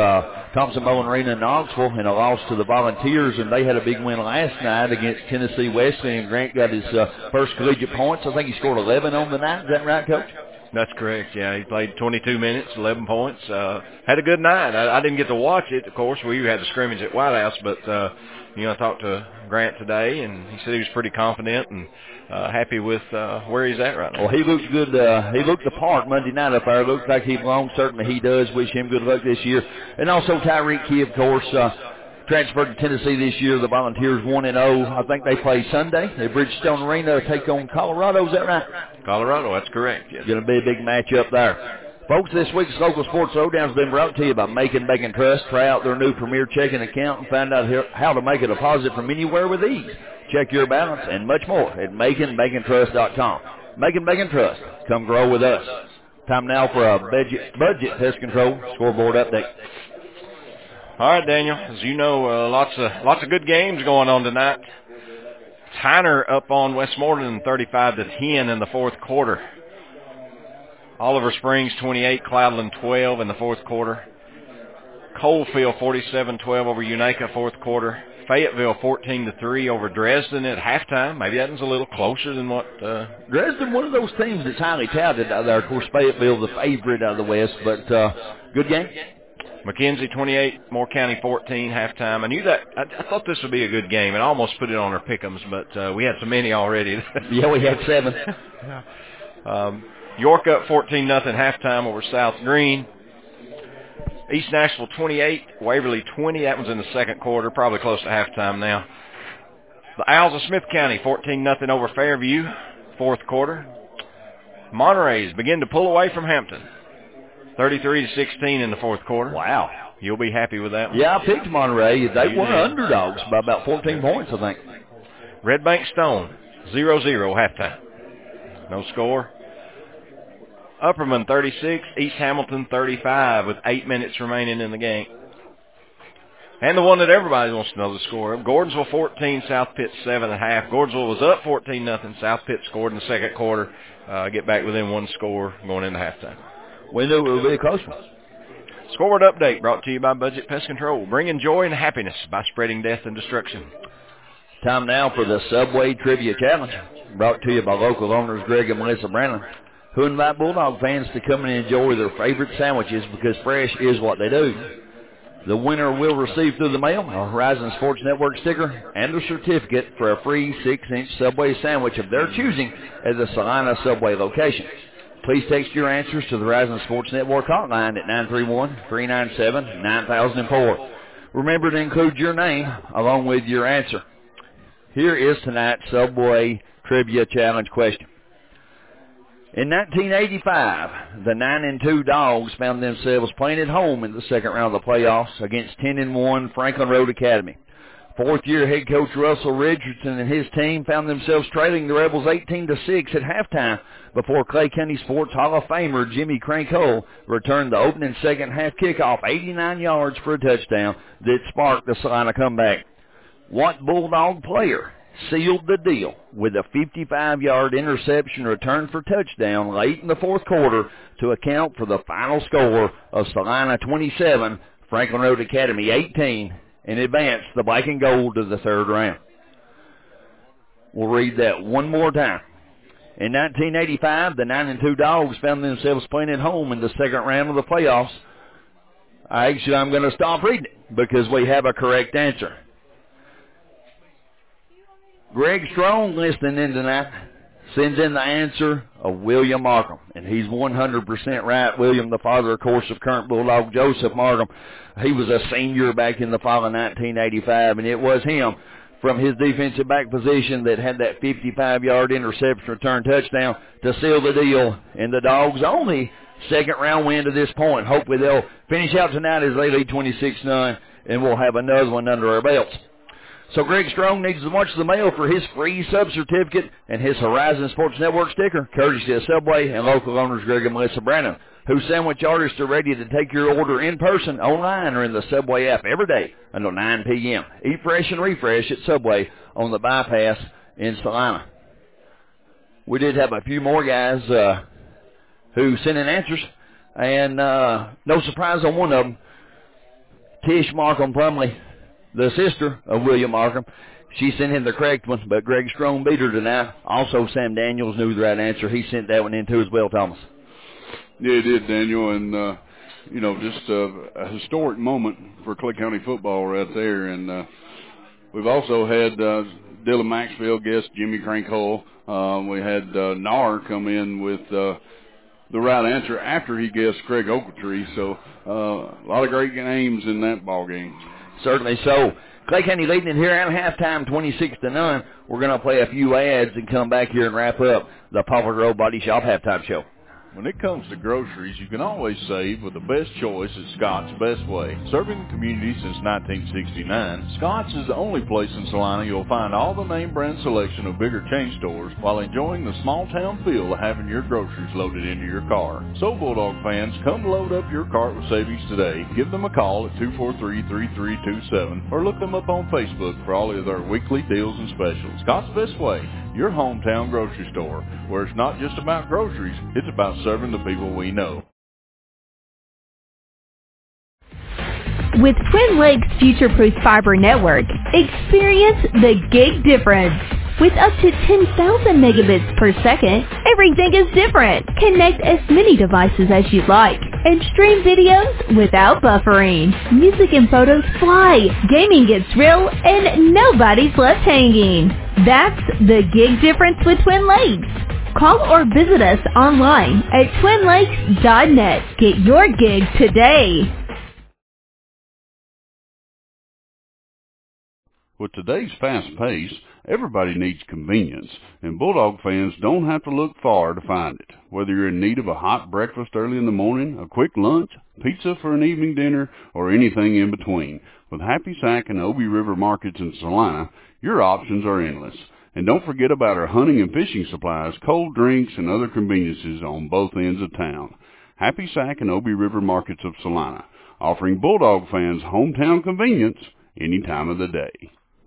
at Thompson-Bowen Arena in Knoxville in a loss to the Volunteers, and they had a big win last night against Tennessee Wesley, and Grant got his first collegiate points. I think he scored 11 on the night. Is that right, Coach? That's correct, yeah. He played 22 minutes, 11 points. Had a good night. I didn't get to watch it, of course. We had the scrimmage at White House, but, I talked to Grant today, and he said he was pretty confident and happy with where he's at right now. Well, he looked good. He looked the part Monday night up there. Looks like he belongs. Certainly he does. Wish him good luck this year. And also Tyreek Key, of course, transferred to Tennessee this year. The Volunteers 1-0. I think they play Sunday at Bridgestone Arena to take on Colorado. Is that right? Colorado, that's correct. Yes. Going to be a big matchup there. Folks, this week's Local Sports Lowdown has been brought to you by Macon Bank & Trust. Try out their new Premier Checking account and find out how to make a deposit from anywhere with ease. Check your balance and much more at MaconBankandTrust.com. Macon Bank & Trust. Come grow with us. Time now for a budget pest control scoreboard update. All right, Daniel. As you know, lots of good games going on tonight. Tyner up on Westmoreland 35-10 in the fourth quarter. Oliver Springs 28, Cloudland 12 in the fourth quarter. Coalfield 47-12 over Unaka fourth quarter. Fayetteville 14-3 over Dresden at halftime. Maybe that one's a little closer than what... Dresden, one of those teams that's highly touted out there. Of course, Fayetteville, the favorite out of the West, but good game. McKenzie 28, Moore County 14, halftime. I knew that. I thought this would be a good game, and I almost put it on our pick'ems, but we had so many already. Yeah, we had 7. York up 14-0 halftime over South Green. East Nashville 28, Waverly 20. That one's in the second quarter, probably close to halftime now. The Owls of Smith County 14-0 over Fairview, fourth quarter. Monterey's begin to pull away from Hampton, 33-16 in the fourth quarter. Wow. You'll be happy with that one. Yeah, I picked Monterey. They were underdogs by about 14 points, I think. Red Bank Stone 0-0 halftime. No score. Upperman 36, East Hamilton 35 with 8 minutes remaining in the game. And the one that everybody wants to know the score of, Gordonsville 14, South Pitt 7.5. Gordonsville was up 14-0. South Pitt scored in the second quarter. Get back within one score going into halftime. We knew it would be a close one. Scoreboard update brought to you by Budget Pest Control, bringing joy and happiness by spreading death and destruction. Time now for the Subway Trivia Challenge, brought to you by local owners Greg and Melissa Brandon, who invite Bulldog fans to come and enjoy their favorite sandwiches because fresh is what they do. The winner will receive through the mail a Horizon Sports Network sticker and a certificate for a free 6-inch Subway sandwich of their choosing at the Salina Subway location. Please text your answers to the Horizon Sports Network hotline at 931-397-9004. Remember to include your name along with your answer. Here is tonight's Subway Trivia Challenge question. In 1985, the 9-2 Dogs found themselves playing at home in the second round of the playoffs against 10-1 Franklin Road Academy. Fourth-year head coach Russell Richardson and his team found themselves trailing the Rebels 18-6 at halftime before Clay County Sports Hall of Famer Jimmy Crank Hull returned the opening second-half kickoff 89 yards for a touchdown that sparked the Salina comeback. What Bulldog player sealed the deal with a 55-yard interception return for touchdown late in the fourth quarter to account for the final score of Salina 27, Franklin Road Academy 18, and advanced the Black and Gold to the third round. We'll read that one more time. In 1985, the 9-2 Dogs found themselves playing at home in the second round of the playoffs. Actually, I'm going to stop reading it because we have a correct answer. Greg Strong, listening in tonight, sends in the answer of William Markham, and he's 100% right. William, the father, of course, of current Bulldog Joseph Markham, he was a senior back in the fall of 1985, and it was him from his defensive back position that had that 55-yard interception return touchdown to seal the deal, and the Dogs' only second-round win to this point. Hopefully they'll finish out tonight as they lead 26-9, and we'll have another one under our belts. So Greg Strong needs as much as the mail for his free sub-certificate and his Horizon Sports Network sticker, courtesy of Subway and local owners Greg and Melissa Brannon, whose sandwich artists are ready to take your order in person, online, or in the Subway app every day until 9 p.m. Eat fresh and refresh at Subway on the Bypass in Salina. We did have a few more guys who sent in answers, and no surprise on one of them, Tish Markham Plumley, the sister of William Markham. She sent in the correct one, but Greg Strong beat her tonight. Also, Sam Daniels knew the right answer. He sent that one in too as well, Thomas. Yeah, it did, Daniel, and, just a historic moment for Clay County football right there. And we've also had Dylan Maxfield guest Jimmy Crank Hull. We had Nar come in with the right answer after he guessed Craig Ogletree. So a lot of great names in that ball game. Certainly so. Clay County leading it here at halftime, 26-9. We're going to play a few ads and come back here and wrap up the Poplar Grove Body Shop halftime show. When it comes to groceries, you can always save with the best choice at Scott's Best Way. Serving the community since 1969, Scott's is the only place in Salina you'll find all the name brand selection of bigger chain stores while enjoying the small town feel of having your groceries loaded into your car. So Bulldog fans, come load up your cart with savings today. Give them a call at 243-3327 or look them up on Facebook for all of their weekly deals and specials. Scott's Best Way, your hometown grocery store, where it's not just about groceries, it's about serving the people we know. With Twin Lakes Future-Proof Fiber Network, experience the gig difference. With up to 10,000 megabits per second, everything is different. Connect as many devices as you like and stream videos without buffering. Music and photos fly, gaming gets real, and nobody's left hanging. That's the gig difference with Twin Lakes. Call or visit us online at twinlakes.net. Get your gig today. With today's fast pace, everybody needs convenience, and Bulldog fans don't have to look far to find it. Whether you're in need of a hot breakfast early in the morning, a quick lunch, pizza for an evening dinner, or anything in between, with Happy Sack and Obie River Markets in Salina, your options are endless. And don't forget about our hunting and fishing supplies, cold drinks, and other conveniences on both ends of town. Happy Sack and Obie River Markets of Salina, offering Bulldog fans hometown convenience any time of the day.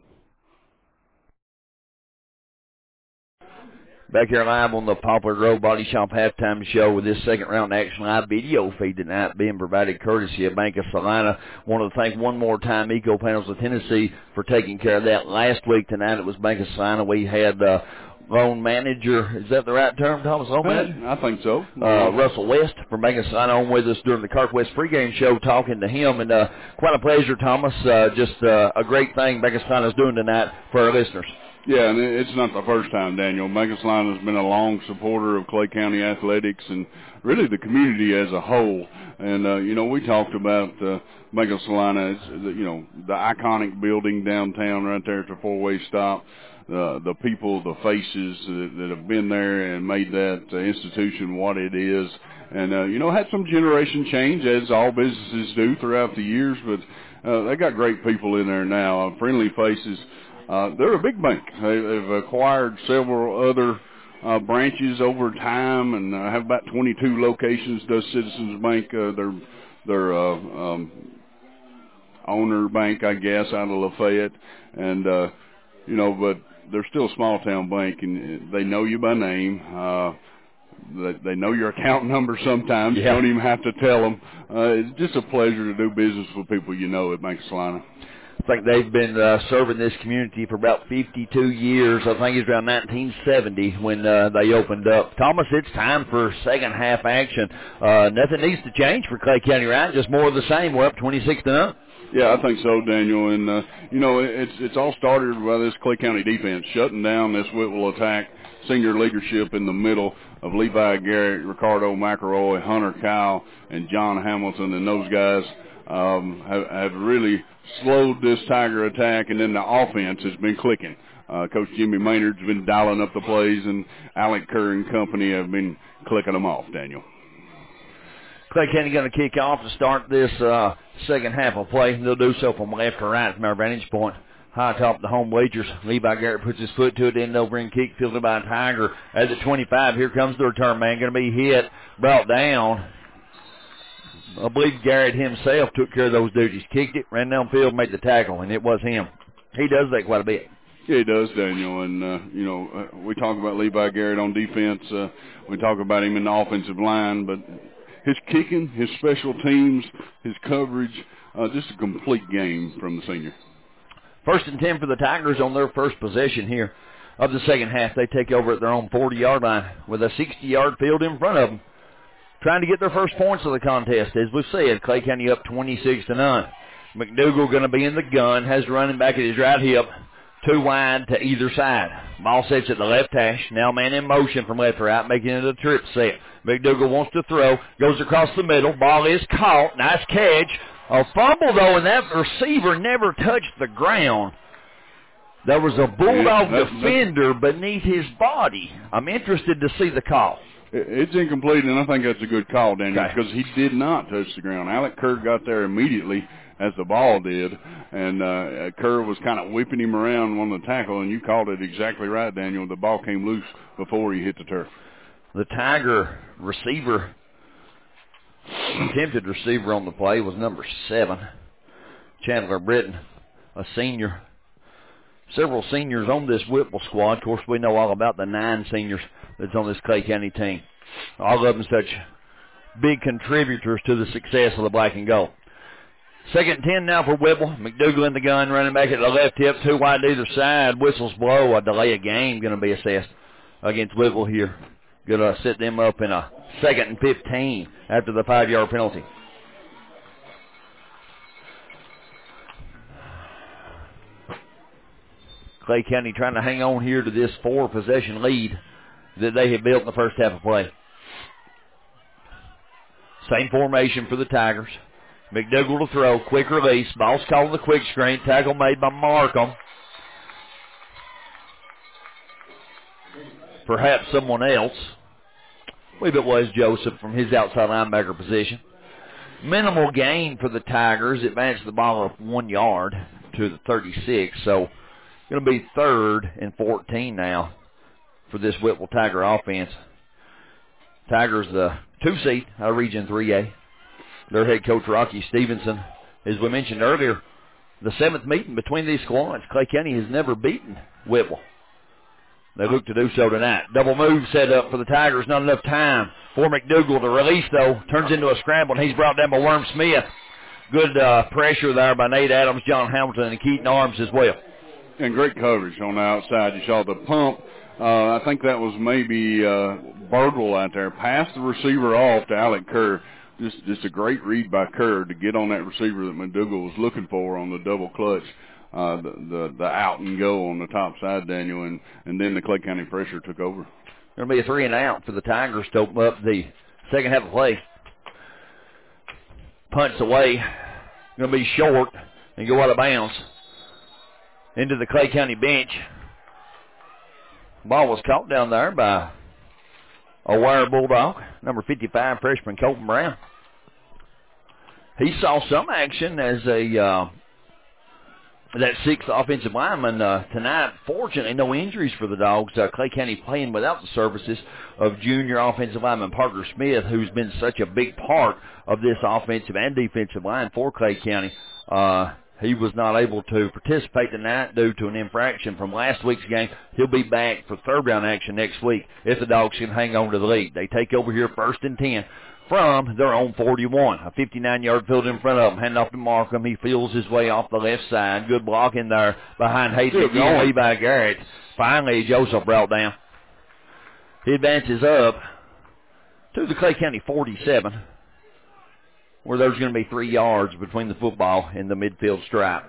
Back here live on the Poplar Grove Body Shop halftime show with this second round action live video feed tonight being provided courtesy of Bank of Salina. Want to thank one more time Eco Panels of Tennessee for taking care of that. Last week tonight it was Bank of Salina. We had loan manager, is that the right term, Thomas? Loan manager? I think so. Russell West from Bank of Salina on with us during the Carquest pregame show talking to him. And quite a pleasure, Thomas. Just a great thing Bank of Salina is doing tonight for our listeners. Yeah, and it's not the first time, Daniel. Bank of Salina has been a long supporter of Clay County athletics and really the community as a whole. And, we talked about Bank of Salina. It's, the iconic building downtown right there at the four-way stop. The people, the faces that have been there and made that institution what it is. And, had some generation change, as all businesses do throughout the years, but they got great people in there now, friendly faces. They're a big bank. They've acquired several other branches over time, and have about 22 locations. Does Citizens Bank their owner bank, I guess, out of Lafayette, and but they're still a small town bank, and they know you by name. They know your account number sometimes. Yeah. You don't even have to tell them. It's just a pleasure to do business with people you know at Bank of Salina. I think they've been serving this community for about 52 years. I think it's around 1970 when they opened up. Thomas, it's time for second half action. Nothing needs to change for Clay County, right? Just more of the same. We're up 26-0. Yeah, I think so, Daniel. And, it's all started by this Clay County defense, shutting down this Whitwell attack, senior leadership in the middle of Levi Garrett, Ricardo McElroy, Hunter Kyle, and John Hamilton. And those guys have really slowed this Tiger attack, and then the offense has been clicking. Coach Jimmy Maynard's been dialing up the plays, and Alec Kerr and company have been clicking them off, Daniel. Clay County going to kick off to start this second half of play. They'll do so from left to right from our vantage point. High top the home wagers. Levi Garrett puts his foot to it, end over in kick, fielded by Tiger. At the 25, here comes the return man. Going to be hit, brought down. I believe Garrett himself took care of those duties. Kicked it, ran downfield, made the tackle, and it was him. He does that quite a bit. Yeah, he does, Daniel. And, we talk about Levi Garrett on defense. We talk about him in the offensive line, but his kicking, his special teams, his coverage, just a complete game from the senior. 1st and 10 for the Tigers on their first possession here of the second half. They take over at their own 40-yard line with a 60-yard field in front of them, trying to get their first points of the contest. As we said, Clay County up 26-0. McDougal going to be in the gun, has the running back at his right hip, 2 wide to either side. Ball sets at the left hash. Now man in motion from left to right, making it a trip set. McDougal wants to throw, goes across the middle. Ball is caught. Nice catch. A fumble, though, and that receiver never touched the ground. There was a Bulldog defender beneath his body. I'm interested to see the call. It's incomplete, and I think that's a good call, Daniel, because he did not touch the ground. Alec Kerr got there immediately as the ball did, and Kerr was kind of whipping him around on the tackle, and you called it exactly right, Daniel. The ball came loose before he hit the turf. The Tiger receiver, attempted receiver on the play, was number 7, Chandler Britton, a senior. Several seniors on this Whipple squad. Of course, we know all about the 9 seniors that's on this Clay County team. All of them such big contributors to the success of the black and gold. 2nd and 10 now for Whipple. McDougal in the gun, running back at the left hip, 2 wide to either side. Whistles blow. A delay of game going to be assessed against Whipple here. Going to set them up in a 2nd and 15 after the 5-yard penalty. Clay County trying to hang on here to this 4-possession lead that they had built in the first half of play. Same formation for the Tigers. McDougal to throw, quick release. Ball's called on the quick screen. Tackle made by Markham. Perhaps someone else. I believe it was Joseph from his outside linebacker position. Minimal gain for the Tigers. Advanced the ball up 1 yard to the 36. So going to be 3rd and 14 now for this Whipple Tiger offense. Tigers the 2 seed out of Region 3A. Their head coach, Rocky Stevenson, as we mentioned earlier, the 7th meeting between these squads. Clay County has never beaten Whipple. They look to do so tonight. Double move set up for the Tigers. Not enough time for McDougal to release, though. Turns into a scramble, and he's brought down by Worm Smith. Good pressure there by Nate Adams, John Hamilton, and Keaton Arms as well. And great coverage on the outside. You saw the pump. I think that was maybe Birdwell out there. Passed the receiver off to Alec Kerr. Just a great read by Kerr to get on that receiver that McDougal was looking for on the double clutch, the out and go on the top side, Daniel, and then the Clay County pressure took over. Going to be a 3 and out for the Tigers to open up the second half of play. Punts away. Going to be short and go out of bounds into the Clay County bench. Ball was caught down there by a wire Bulldog, number 55, freshman Colton Brown. he saw some action as that sixth offensive lineman tonight. Fortunately, no injuries for the Dogs. Clay County playing without the services of junior offensive lineman Parker Smith, who's been such a big part of this offensive and defensive line for Clay County. He was not able to participate tonight due to an infraction from last week's game. He'll be back for third-round action next week if the Dogs can hang on to the lead. They take over here 1st and 10 from their own 41. A 59-yard field in front of them. Hand off to Markham. He feels his way off the left side. Good block in there behind Hayden and Levi Garrett. Finally, Joseph brought down. He advances up to the Clay County 47, where there's going to be 3 yards between the football and the midfield stripe.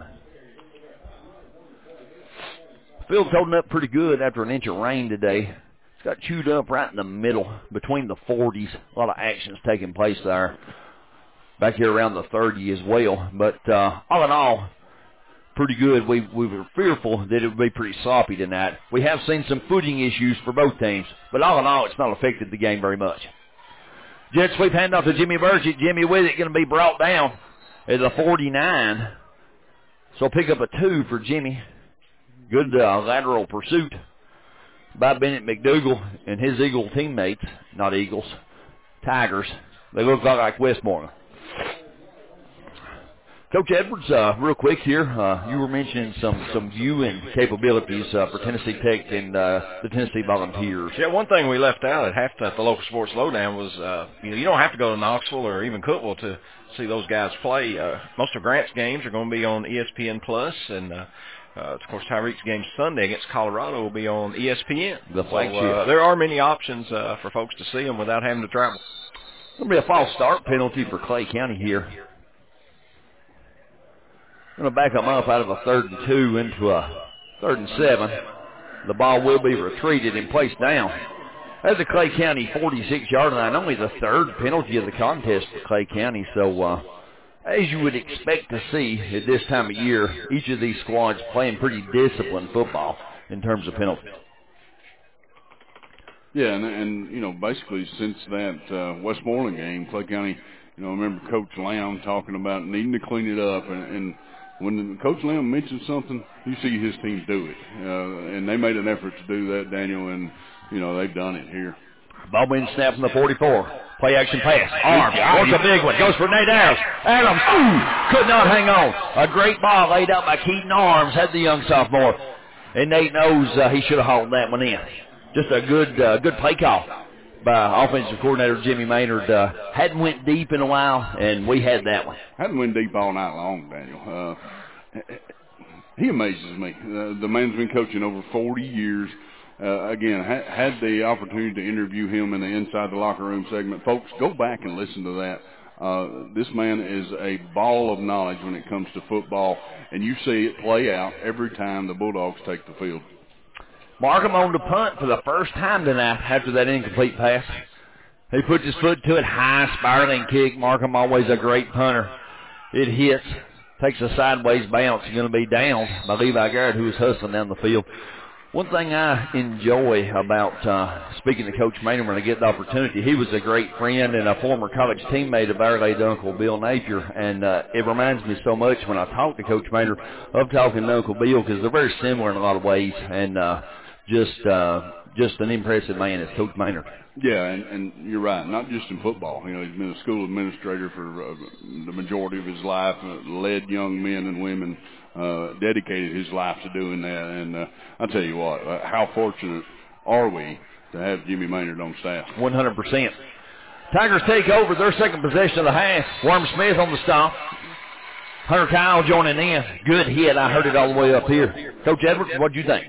Field's holding up pretty good after an inch of rain today. It's got chewed up right in the middle between the 40s. A lot of action's taking place there. Back here around the 30 as well. But all in all, pretty good. We were fearful that it would be pretty sloppy tonight. We have seen some footing issues for both teams. But all in all, it's not affected the game very much. Jet sweep handoff to Jimmy Burgett. Jimmy with it, going to be brought down at the 49. So pick up a 2 for Jimmy. Good lateral pursuit by Bennett McDougal and his Eagle teammates. Not Eagles, Tigers. They look like Westmoreland. Coach Edwards, real quick here, you were mentioning some viewing capabilities for Tennessee Tech and the Tennessee Volunteers. Yeah, one thing we left out at the local sports lowdown was, you don't have to go to Knoxville or even Cookeville to see those guys play. Most of Grant's games are going to be on ESPN Plus, and of course Tyreek's game Sunday against Colorado will be on ESPN. The flagship. So, there are many options for folks to see them without having to travel. There'll be a false start penalty for Clay County here. Going to back them up out of a 3rd and 2 into a 3rd and 7. The ball will be retreated and placed down at the Clay County 46-yard line. Only the 3rd penalty of the contest for Clay County. So, as you would expect to see at this time of year, each of these squads playing pretty disciplined football in terms of penalties. Yeah, and basically since that Westmoreland game, Clay County, I remember Coach Lamb talking about needing to clean it up, and when Coach Lamb mentions something, you see his team do it. And they made an effort to do that, Daniel, and, they've done it here. Ball being snapped from the 44. Play action pass. Arm. Wants a big one. Goes for Nate Adams. Adams could not hang on. A great ball laid out by Keaton Arms. Had the young sophomore. And Nate knows he should have hauled that one in. Just a good play call by offensive coordinator Jimmy Maynard. Hadn't went deep in a while, and we had that one. Hadn't went deep all night long, Daniel. He amazes me. The man's been coaching over 40 years. Again, had the opportunity to interview him in the Inside the Locker Room segment. Folks, go back and listen to that. This man is a ball of knowledge when it comes to football, and you see it play out every time the Bulldogs take the field. Markham on the punt for the first time tonight after that incomplete pass. He puts his foot to it, high spiraling kick. Markham always a great punter. It hits, takes a sideways bounce. It's going to be down by Levi Garrett, who was hustling down the field. One thing I enjoy about speaking to Coach Maynard when I get the opportunity, he was a great friend and a former college teammate of our late Uncle Bill Napier, and it reminds me so much when I talk to Coach Maynard of talking to Uncle Bill, because they're very similar in a lot of ways, and just an impressive man is Coach Maynard. Yeah, and you're right. Not just in football. He's been a school administrator for the majority of his life, led young men and women, dedicated his life to doing that. And I'll tell you what, how fortunate are we to have Jimmy Maynard on staff? 100%. Tigers take over their second possession of the half. Worm Smith on the stop. Hunter Kyle joining in. Good hit. I heard it all the way up here. Coach Edwards, what do you think?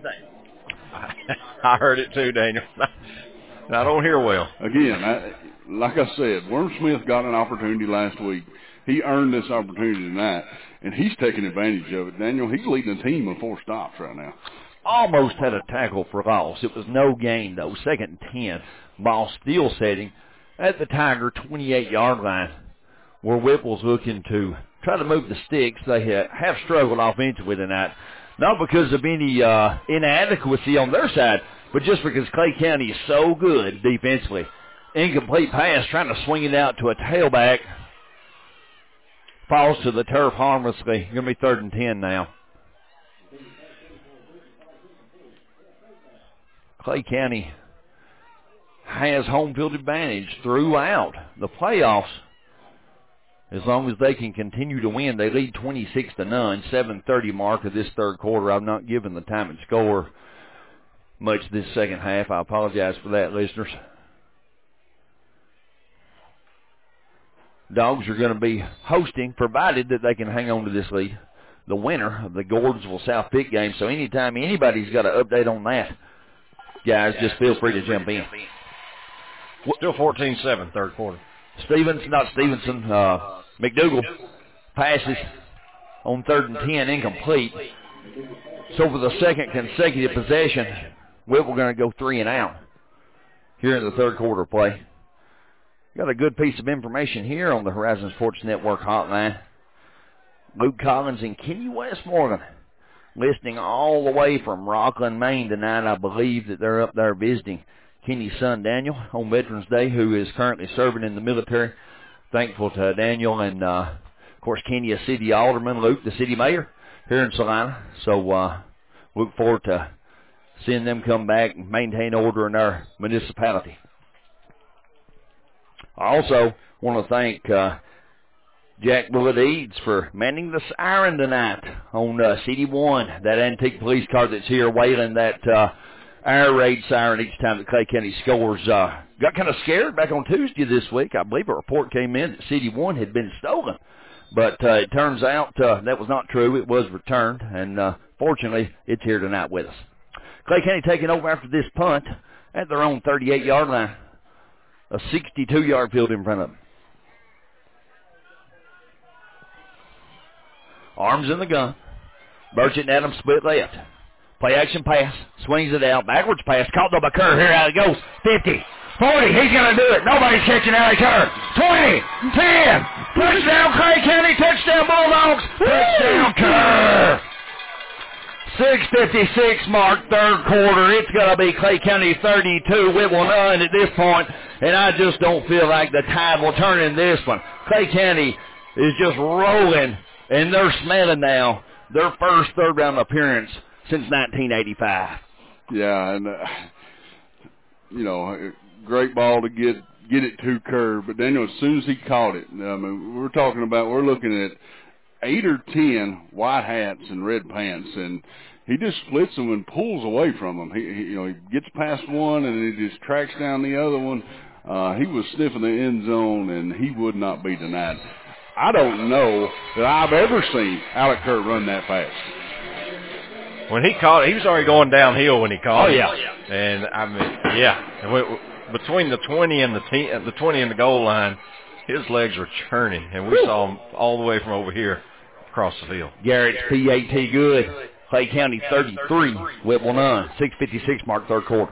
I heard it too, Daniel. I don't hear well. Again, like I said, Worm Smith got an opportunity last week. He earned this opportunity tonight, and he's taking advantage of it. Daniel, he's leading a team of 4 stops right now. Almost had a tackle for loss. It was no gain, though. 2nd and 10. Ball still setting at the Tiger 28-yard line, where Whipple's looking to try to move the sticks. They have struggled offensively tonight, not because of any inadequacy on their side, but just because Clay County is so good defensively. Incomplete pass, trying to swing it out to a tailback. falls to the turf harmlessly. Going to be 3rd and 10 now. Clay County has home field advantage throughout the playoffs. As long as they can continue to win, they lead 26-0, 7:30 mark of this third quarter. I've not given the time and score much this second half. I apologize for that, listeners. Dogs are going to be hosting, provided that they can hang on to this lead, the winner of the Gordonsville-South Pitt game. So anytime anybody's got an update on that, guys, just feel free to jump in. Still 14-7, third quarter. McDougal passes on 3rd and 10, incomplete. So for the second consecutive possession, Whipple going to go 3 and out here in the third quarter play. Got a good piece of information here on the Horizon Sports Network hotline. Luke Collins and Kenny Westmorgan listening all the way from Rockland, Maine tonight. I believe that they're up there visiting Kenny's son Daniel on Veterans Day, who is currently serving in the military. Thankful to Daniel and, of course, Kenny, a city alderman, Luke, the city mayor here in Salina. So look forward to seeing them come back and maintain order in our municipality. I also want to thank Jack Bullet Eads for manning the siren tonight on CD1, that antique police car that's here wailing that air raid siren each time that Clay County scores. Got kind of scared back on Tuesday this week. I believe a report came in that CD1 had been stolen. But it turns out that was not true. It was returned, and fortunately, it's here tonight with us. Clay County taking over after this punt at their own 38-yard line. A 62-yard field in front of them. Arms in the gun. Burchett and Adams split left. Play action pass. Swings it out. Backwards pass. Caught by Kerr. Here out it goes. 50. 40. He's going to do it. Nobody's catching out of Kerr. 20. 10. Touchdown Clay County. Touchdown Bulldogs. Touchdown Kerr. 6:56 mark, third quarter. It's going to be Clay County 32, Whipple none at this point, and I just don't feel like the tide will turn in this one. Clay County is just rolling, and they're smelling now their first third-round appearance since 1985. Yeah, and, great ball to get it to Kerr, but Daniel, as soon as he caught it, we're looking at 8 or 10 white hats and red pants, and he just splits them and pulls away from them. He gets past one and he just tracks down the other one. He was sniffing the end zone, and he would not be denied. I don't know that I've ever seen Alec Kerr run that fast. When he caught it, he was already going downhill when he caught it. Yeah. And I mean, yeah. Between the 20 and the 20 and the goal line, his legs were churning, and we saw him all the way from over here across the field. Garrett's PAT good. Clay County 33, Whipple none. 6:56 mark, third quarter.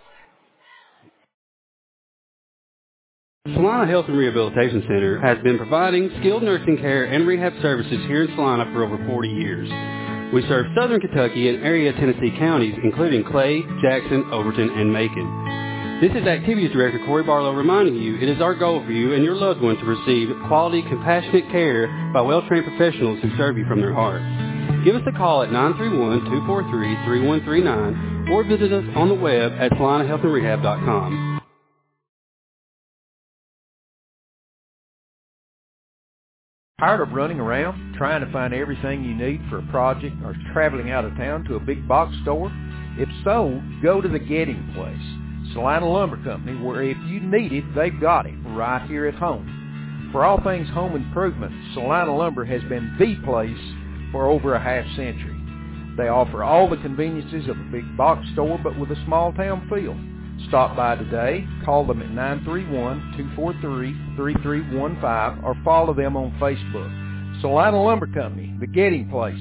Salina Health and Rehabilitation Center has been providing skilled nursing care and rehab services here in Salina for over 40 years. We serve southern Kentucky and area Tennessee counties, including Clay, Jackson, Overton, and Macon. This is Activities Director Corey Barlow reminding you it is our goal for you and your loved one to receive quality, compassionate care by well-trained professionals who serve you from their heart. Give us a call at 931-243-3139 or visit us on the web at SalinaHealthAndRehab.com. Tired of running around, trying to find everything you need for a project, or traveling out of town to a big box store? If so, go to the Getting Place, Salina Lumber Company, where if you need it, they've got it right here at home. For all things home improvement, Salina Lumber has been the place for over a half century. They offer all the conveniences of a big box store, but with a small town feel. Stop by today, call them at 931-243-3315, or follow them on Facebook. Salina Lumber Company, the Getting Place.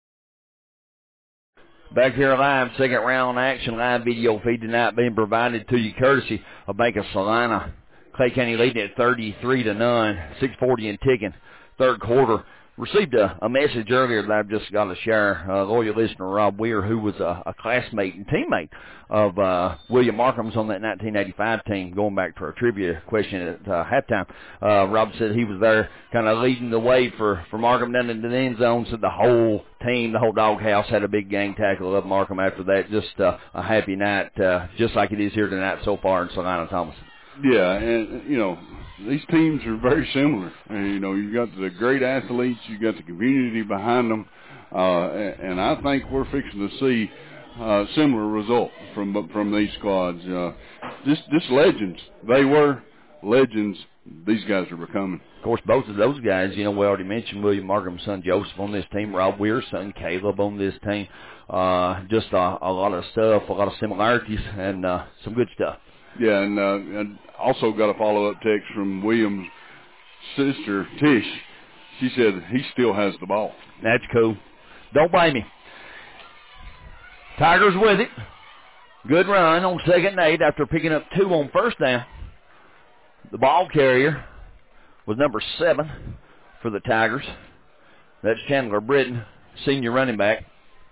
Back here live, second round action, live video feed tonight being provided to you courtesy of Bank of Salina. Clay County leading at 33-0, 6:40 and ticking. Third quarter, Received a message earlier that I've just got to share. Loyal listener Rob Weir, who was a classmate and teammate of William Markham's on that 1985 team, going back to our trivia question at halftime. Rob said he was there kind of leading the way for Markham down into the end zone. Said the whole team, the whole doghouse had a big gang tackle of Markham after that. Just a happy night, just like it is here tonight so far in Salina, Thomas. Yeah, and, you know, these teams are very similar. You know, you got the great athletes, you got the community behind them, and I think we're fixing to see similar results from these squads. Just legends. They were legends. These guys are becoming. Of course, both of those guys, you know, we already mentioned William Markham's son Joseph on this team, Rob Weir's son Caleb on this team. Just a lot of stuff, a lot of similarities, and some good stuff. Yeah, and also got a follow-up text from William's sister, Tish. She said he still has the ball. That's cool. Don't blame me. Tigers with it. Good run on 2nd and 8 after picking up 2 on first down. The ball carrier was number 7 for the Tigers. That's Chandler Britton, senior running back.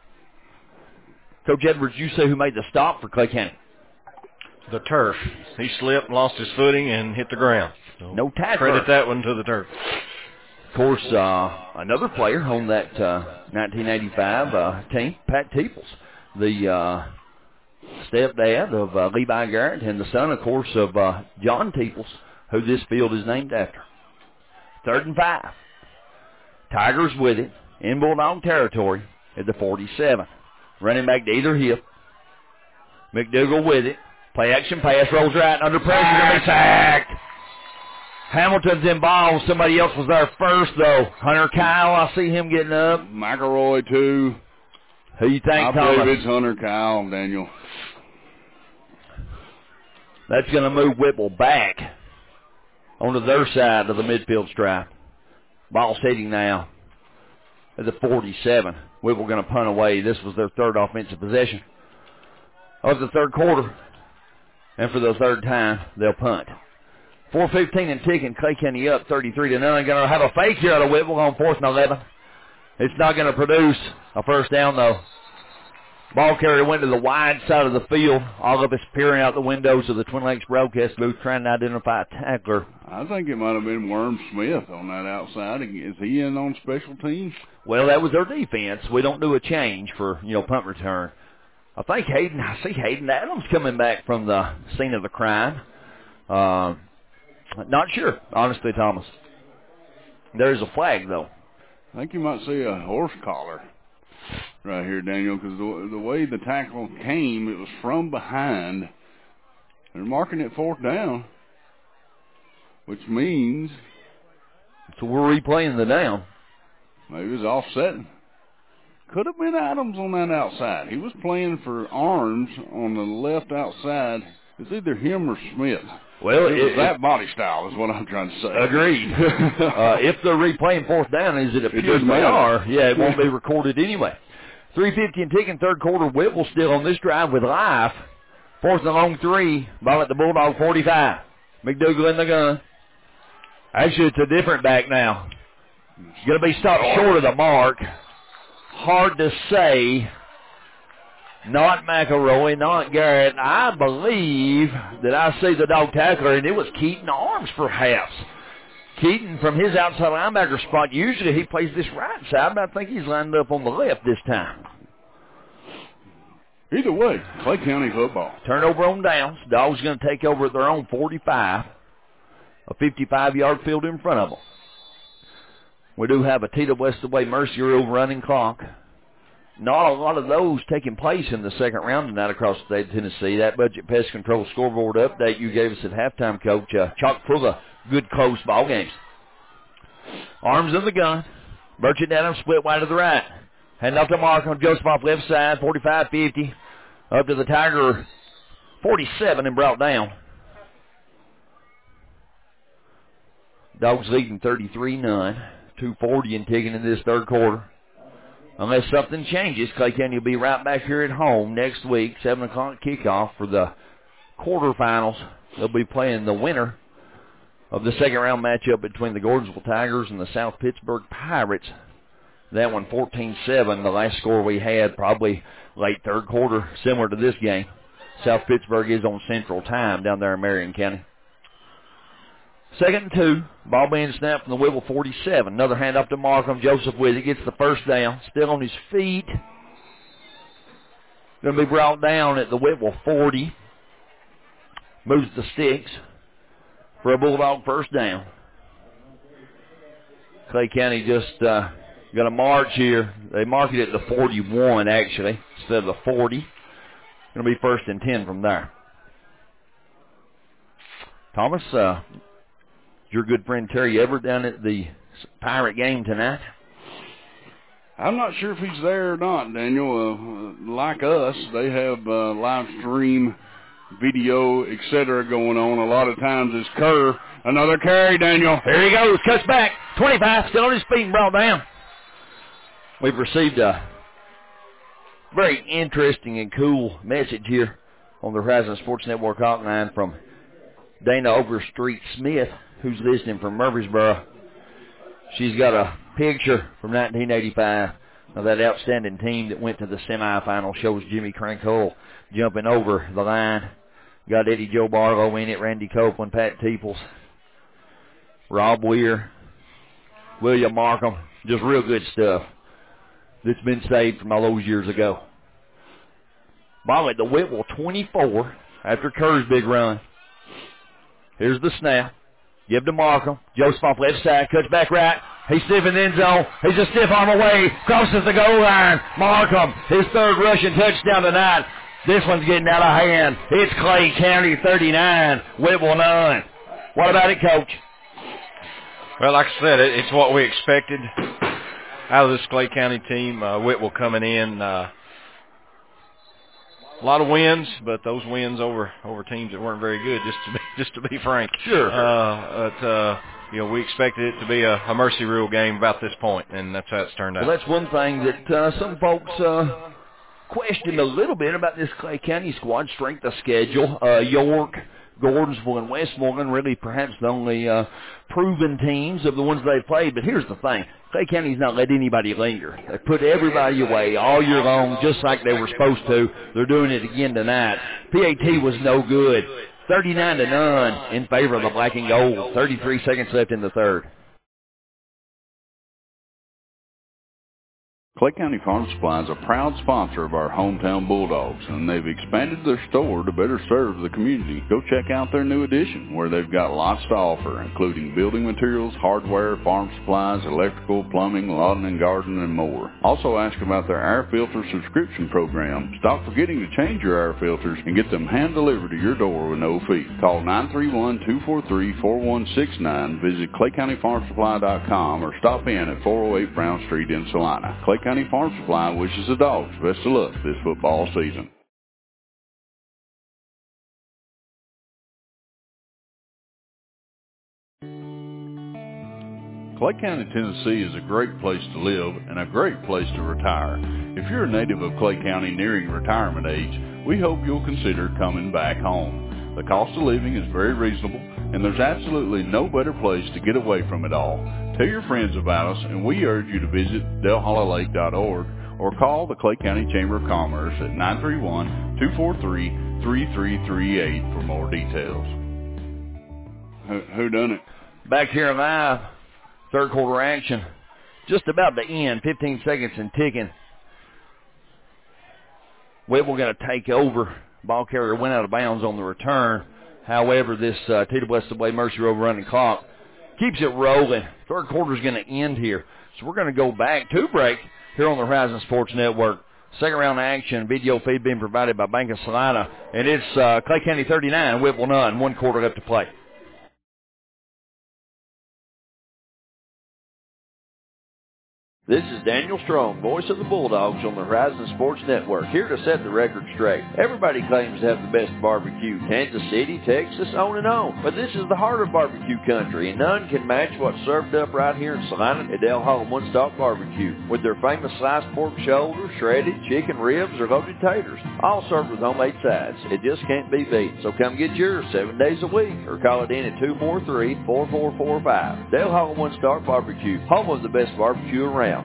Coach Edwards, you say who made the stop for Clay County? The turf. He slipped, lost his footing, and hit the ground. So no tackler. Credit that one to the turf. Of course, another player on that 1985 team, Pat Teeples, the stepdad of Levi Garrett and the son, of course, of John Teeples, who this field is named after. 3rd and 5. Tigers with it in Bulldog territory at the 47. Running back to either hip. McDougal with it. Play action pass, rolls right under pressure, going to be sacked. Hamilton's in ball. Somebody else was there first, though. Hunter Kyle, I see him getting up. McElroy, too. Who you think, I Thomas? believe it's Hunter Kyle, Daniel. That's going to move Whipple back onto their side of the midfield stripe. Ball sitting now at the 47. Whipple going to punt away. This was their 3rd offensive possession of the 3rd quarter. And for the 3rd time, they'll punt. 4:15 and ticking. Clay County up 33-0. Going to have a fake here out of Whipple on 4th and 11. It's not going to produce a first down, though. Ball carrier went to the wide side of the field. All of us peering out the windows of the Twin Lakes broadcast booth trying to identify a tackler. I think it might have been Worm Smith on that outside. Is he in on special teams? Well, that was their defense. We don't do a change for, punt return. I think I see Hayden Adams coming back from the scene of the crime. Not sure, honestly, Thomas. There's a flag, though. I think you might see a horse collar right here, Daniel, because the way the tackle came, it was from behind. They're marking it 4th down, which means... So we're replaying the down. Maybe it was offsetting. Could have been Adams on that outside. He was playing for Arms on the left outside. It's either him or Smith. Well, it was that body style is what I'm trying to say. Agreed. If they're replaying 4th down, as it appears they are, it won't be recorded anyway. 3:50 and ticking, 3rd quarter. Whipple still on this drive with life. 4th and long 3. Ball at the Bulldog 45. McDougal in the gun. Actually, it's a different back now. Going to be stopped short of the mark. Hard to say. Not McElroy, not Garrett. I believe that I see the dog tackler, and it was Keaton Arms, perhaps. Keaton from his outside linebacker spot. Usually he plays this right side, but I think he's lined up on the left this time. Either way, Clay County football. Turnover on downs. Dogs going to take over at their own 45. A 55-yard field in front of them. We do have a Tita Westaway Mercy Rule running clock. Not a lot of those taking place in the 2nd round tonight across the state of Tennessee. That Budget Pest Control scoreboard update you gave us at halftime, Coach, chock full of good close ball games. Arms in the gun. Burchett Adams split wide to the right. Hand off to Mark on Joseph off left side, 45-50. Up to the Tiger 47 and brought down. Dogs leading 33-9. 2:40 and ticking in this 3rd quarter. Unless something changes, Clay County will be right back here at home next week, 7 o'clock kickoff for the quarterfinals. They'll be playing the winner of the second-round matchup between the Gordonsville Tigers and the South Pittsburg Pirates. That one 14-7, the last score we had, probably late third quarter, similar to this game. South Pittsburg is on Central Time down there in Marion County. 2nd and 2, ball being snapped from the Whitwell 47. Another handoff to Markham. Joseph with it, gets the first down, still on his feet. Going to be brought down at the Whitwell 40. Moves the sticks for a Bulldog first down. Clay County just got a march here. They mark it at the 41, actually, instead of the 40. Going to be 1st and 10 from there. Thomas, your good friend Terry Everett down at the Pirate game tonight? I'm not sure if he's there or not, Daniel. Like us, they have live stream, video, etc. going on. A lot of times it's Kerr. Another carry, Daniel. Here he goes. Cuts back. 25, still on his feet and brought down. We've received a very interesting and cool message here on the Horizon Sports Network hotline from Dana Overstreet Smith, who's listening from Murfreesboro. She's got a picture from 1985 of that outstanding team that went to the semifinal. Shows Jimmy Crankhull jumping over the line. Got Eddie Joe Barlow in it, Randy Copeland, Pat Teeples, Rob Weir, William Markham. Just real good stuff that's been saved from all those years ago. Ball at the Whitwell 24 after Kerr's big run. Here's the snap. Give to Markham. Joseph off left side. Cuts back right. He's stiff in the end zone. He's a stiff arm away. Crosses the goal line. Markham, his third rushing touchdown tonight. This one's getting out of hand. It's Clay County 39, Whitwell 9. What about it, Coach? Well, like I said, it's what we expected out of this Clay County team. Whitwell coming in. A lot of wins, but those wins over teams that weren't very good, just to be frank. Sure. We expected it to be a mercy rule game about this point, and that's how it's turned out. Well, that's one thing that some folks questioned a little bit about this Clay County squad, strength of schedule. York, Gordonsville, and Westmoreland really perhaps the only proven teams of the ones they've played. But here's the thing. Clay County's not let anybody linger. They put everybody away all year long just like they were supposed to. They're doing it again tonight. PAT was no good. 39-0 in favor of the black and gold. 33 seconds left in the third. Clay County Farm Supply is a proud sponsor of our hometown Bulldogs, and they've expanded their store to better serve the community. Go check out their new addition, where they've got lots to offer, including building materials, hardware, farm supplies, electrical, plumbing, lawn and garden, and more. Also ask about their air filter subscription program. Stop forgetting to change your air filters and get them hand-delivered to your door with no fee. Call 931-243-4169, visit ClayCountyFarmSupply.com, or stop in at 408 Brown Street in Salina. Clay County Farm Supply wishes the Dogs best of luck this football season. Clay County, Tennessee is a great place to live and a great place to retire. If you're a native of Clay County nearing retirement age, we hope you'll consider coming back home. The cost of living is very reasonable, and there's absolutely no better place to get away from it all. Tell your friends about us, and we urge you to visit delhollylake.org or call the Clay County Chamber of Commerce at 931-243-3338 for more details. Who done it? Back here live, third quarter action, just about to end, 15 seconds and ticking. Whitwell going to take over. Ball carrier went out of bounds on the return. However, this TWSAA Mercy Road running clock keeps it rolling. Third quarter's going to end here. So we're going to go back to break here on the Horizon Sports Network. Second round action, video feed being provided by Bank of Salina. And it's Clay County 39, Whitwell none, 1 quarter left to play. This is Daniel Strong, voice of the Bulldogs on the Horizon Sports Network, here to set the record straight. Everybody claims to have the best barbecue, Kansas City, Texas, on and on. But this is the heart of barbecue country, and none can match what's served up right here in Salina at Dale Hall One-Stop Barbecue, with their famous sliced pork shoulder, shredded chicken ribs, or loaded taters, all served with homemade sides. It just can't be beat. So come get yours 7 days a week, or call it in at 243-4445. Dale Hall One-Stop Barbecue, home of the best barbecue around.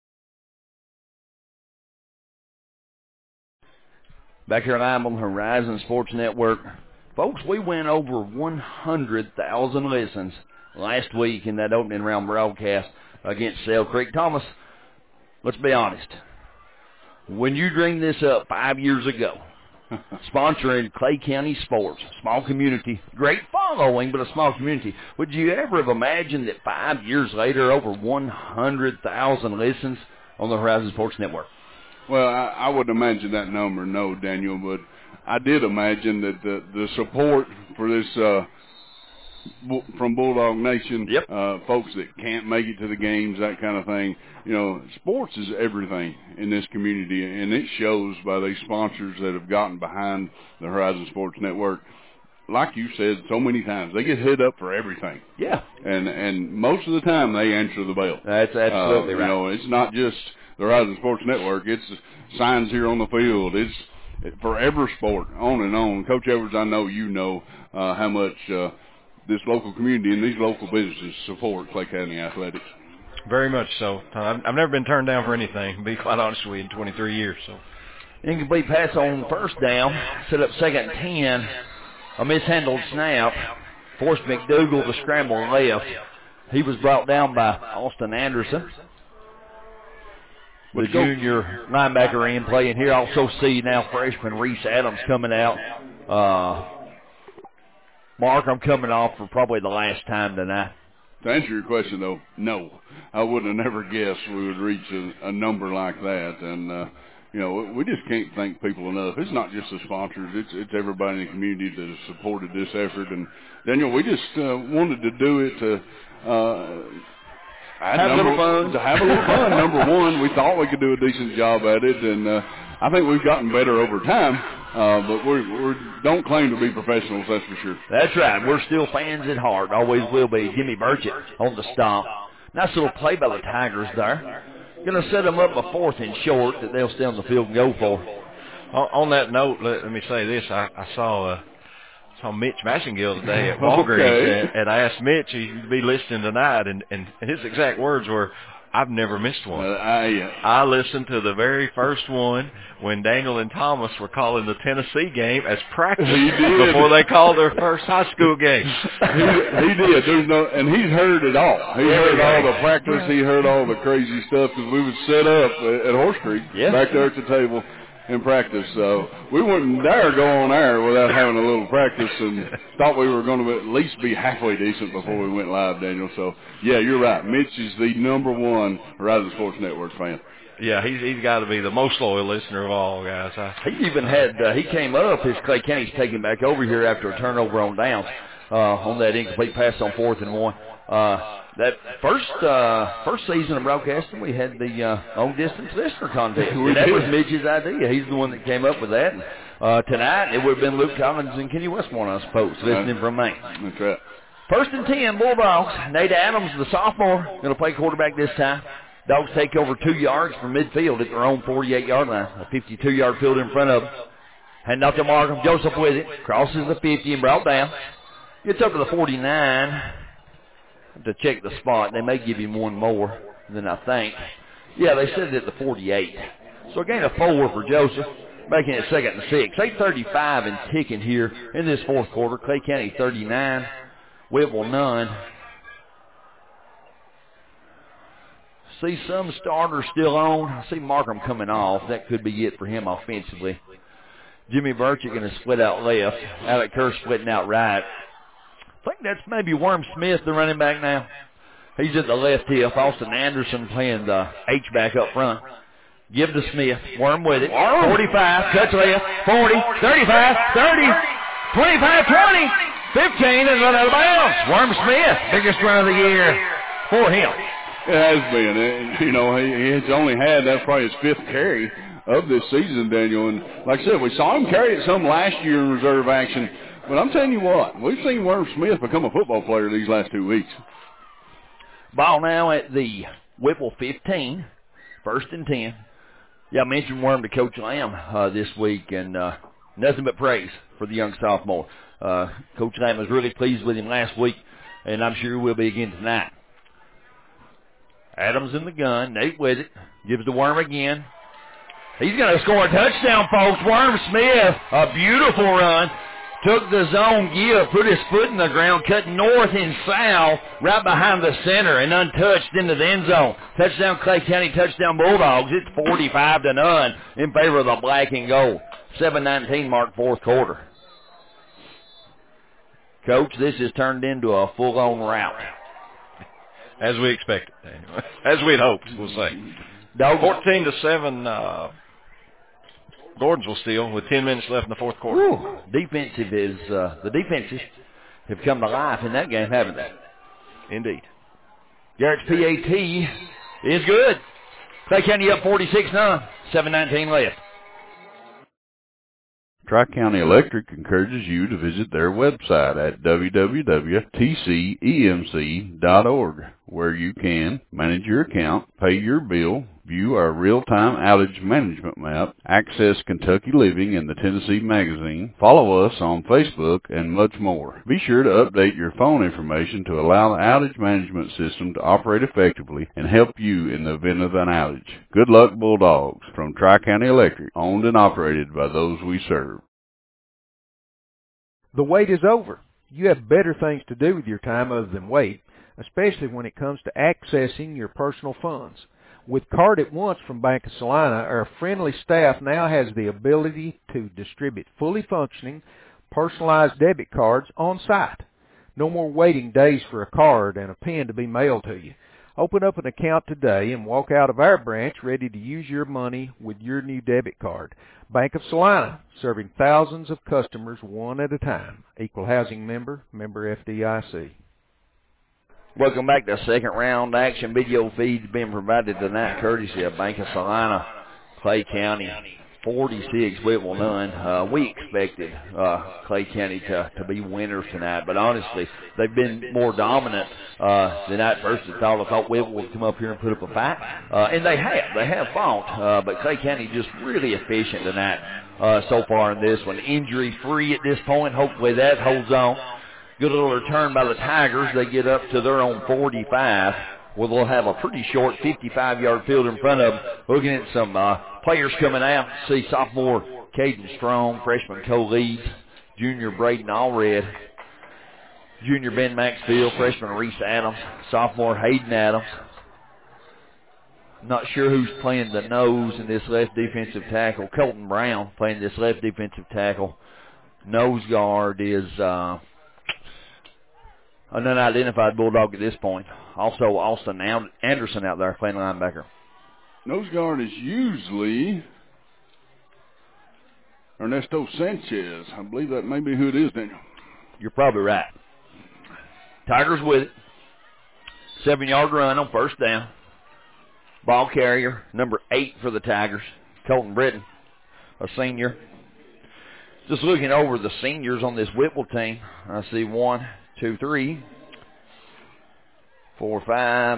Back here live on the Horizon Sports Network. Folks, we went over 100,000 listens last week in that opening round broadcast against Sale Creek. Thomas, let's be honest. When you dreamed this up 5 years ago, sponsoring Clay County sports, small community, great following, but a small community, would you ever have imagined that 5 years later, over 100,000 listens on the Horizon Sports Network? Well, I would imagine that number, no, Daniel, but I did imagine that the support for this from Bulldog Nation, folks that can't make it to the games, that kind of thing. You know, sports is everything in this community, and it shows by these sponsors that have gotten behind the Horizon Sports Network. Like you said so many times, they get hit up for everything. Yeah. And most of the time they answer the bell. That's absolutely right. You know, it's not just the Horizon Sports Network. It's signs here on the field. It's for every sport, on and on. Coach Edwards, I know you know how much this local community and these local businesses support Clay County athletics. Very much so. I've never been turned down for anything, to be quite honest with you, in 23 years. So, incomplete pass on first down, set up second and 10. A mishandled snap forced McDougal to scramble left. He was brought down by Austin Anderson. The junior linebacker in playing here. Also see now freshman Reese Adams coming out. Mark, I'm coming off for probably the last time tonight. To answer your question, though, no. I would have never guessed we would reach a number like that. And, you know, we just can't thank people enough. It's not just the sponsors. It's everybody in the community that has supported this effort. And, Daniel, we just wanted to do it to have a little fun. To have a little fun, number one. We thought we could do a decent job at it, and I think we've gotten better over time. But we don't claim to be professionals, that's for sure. That's right. We're still fans at heart. Always will be. Jimmy Burchett on the stop. Nice little play by the Tigers there. Going to set them up a 4th and short that they'll stay on the field and go for. On that note, let me say this. I saw Mitch Massengill today at Walgreens, and I asked Mitch if he'd be listening tonight, and his exact words were, I've never missed one. I listened to the very first one when Daniel and Thomas were calling the Tennessee game as practice before they called their first high school game. He did. And he's heard it all. He heard all the practice. He heard all the crazy stuff because we would set up at Horse Creek back there at the table in practice. We wouldn't dare go on air without having a little practice, and thought we were going to at least be halfway decent before we went live, Daniel. So, yeah, you're right. Mitch is the number one Horizon Sports Network fan. Yeah, he's got to be the most loyal listener of all, guys. He even had, he came up as Clay County's taking back over here after a turnover on downs on that incomplete pass on 4th and 1. That first season of broadcasting, we had the long-distance listener contest. That was Mitch's idea. He's the one that came up with that. And, tonight, it would have been Luke Collins and Kenny Westmore, I suppose, listening from Maine. That's right. 1st and 10, Bulldogs. Nate Adams, the sophomore, going to play quarterback this time. Dogs take over 2 yards from midfield at their own 48-yard line. A 52-yard field in front of them. Hand off to Markham. Joseph with it. Crosses the 50 and brought down. Gets up to the 49. To check the spot. They may give him one more than I think. Yeah, they said it at the 48. So a gain of 4 for Joseph, making it 2nd and 6. 8:35 and ticking here in this 4th quarter. Clay County 39, Whitwell none. See some starters still on. I see Markham coming off. That could be it for him offensively. Jimmy Burchett going to split out left. Alec Kerr splitting out right. I think that's maybe Worm Smith, the running back now. He's at the left hip. Austin Anderson playing the H-back up front. Give to Smith. Worm with it. 45, cuts left. 40, 35, 30, 25, 20, 15, and run out of bounds. Worm Smith, biggest run of the year for him. It has been. You know, he's only had, that's probably his 5th carry of this season, Daniel. And like I said, we saw him carry it some last year in reserve action. But I'm telling you what, we've seen Worm Smith become a football player these last 2 weeks. Ball now at the Whipple 15, 1st and 10. Yeah, I mentioned Worm to Coach Lamb this week, and nothing but praise for the young sophomore. Coach Lamb was really pleased with him last week, and I'm sure he will be again tonight. Adams in the gun, Nate with it, gives to Worm again. He's going to score a touchdown, folks. Worm Smith, a beautiful run. Took the zone give, put his foot in the ground, cut north and south, right behind the center, and untouched into the end zone. Touchdown Clay County, touchdown Bulldogs. It's 45-0 in favor of the black and gold. 7:19 mark, 4th quarter. Coach, this has turned into a full-on rout. As we expected, Daniel. As we'd hoped, we'll say. 14-7, Gordonsville steal with 10 minutes left in the 4th quarter. Ooh, the defenses have come to life in that game, haven't they? Indeed. Garrett's PAT is good. Clay County up 46-9, 7:19 left. Tri-County Electric encourages you to visit their website at www.tcemc.org, where you can manage your account, pay your bill, view our real-time outage management map, access Kentucky Living and the Tennessee Magazine, follow us on Facebook, and much more. Be sure to update your phone information to allow the outage management system to operate effectively and help you in the event of an outage. Good luck, Bulldogs, from Tri-County Electric, owned and operated by those we serve. The wait is over. You have better things to do with your time other than wait, especially when it comes to accessing your personal funds. With Card at Once from Bank of Salina, our friendly staff now has the ability to distribute fully functioning, personalized debit cards on site. No more waiting days for a card and a pen to be mailed to you. Open up an account today and walk out of our branch ready to use your money with your new debit card. Bank of Salina, serving thousands of customers one at a time. Equal housing member, member FDIC. Welcome back to 2nd round action. Video feeds being provided tonight courtesy of Bank of Salina. Clay County 46, Whipple none. We expected Clay County to be winners tonight, but honestly, they've been more dominant than I first thought. I thought Whipple would come up here and put up a fight, and they have. They have fought, but Clay County just really efficient tonight so far in this one. Injury-free at this point. Hopefully that holds on. Good little return by the Tigers. They get up to their own 45. Well, they'll have a pretty short 55-yard field in front of them. Looking at some players coming out. See sophomore Caden Strong, freshman Cole Leeds, junior Braden Allred, junior Ben Maxfield, freshman Reese Adams, sophomore Hayden Adams. Not sure who's playing the nose in this left defensive tackle. Colton Brown playing this left defensive tackle. Nose guard is an unidentified Bulldog at this point. Also, Austin Anderson out there playing linebacker. Nose guard is usually Ernesto Sanchez. I believe that may be who it is, Daniel. You're probably right. Tigers with it. 7-yard run on 1st down. Ball carrier, number 8 for the Tigers, Colton Britton, a senior. Just looking over the seniors on this Whipple team, I see 1, 2, 3, 4, 5,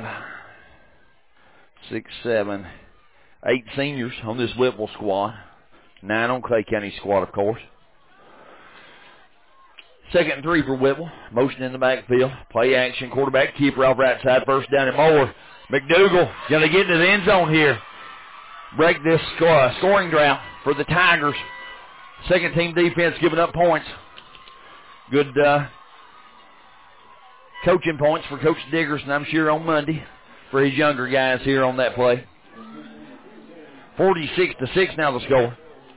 6, 7, 8 seniors on this Whipple squad. 9 on Clay County squad, of course. 2nd and 3 for Whipple. Motion in the backfield. Play action. Quarterback keeper off right side. 1st down and more. McDougal going to get into the end zone here. Break this scoring drought for the Tigers. Second team defense giving up points. Good coaching points for Coach Diggerson, I'm sure, on Monday for his younger guys here on that play. 46-6 now the score.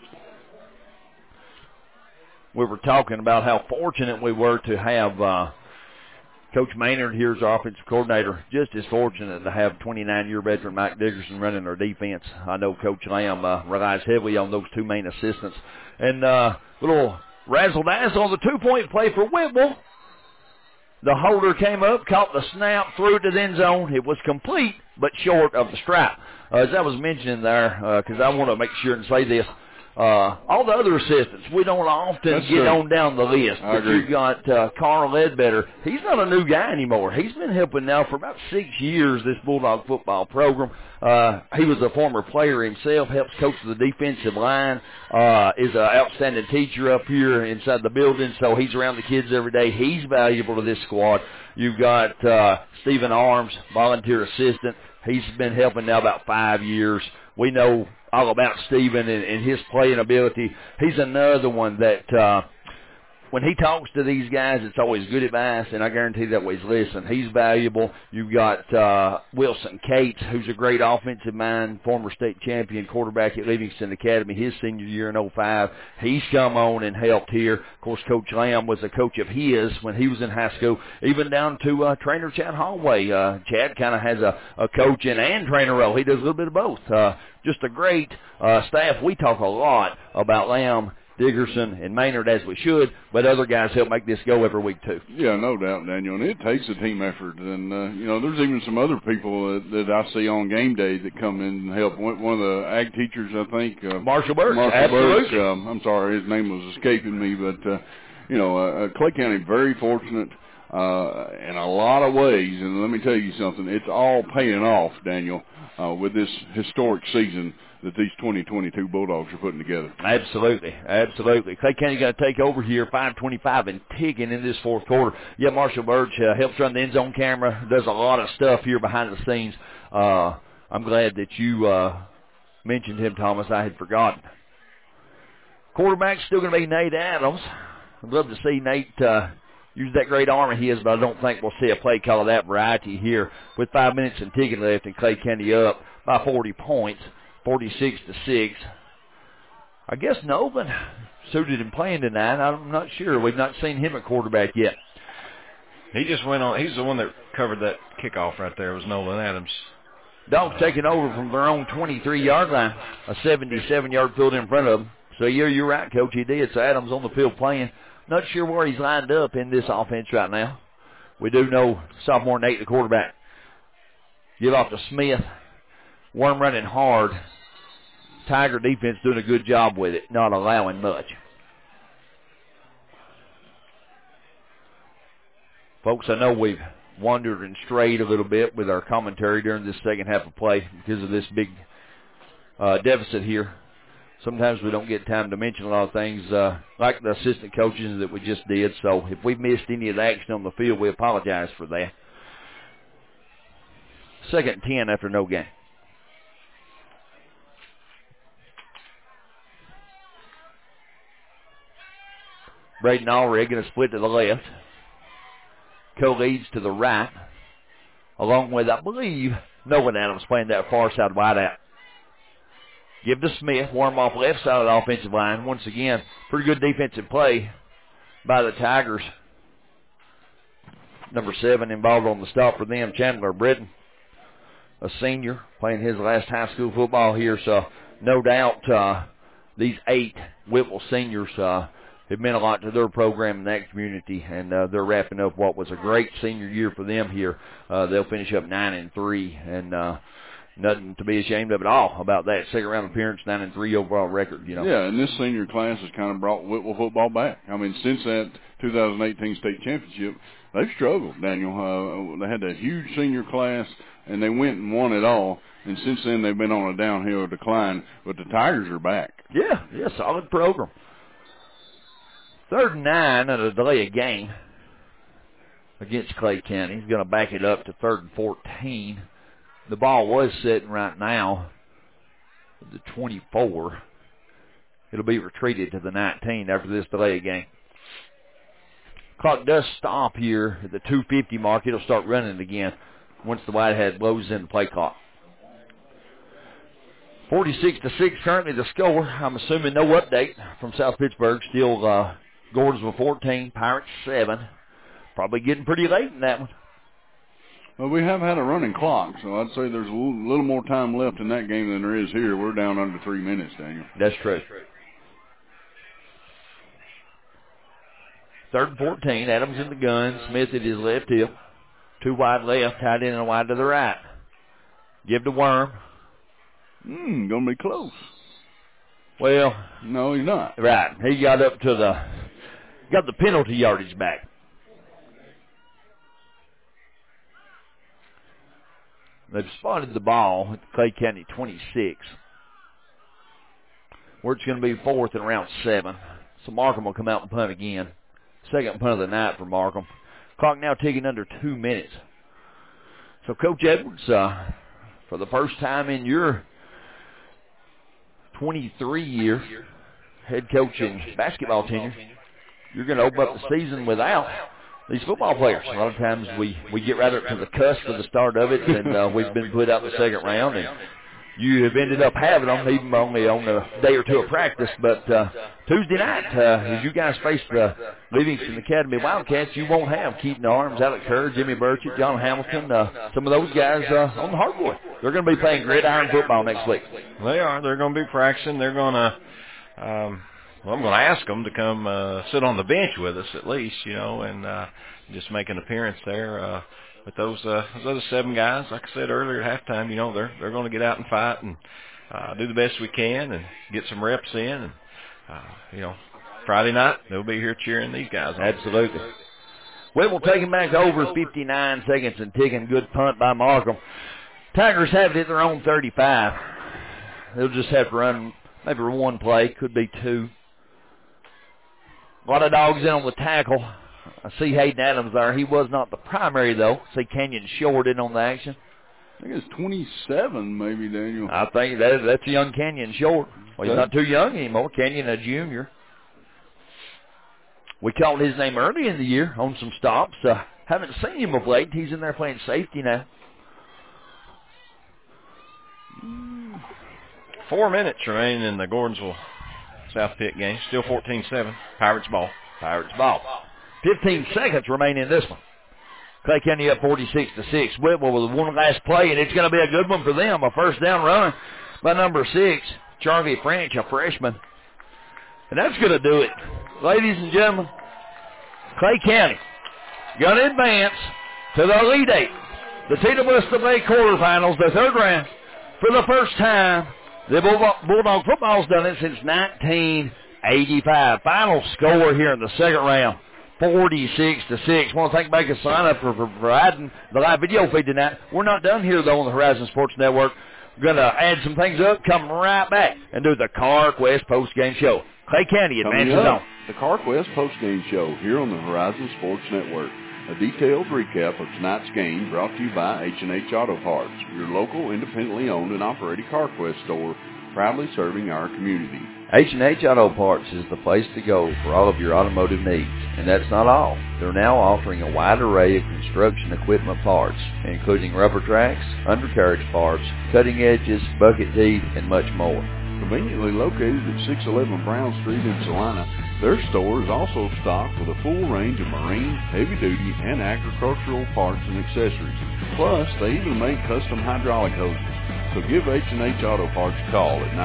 We were talking about how fortunate we were to have Coach Maynard here as our offensive coordinator. Just as fortunate to have 29-year veteran Mike Diggerson running our defense. I know Coach Lamb relies heavily on those 2 main assistants. And little razzle-dazzle on the 2-point play for Whipple. The holder came up, caught the snap, threw it to the end zone. It was complete, but short of the stripe. As I was mentioning there, because I want to make sure and say this, all the other assistants, we don't often get on down the list. But you've got Carl Ledbetter. He's not a new guy anymore. He's been helping now for about 6 years, this Bulldog football program. He was a former player himself, helps coach the defensive line, is an outstanding teacher up here inside the building, so he's around the kids every day. He's valuable to this squad. You've got Stephen Arms, volunteer assistant. He's been helping now about 5 years. We know all about Stephen and his playing ability. He's another one that when he talks to these guys, it's always good advice, and I guarantee that he's listening. He's valuable. You've got Wilson Cates, who's a great offensive mind, former state champion quarterback at Livingston Academy, his senior year in 2005. He's come on and helped here. Of course, Coach Lamb was a coach of his when he was in high school, even down to trainer Chad Holloway. Chad kind of has a coaching and trainer role. He does a little bit of both. Just a great staff. We talk a lot about Lamb, Dickerson, and Maynard, as we should, but other guys help make this go every week, too. Yeah, no doubt, Daniel, and it takes a team effort. And, there's even some other people that I see on game day that come in and help. One of the ag teachers, I think. Marshall Burks, absolutely. Burks, I'm sorry, his name was escaping me, but, Clay County, very fortunate in a lot of ways. And let me tell you something, it's all paying off, Daniel, with this historic season that these 2022 Bulldogs are putting together. Absolutely, absolutely. Clay County going to take over here, 5:25 and ticking in this fourth quarter. Yeah, Marshall Birch helps run the end zone camera, does a lot of stuff here behind the scenes. I'm glad that you mentioned him, Thomas. I had forgotten. Quarterback's still going to be Nate Adams. I'd love to see Nate use that great arm of his, but I don't think we'll see a play call of that variety here with 5 minutes and ticking left and Clay County up by 40 points. 46-6. I guess Nolan suited in playing tonight. I'm not sure. We've not seen him at quarterback yet. He just went on. He's the one that covered that kickoff right there. Was Nolan Adams. Dogs taking over from their own 23-yard line. A 77-yard field in front of them. So you're right, Coach. He did. So Adams on the field playing. Not sure where he's lined up in this offense right now. We do know sophomore Nate, the quarterback. Give off to Smith. Worm running hard. Tiger defense doing a good job with it, not allowing much. Folks, I know we've wandered and strayed a little bit with our commentary during this second half of play because of this big deficit here. Sometimes we don't get time to mention a lot of things like the assistant coaches that we just did. So if we've missed any of the action on the field, we apologize for that. 2nd and 10 after no gain. Braden Allred going to split to the left. Co-leads to the right. Along with, I believe, Nolan Adams playing that far side wide out. Give to Smith. Warm off left side of the offensive line. Once again, pretty good defensive play by the Tigers. Number 7 involved on the stop for them, Chandler Britton. A senior playing his last high school football here. So no doubt these 8 Whipple seniors have meant a lot to their program in that community, and they're wrapping up what was a great senior year for them here. They'll finish up 9-3, and nothing to be ashamed of at all about that. Second round appearance, 9-3 overall record. Yeah, and this senior class has kind of brought Whipple football back. I mean, since that 2018 state championship, they've struggled, Daniel. They had that huge senior class, and they went and won it all. And since then, they've been on a downhill decline, but the Tigers are back. Yeah, solid program. 3rd and 9 and a delay of game against Clay County. He's going to back it up to 3rd and 14. The ball was sitting right now at the 24. It'll be retreated to the 19 after this delay of game. Clock does stop here at the 2:50 mark. It'll start running again once the Whitehead blows in the play clock. 46-6 currently the score. I'm assuming no update from South Pittsburgh. Still Gordonsville 14, Pirates 7. Probably getting pretty late in that one. Well, we have had a running clock, so I'd say there's a little more time left in that game than there is here. We're down under 3 minutes, Daniel. That's true. 3rd and 14. Adams in the gun. Smith at his left hip. 2 wide left, tight end and wide to the right. Give to Worm. Gonna be close. Well, no, he's not. Right. He got up to got the penalty yardage back. They've spotted the ball at the Clay County 26. Where it's going to be 4th and around 7. So Markham will come out and punt again. Second punt of the night for Markham. Clock now ticking under 2 minutes. So Coach Edwards, for the first time in your 23-year head coaching basketball tenure, you're going to open up the season without these football players. A lot of times we get right up to the cusp of the start of it, and we've been put out in the second round, and you have ended up having them even only on a day or two of practice. But Tuesday night, as you guys face the Livingston Academy Wildcats, you won't have Keaton Arms, Alex Kerr, Jimmy Burchett, John Hamilton, some of those guys on the hardwood. They're going to be playing gridiron football next week. They are. They're going to be practicing. They're going to well, I'm going to ask them to come sit on the bench with us at least, and just make an appearance there. But those other 7 guys, like I said earlier at halftime, they're going to get out and fight and do the best we can and get some reps in. And, Friday night, they'll be here cheering these guys on. Absolutely. Well, we'll take them back over 59 seconds and ticking. Good punt by Markham. Tigers have it at their own 35. They'll just have to run maybe 1 play, could be 2. A lot of dogs in on the tackle. I see Hayden Adams there. He was not the primary, though. I see Kenyon Short in on the action. I think it's 27, maybe, Daniel. I think that's a young Kenyon Short. Well, he's not too young anymore. Kenyon, a junior. We called his name early in the year on some stops. Haven't seen him of late. He's in there playing safety now. 4 minutes remaining in the Gordonsville South Pitt game. Still 14-7. Pirates ball. 15 seconds remaining in this one. Clay County up 46-6. Whitwell with 1 last play, and it's going to be a good one for them. A first down run by number 6, Charlie French, a freshman. And that's going to do it. Ladies and gentlemen, Clay County going to advance to the Elite 8. The Tita Bay quarterfinals, the 3rd round. For the first time, the Bulldog football's done it since 1985. Final score here in the second round, 46-6. I want to thank Baker Sign Up for providing the live video feed tonight. We're not done here, though, on the Horizon Sports Network. We're going to add some things up, come right back, and do the CarQuest post-game show. Clay County advances on. The CarQuest post-game show here on the Horizon Sports Network. A detailed recap of tonight's game brought to you by H&H Auto Parts, your local independently owned and operated CarQuest store, proudly serving our community. H&H Auto Parts is the place to go for all of your automotive needs. And that's not all. They're now offering a wide array of construction equipment parts, including rubber tracks, undercarriage parts, cutting edges, bucket teeth, and much more. Conveniently located at 611 Brown Street in Salina, their store is also stocked with a full range of marine, heavy-duty, and agricultural parts and accessories. Plus, they even make custom hydraulic hoses. So give H&H Auto Parts a call at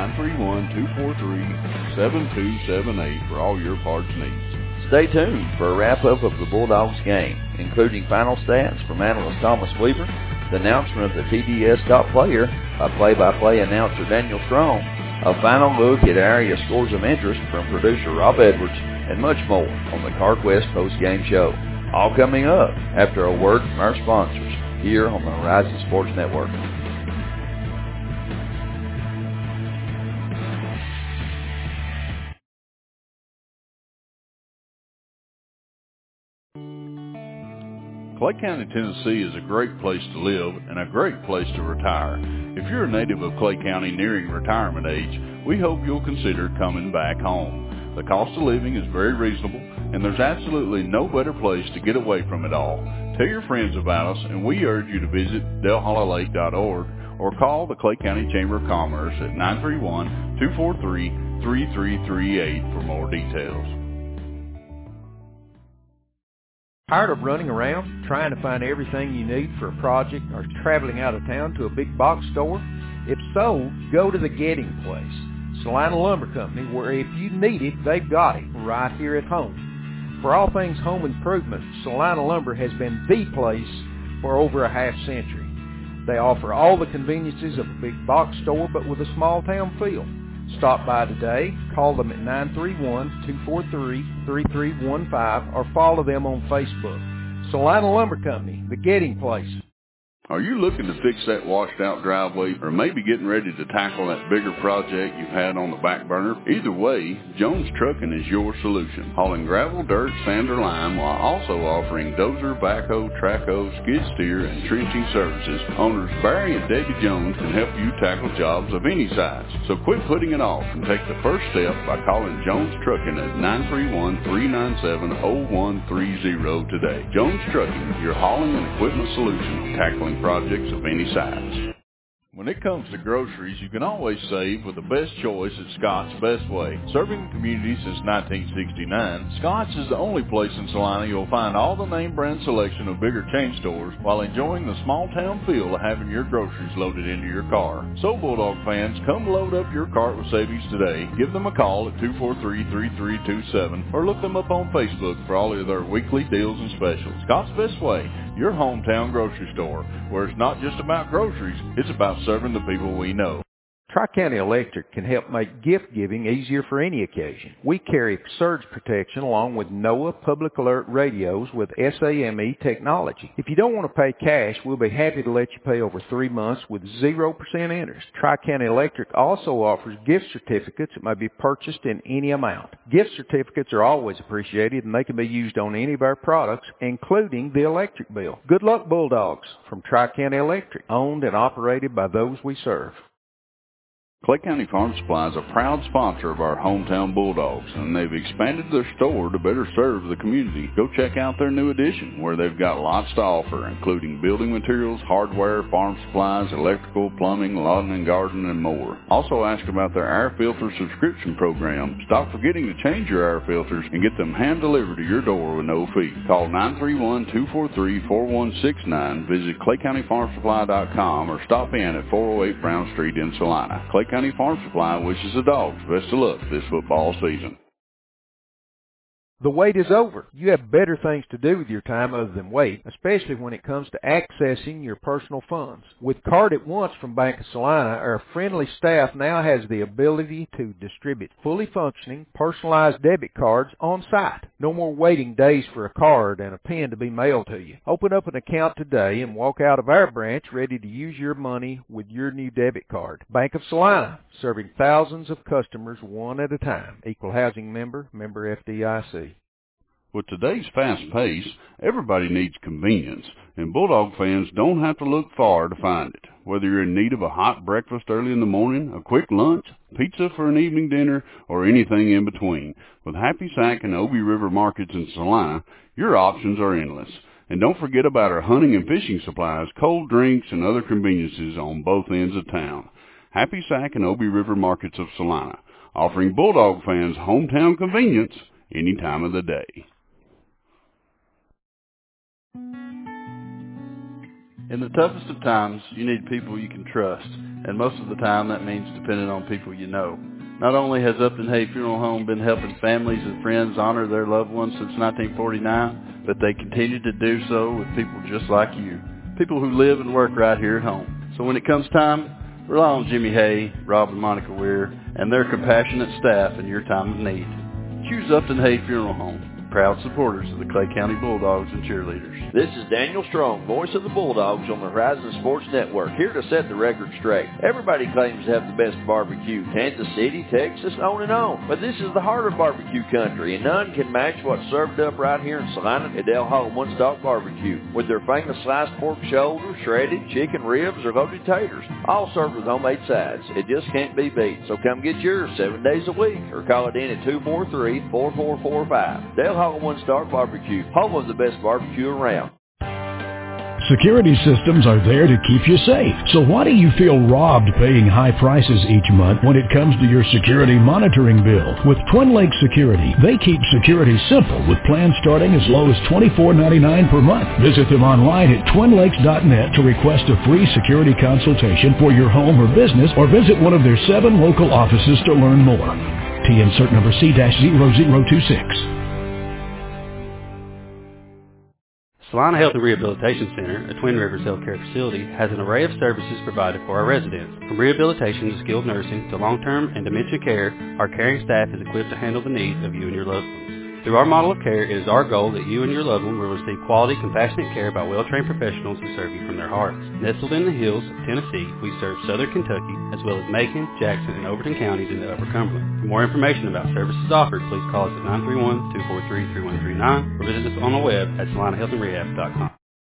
931-243-7278 for all your parts needs. Stay tuned for a wrap-up of the Bulldogs game, including final stats from analyst Thomas Weaver, the announcement of the TDS top player by play-by-play announcer Daniel Strong, a final look at area scores of interest from producer Rob Edwards, and much more on the CarQuest post-game show. All coming up after a word from our sponsors here on the Horizon Sports Network. Clay County, Tennessee is a great place to live and a great place to retire. If you're a native of Clay County nearing retirement age, we hope you'll consider coming back home. The cost of living is very reasonable, and there's absolutely no better place to get away from it all. Tell your friends about us, and we urge you to visit delhollylake.org or call the Clay County Chamber of Commerce at 931-243-3338 for more details. Tired of running around trying to find everything you need for a project or traveling out of town to a big box store? If so, go to the Getting Place, Salina Lumber Company, where if you need it, they've got it right here at home. For all things home improvement, Salina Lumber has been the place for over a half century. They offer all the conveniences of a big box store, but with a small town feel. Stop by today, call them at 931-243-3315, or follow them on Facebook. Salina Lumber Company, the Getting Place. Are you looking to fix that washed out driveway, or maybe getting ready to tackle that bigger project you've had on the back burner? Either way, Jones Trucking is your solution. Hauling gravel, dirt, sand, or lime, while also offering dozer, backhoe, trackhoe, skid steer, and trenching services. Owners Barry and Debbie Jones can help you tackle jobs of any size. So quit putting it off and take the first step by calling Jones Trucking at 931-397-0130 today. Jones Trucking, your hauling and equipment solution, tackling projects of any size. When it comes to groceries, you can always save with the best choice at Scott's Best Way. Serving the community since 1969, Scott's is the only place in Salina you'll find all the name brand selection of bigger chain stores while enjoying the small town feel of having your groceries loaded into your car. So Bulldog fans, come load up your cart with savings today. Give them a call at 243-3327 or look them up on Facebook for all of their weekly deals and specials. Scott's Best Way, your hometown grocery store, where it's not just about groceries, it's about serving the people we know. Tri-County Electric can help make gift giving easier for any occasion. We carry surge protection along with NOAA Public Alert radios with SAME technology. If you don't want to pay cash, we'll be happy to let you pay over 3 months with 0% interest. Tri-County Electric also offers gift certificates that may be purchased in any amount. Gift certificates are always appreciated, and they can be used on any of our products, including the electric bill. Good luck, Bulldogs, from Tri-County Electric, owned and operated by those we serve. Clay County Farm Supply is a proud sponsor of our hometown Bulldogs, and they've expanded their store to better serve the community. Go check out their new addition, where they've got lots to offer, including building materials, hardware, farm supplies, electrical, plumbing, lawn and garden, and more. Also ask about their air filter subscription program. Stop forgetting to change your air filters and get them hand-delivered to your door with no fee. Call 931-243-4169, visit ClayCountyFarmSupply.com, or stop in at 408 Brown Street in Salina. Clay County Farm Supply wishes the Dogs best of luck this football season. The wait is over. You have better things to do with your time other than wait, especially when it comes to accessing your personal funds. With Card at Once from Bank of Salina, our friendly staff now has the ability to distribute fully functioning, personalized debit cards on site. No more waiting days for a card and a pen to be mailed to you. Open up an account today and walk out of our branch ready to use your money with your new debit card. Bank of Salina, serving thousands of customers one at a time. Equal housing member, member FDIC. With today's fast pace, everybody needs convenience, and Bulldog fans don't have to look far to find it. Whether you're in need of a hot breakfast early in the morning, a quick lunch, pizza for an evening dinner, or anything in between, with Happy Sack and Obie River Markets in Salina, your options are endless. And don't forget about our hunting and fishing supplies, cold drinks, and other conveniences on both ends of town. Happy Sack and Obie River Markets of Salina, offering Bulldog fans hometown convenience any time of the day. In the toughest of times, you need people you can trust, and most of the time that means depending on people you know. Not only has Upton Hay Funeral Home been helping families and friends honor their loved ones since 1949, but they continue to do so with people just like you, people who live and work right here at home. So when it comes time, rely on Jimmy Hay, Rob and Monica Weir, and their compassionate staff in your time of need. Choose Upton Hay Funeral Home, proud supporters of the Clay County Bulldogs and cheerleaders. This is Daniel Strong, voice of the Bulldogs on the Horizon Sports Network, here to set the record straight. Everybody claims to have the best barbecue, Kansas City, Texas, on and on. But this is the heart of barbecue country, and none can match what's served up right here in Salina at Del Hall One Stop Barbecue, with their famous sliced pork shoulder, shredded chicken ribs, or loaded taters, all served with homemade sides. It just can't be beat. So come get yours 7 days a week, or call it in at 243-4445. Del Hall One Stop Barbecue, home of the best barbecue around. Security systems are there to keep you safe. So why do you feel robbed paying high prices each month when it comes to your security monitoring bill? With Twin Lakes Security, they keep security simple with plans starting as low as $24.99 per month. Visit them online at twinlakes.net to request a free security consultation for your home or business, or visit one of their 7 local offices to learn more. T insert number C-0026. Salina Health and Rehabilitation Center, a Twin Rivers healthcare facility, has an array of services provided for our residents. From rehabilitation to skilled nursing to long-term and dementia care, our caring staff is equipped to handle the needs of you and your loved ones. Through our model of care, it is our goal that you and your loved one will receive quality, compassionate care by well-trained professionals who serve you from their hearts. Nestled in the hills of Tennessee, we serve southern Kentucky, as well as Macon, Jackson, and Overton counties in the Upper Cumberland. For more information about services offered, please call us at 931-243-3139 or visit us on the web at salinahealthandrehab.com.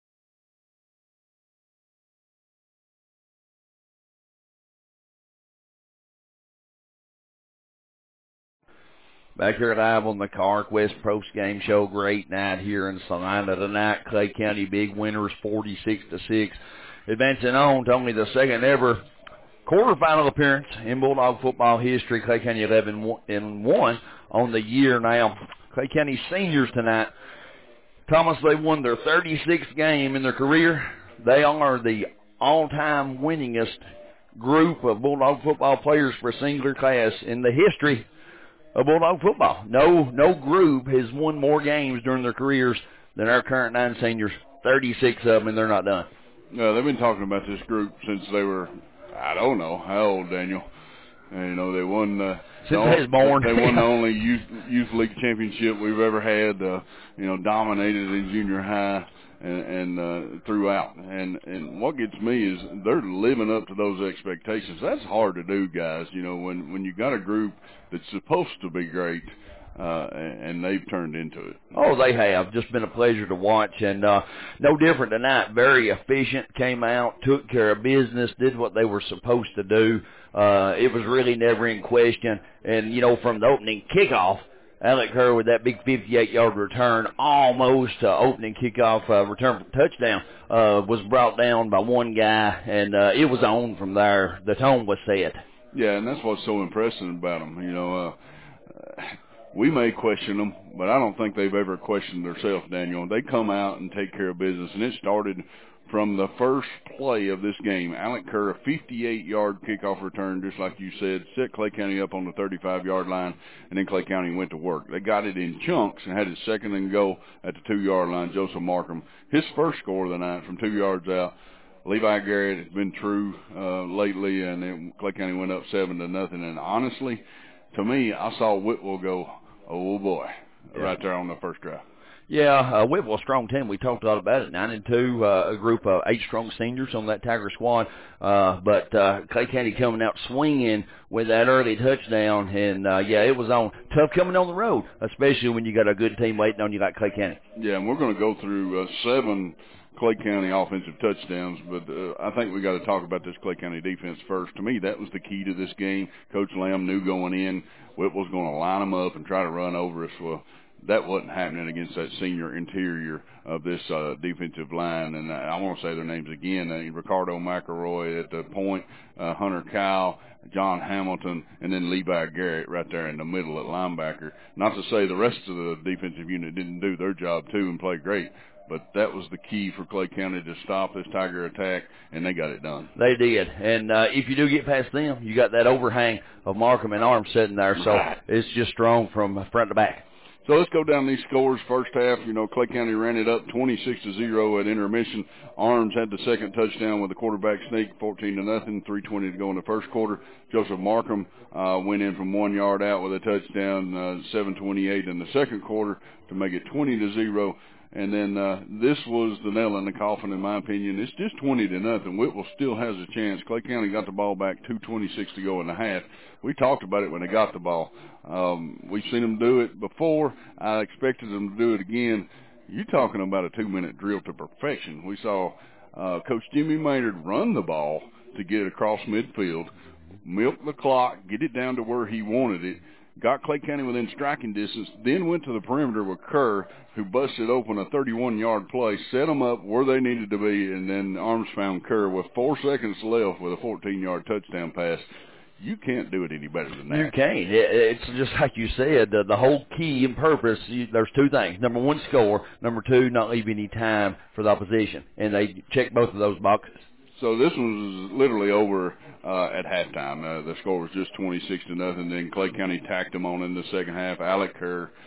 Back here live on the Clark West Post Game Show. Great night here in Salina tonight. Clay County big winners, 46-6, advancing on to only the second ever quarterfinal appearance in Bulldog football history. Clay County 11-1 on the year now. Clay County seniors tonight. Thomas, they won their 36th game in their career. They are the all-time winningest group of Bulldog football players for a singular class in the history of Bulldog football. No group has won more games during their careers than our current 9 seniors. 36 of them, and they're not done. They've been talking about this group since they were, I don't know, how old, Daniel? And, they won since they was born. They won the only youth league championship we've ever had. Dominated in junior high and throughout. And what gets me is they're living up to those expectations. That's hard to do, guys. When you got a group that's supposed to be great, and they've turned into it. Oh, they have. Just been a pleasure to watch, and no different tonight. Very efficient, came out, took care of business, did what they were supposed to do. It was really never in question. And, from the opening kickoff, Alec Kerr with that big 58-yard return, almost opening kickoff return for touchdown, was brought down by one guy, and it was on from there. The tone was set. Yeah, and that's what's so impressive about them. We may question them, but I don't think they've ever questioned themselves, Daniel. They come out and take care of business, and it started from the first play of this game. Alec Kerr, a 58-yard kickoff return, just like you said, set Clay County up on the 35-yard line, and then Clay County went to work. They got it in chunks and had it second and goal at the 2-yard line. Joseph Markham, his first score of the night from 2 yards out. Levi Garrett has been true lately, and then Clay County went up 7-0. And honestly, to me, I saw Whitwell go, oh boy, right there on the first drive. Yeah, Whitwell strong team. We talked a lot about it. 9-2, a group of 8 strong seniors on that Tiger squad. But Clay County coming out swinging with that early touchdown, and it was on. Tough coming on the road, especially when you got a good team waiting on you like Clay County. Yeah, and we're going to go through 7 Clay County offensive touchdowns, but I think we got to talk about this Clay County defense first. To me, that was the key to this game. Coach Lamb knew going in Whitwell's going to line them up and try to run over us. Well, that wasn't happening against that senior interior of this defensive line. And I want to say their names again. Ricardo McElroy at the point, Hunter Kyle, John Hamilton, and then Levi Garrett right there in the middle at linebacker. Not to say the rest of the defensive unit didn't do their job too and play great, but that was the key for Clay County to stop this Tiger attack, and they got it done. They did. And if you do get past them, you got that overhang of Markham and Arms sitting there, so it's just strong from front to back. So let's go down these scores. First half, Clay County ran it up 26-0 at intermission. Arms had the second touchdown with a quarterback sneak, 14-0, 3:20 to go in the first quarter. Joseph Markham went in from 1 yard out with a touchdown, 7:28 in the second quarter to make it 20-0. And then this was the nail in the coffin, in my opinion. It's just 20-0. Whitwell still has a chance. Clay County got the ball back, 2:26 to go in the half. We talked about it when they got the ball. We've seen them do it before. I expected them to do it again. You're talking about a 2-minute drill to perfection. We saw Coach Jimmy Maynard run the ball to get it across midfield, milk the clock, get it down to where he wanted it, got Clay County within striking distance, then went to the perimeter with Kerr, who busted open a 31-yard play, set them up where they needed to be, and then Arms found Kerr with 4 seconds left with a 14-yard touchdown pass. You can't do it any better than that. You can't. It's just like you said, the whole key and purpose, there's 2 things. Number 1, score. Number 2, not leave any time for the opposition. And they check both of those boxes. So this one was literally over at halftime. The score was just 26-0. Then Clay County tacked them on in the second half. Alec Kerr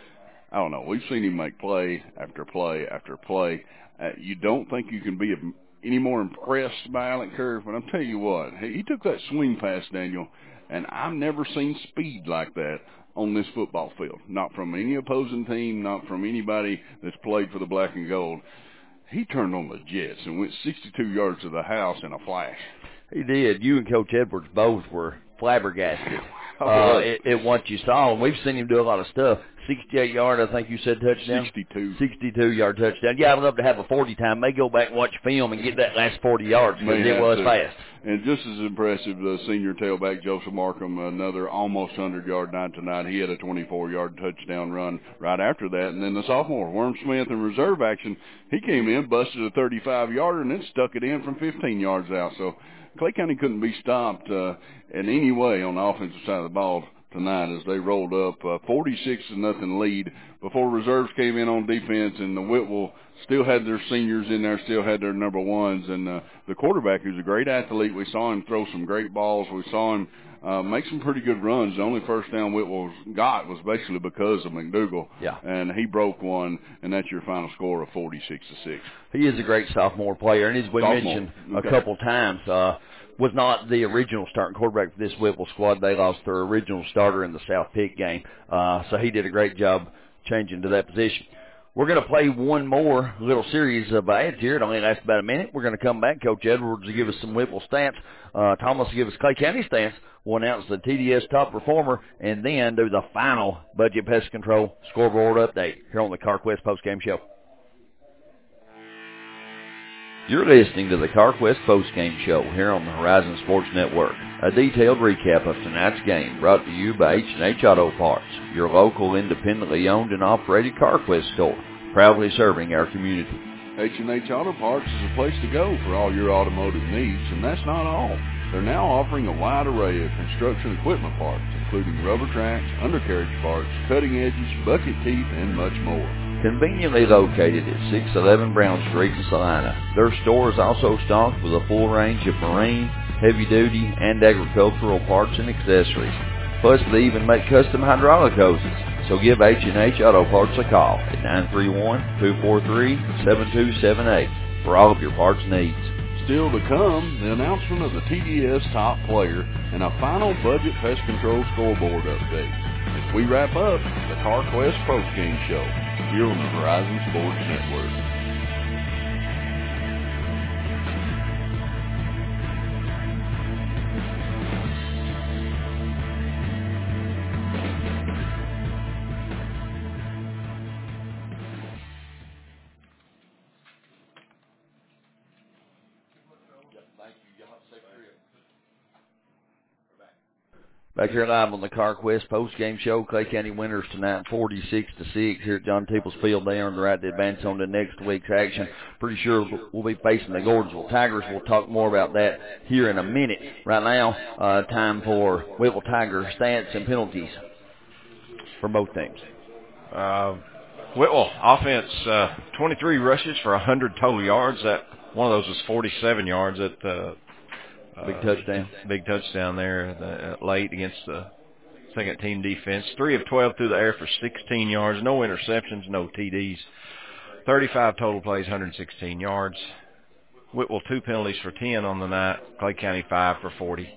I don't know. We've seen him make play after play after play. You don't think you can be any more impressed by Alec Kerr, but I'll tell you what, he took that swing pass, Daniel, and I've never seen speed like that on this football field. Not from any opposing team, not from anybody that's played for the black and gold. He turned on the jets and went 62 yards to the house in a flash. He did. You and Coach Edwards both were flabbergasted at what you saw. And we've seen him do a lot of stuff. 68-yard, I think you said touchdown? 62-yard touchdown. Yeah, I'd love to have a 40 time. May go back and watch film and get that last 40 yards because it was fast. And just as impressive, the senior tailback, Joseph Markham, another almost 100-yard night tonight. He had a 24-yard touchdown run right after that. And then the sophomore, Worm Smith, in reserve action, he came in, busted a 35-yarder, and then stuck it in from 15 yards out. So Clay County couldn't be stopped in any way on the offensive side of the ball tonight as they rolled up 46-0 lead before reserves came in on defense, and the Whitwell still had their seniors in there, still had their number ones, and the quarterback, who's a great athlete, we saw him throw some great balls. We saw him make some pretty good runs. The only first down Whitwell got was basically because of McDougal, and he broke one, and that's your final score of 46-6. He is a great sophomore player, and as we mentioned a couple times, was not the original starting quarterback for this Whitwell squad. They lost their original starter in the South Peak game, so he did a great job changing to that position. We're going to play one more little series of ads here. It only lasts about a minute. We're going to come back. Coach Edwards will give us some Whitwell stats. Thomas will give us Clay County stats. We'll announce the TDS top performer and then do the final Budget Pest Control scoreboard update here on the CarQuest postgame show. You're listening to the CarQuest postgame show here on the Horizon Sports Network. A detailed recap of tonight's game brought to you by H&H Auto Parts, your local independently owned and operated CarQuest store, proudly serving our community. H&H Auto Parts is a place to go for all your automotive needs, and that's not all. They're now offering a wide array of construction equipment parts, including rubber tracks, undercarriage parts, cutting edges, bucket teeth, and much more. Conveniently located at 611 Brown Street in Salina, their store is also stocked with a full range of marine, heavy-duty, and agricultural parts and accessories. Plus, they even make custom hydraulic hoses. So give H&H Auto Parts a call at 931-243-7278 for all of your parts needs. Still to come, the announcement of the TDS top player and a final Budget Pest Control scoreboard update. As we wrap up the CarQuest postgame show here on the Horizon Sports Network. Back here live on the CarQuest postgame show. Clay County winners tonight 46-6 here at John Peoples Field. They earned the right to advance on to next week's action. Pretty sure we'll be facing the Gordonsville Tigers. We'll talk more about that here in a minute. Right now, time for Whitwell Tiger stats and penalties for both teams. Whitwell offense, 23 rushes for 100 total yards. That one of those was 47 yards at big touchdown. Big touchdown there late against the second team defense. 3 of 12 through the air for 16 yards. No interceptions, no TDs. 35 total plays, 116 yards. Whitwell 2 penalties for 10 on the night. Clay County 5 for 40.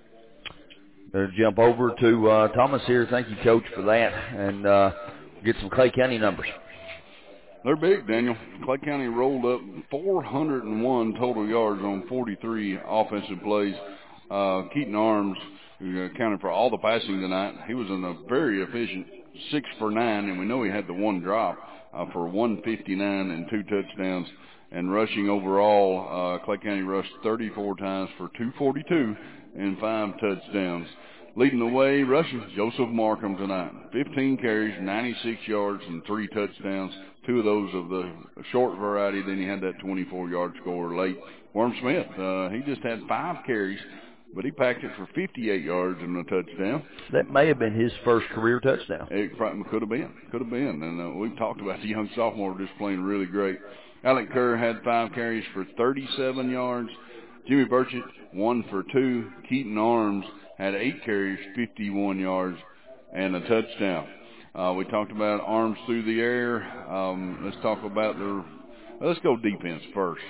Better jump over to Thomas here. Thank you, Coach, for that. And get some Clay County numbers. They're big, Daniel. Clay County rolled up 401 total yards on 43 offensive plays. Keaton Arms, who accounted for all the passing tonight, he was in a very efficient 6 for 9, and we know he had the one drop for 159 and 2 touchdowns. And rushing overall, Clay County rushed 34 times for 242 and 5 touchdowns. Leading the way, rushing, Joseph Markham tonight. 15 carries, 96 yards, and 3 touchdowns. 2 of those of the short variety. Then he had that 24-yard score late. Worm Smith, he just had 5 carries, but he packed it for 58 yards and a touchdown. That may have been his first career touchdown. It could have been. And we've talked about the young sophomore just playing really great. Alec Kerr had 5 carries for 37 yards. Jimmy Burchett, 1 for 2. Keaton Arms had 8 carries, 51 yards, and a touchdown. We talked about arms through the air. Let's talk about let's go defense first.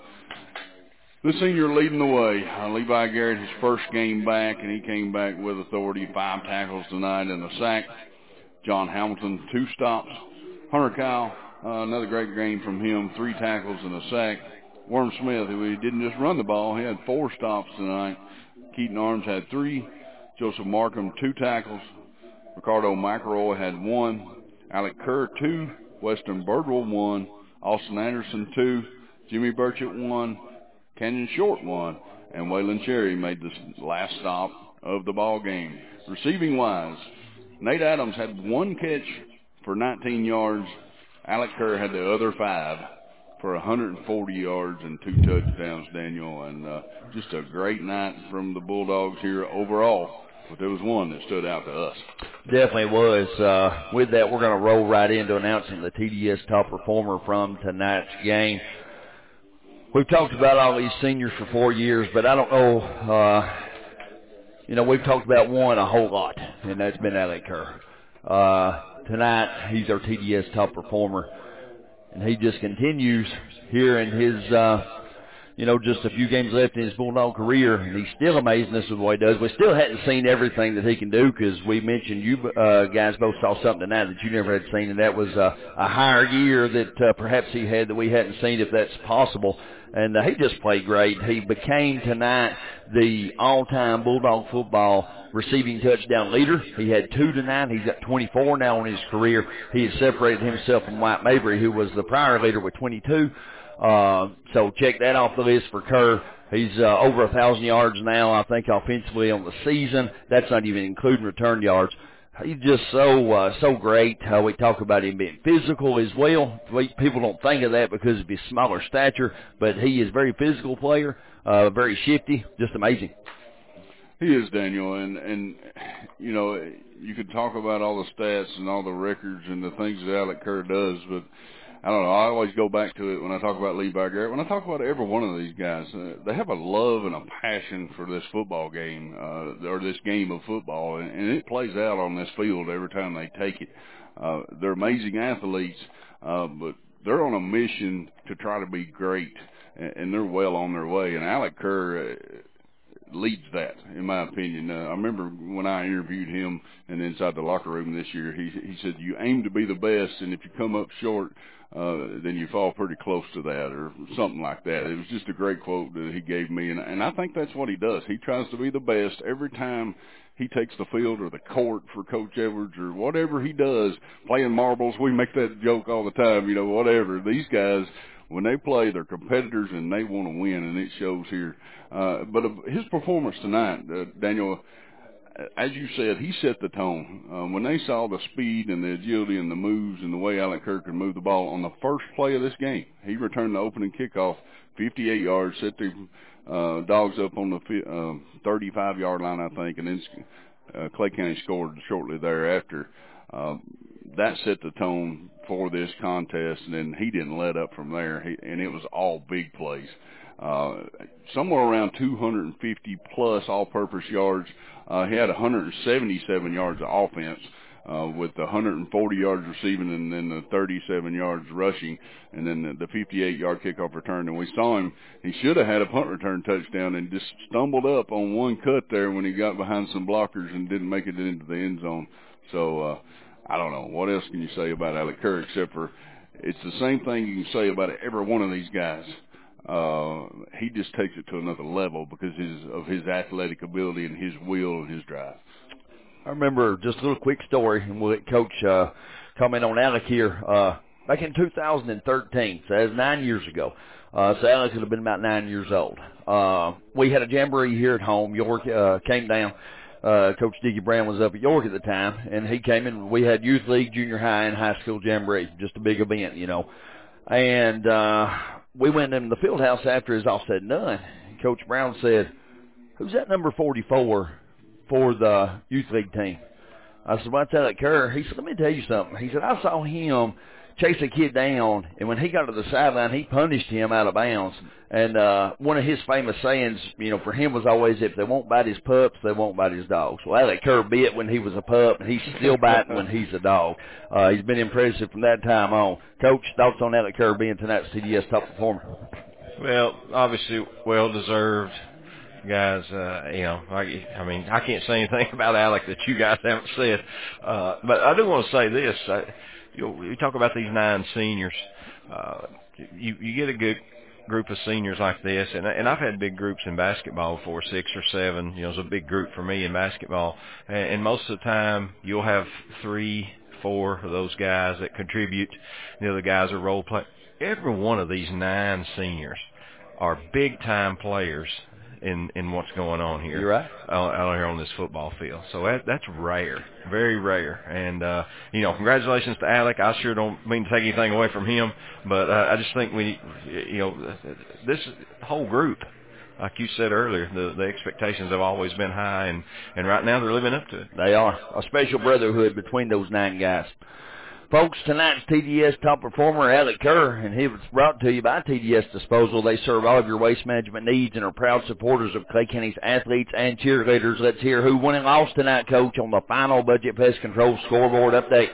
The senior leading the way, Levi Garrett, his first game back, and he came back with authority, 5 tackles tonight and a sack. John Hamilton, 2 stops. Hunter Kyle, another great game from him, 3 tackles and a sack. Worm Smith, who didn't just run the ball, he had 4 stops tonight. Keaton Arms had 3. Joseph Markham, 2 tackles. Ricardo McElroy had 1. Alec Kerr, 2. Weston Birdwell, 1. Austin Anderson, 2. Jimmy Burchett, 1. Canyon Short, 1. And Waylon Cherry made the last stop of the ball game. Receiving wise, Nate Adams had 1 catch for 19 yards. Alec Kerr had the other 5 for 140 yards and 2 touchdowns, Daniel. And just a great night from the Bulldogs here overall. But there was one that stood out to us. Definitely was. With that, we're going to roll right into announcing the TDS top performer from tonight's game. We've talked about all these seniors for 4 years, but I don't know, we've talked about one a whole lot, and that's been Alec Kerr. Tonight, he's our TDS top performer, and he just continues here in his, just a few games left in his Bulldog career, and he's still amazing us with what he does. We still hadn't seen everything that he can do because we mentioned you guys both saw something tonight that you never had seen, and that was a higher year that perhaps he had that we hadn't seen, if that's possible. And he just played great. He became tonight the all-time Bulldog football receiving touchdown leader. He had 2 tonight. He's got 24 now in his career. He has separated himself from White Mabry, who was the prior leader with 22. So check that off the list for Kerr. He's over 1,000 yards now, I think, offensively on the season. That's not even including return yards. He's just so great. We talk about him being physical as well. People don't think of that because of his smaller stature, but he is a very physical player, very shifty, just amazing. He is, Daniel, and you could talk about all the stats and all the records and the things that Alec Kerr does, but I don't know. I always go back to it when I talk about Levi Garrett. When I talk about every one of these guys, they have a love and a passion for this football game, or this game of football, and it plays out on this field every time they take it. They're amazing athletes, but they're on a mission to try to be great, and they're well on their way. And Alec Kerr leads that, in my opinion. I remember when I interviewed him and inside the locker room this year, he said, you aim to be the best, and if you come up short, then you fall pretty close to that, or something like that. It was just a great quote that he gave me, and I think that's what he does. He tries to be the best every time he takes the field or the court for Coach Edwards or whatever he does. Playing marbles, we make that joke all the time, whatever. These guys, when they play, they're competitors and they want to win, and it shows here. But his performance tonight, Daniel, as you said, he set the tone. When they saw the speed and the agility and the moves and the way Alec Kerr could move the ball on the first play of this game, he returned the opening kickoff, 58 yards, set the Dogs up on the 35-yard line, I think, and then Clay County scored shortly thereafter. That set the tone for this contest, and then he didn't let up from there, and it was all big plays. Somewhere around 250-plus all-purpose yards. He had 177 yards of offense with 140 yards receiving and then the 37 yards rushing and then the 58-yard kickoff return. And we saw him. He should have had a punt return touchdown and just stumbled up on one cut there when he got behind some blockers and didn't make it into the end zone. So I don't know. What else can you say about Alec Kerr except for it's the same thing you can say about every one of these guys. He just takes it to another level because of his athletic ability and his will and his drive. I remember just a little quick story, and we'll let Coach comment on Alec here. Back in 2013, so that was 9 years ago. So Alec would have been about 9 years old. We had a jamboree here at home. York came down. Coach Dickie Brown was up at York at the time, and he came in. We had youth league, junior high, and high school jamboree, just a big event, And we went in the field house after it was all said and done. Coach Brown said, "Who's that number 44 for the youth league team?" I said, "What's Alec Kerr?" He said, "Let me tell you something." He said, "I saw him chased a kid down, and when he got to the sideline, he punished him out of bounds. And one of his famous sayings, for him was always, if they won't bite his pups, they won't bite his dogs. Well, Alec Kerr bit when he was a pup, and he's still biting when he's a dog. He's been impressive from that time on. Coach, thoughts on Alec Kerr being tonight's TDS top performer? Well, obviously, well-deserved. Guys, I can't say anything about Alec that you guys haven't said. But I do want to say this. You talk about these 9 seniors. You get a good group of seniors like this, and I've had big groups in basketball before, 6 or 7. It's a big group for me in basketball. And most of the time, you'll have 3, 4 of those guys that contribute. The guys are role play. Every one of these 9 seniors are big-time players in what's going on here. You're right. Out here on this football field. So that's rare, very rare. And, congratulations to Alec. I sure don't mean to take anything away from him, but I just think this whole group, like you said earlier, the expectations have always been high, and right now they're living up to it. They are. A special brotherhood between those 9 guys. Folks, tonight's TDS top performer, Alec Kerr, and he was brought to you by TDS Disposal. They serve all of your waste management needs and are proud supporters of Clay County's athletes and cheerleaders. Let's hear who won and lost tonight, Coach, on the final Budget Pest Control scoreboard update.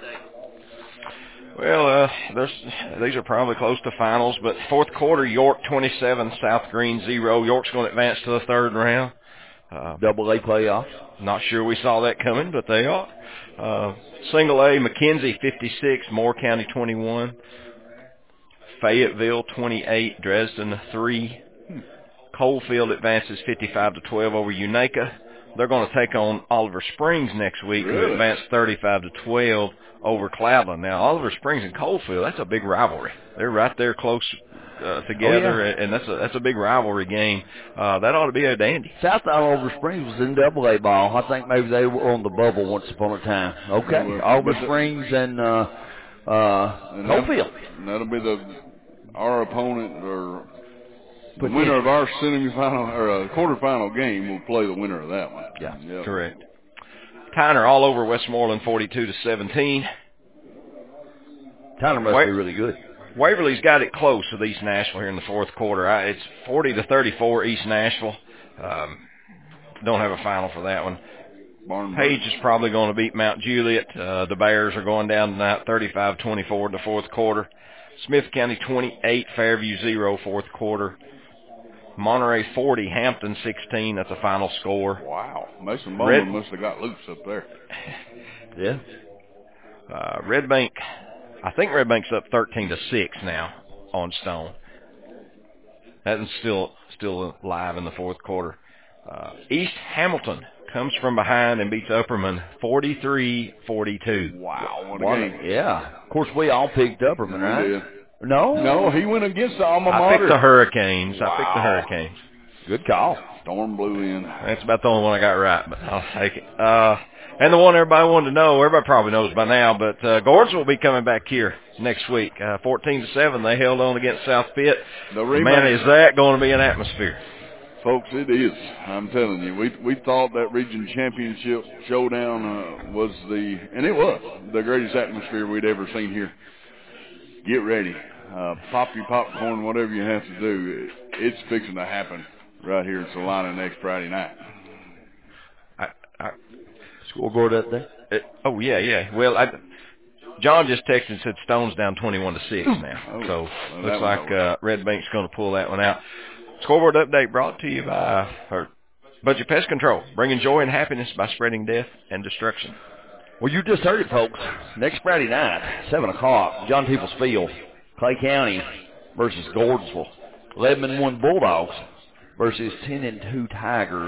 Well, these are probably close to finals, but fourth quarter, York 27, South Green 0. York's going to advance to the 3rd round. Double A playoffs. Not sure we saw that coming, but they are. Single A, McKenzie 56, Moore County 21, Fayetteville 28, Dresden 3. Coalfield advances 55-12 over Unaka. They're going to take on Oliver Springs next week, who advanced 35-12 over Cloudland. Now, Oliver Springs and Coalfield, that's a big rivalry. They're right there close together, and that's a big rivalry game. That ought to be a dandy. South Oliver Springs was in Double A ball. I think maybe they were on the bubble once upon a time. Okay, Oliver Springs and Coalfield. That'll be our opponent, or the winner of our semifinal or quarterfinal game will play the winner of that one. Yeah, yep. Correct. Tyner all over Westmoreland 42-17. Tyner must be really good. Waverly's got it close with East Nashville here in the fourth quarter. It's 40-34 East Nashville. Don't have a final for that one. Page is probably going to beat Mount Juliet. The Bears are going down tonight 35-24 in the fourth quarter. Smith County 28, Fairview 0, fourth quarter. Monterey 40, Hampton 16. That's a final score. Wow. Mason Bowman must have got loose up there. Yeah. Red Bank, I think Red Bank's up 13-6 now on Stone. That's still live in the fourth quarter. East Hamilton comes from behind and beats Upperman 43-42. Wow, what a game. Yeah. Of course, we all picked Upperman, right? No, he went against the alma mater. I picked the Hurricanes. Good call. Storm blew in. That's about the only one I got right, but I'll take it. And the one everybody wanted to know, everybody probably knows by now, but Gordon will be coming back here next week. 14-7, they held on against South Pitt. Man, is that going to be an atmosphere. Folks, it is. I'm telling you, we thought that region championship showdown was the greatest atmosphere we'd ever seen here. Get ready. Pop your popcorn, whatever you have to do. It's fixing to happen right here in Salina next Friday night. Scoreboard up there? Yeah. Well, John just texted and said Stone's down 21-6 now. So looks like Red Bank's going to pull that one out. Scoreboard update brought to you by Budget Pest Control, bringing joy and happiness by spreading death and destruction. Well, you just heard it, folks. Next Friday night, 7 o'clock, John Peoples Field, Clay County versus Gordonsville. 11-1 Bulldogs versus 10-2 Tigers.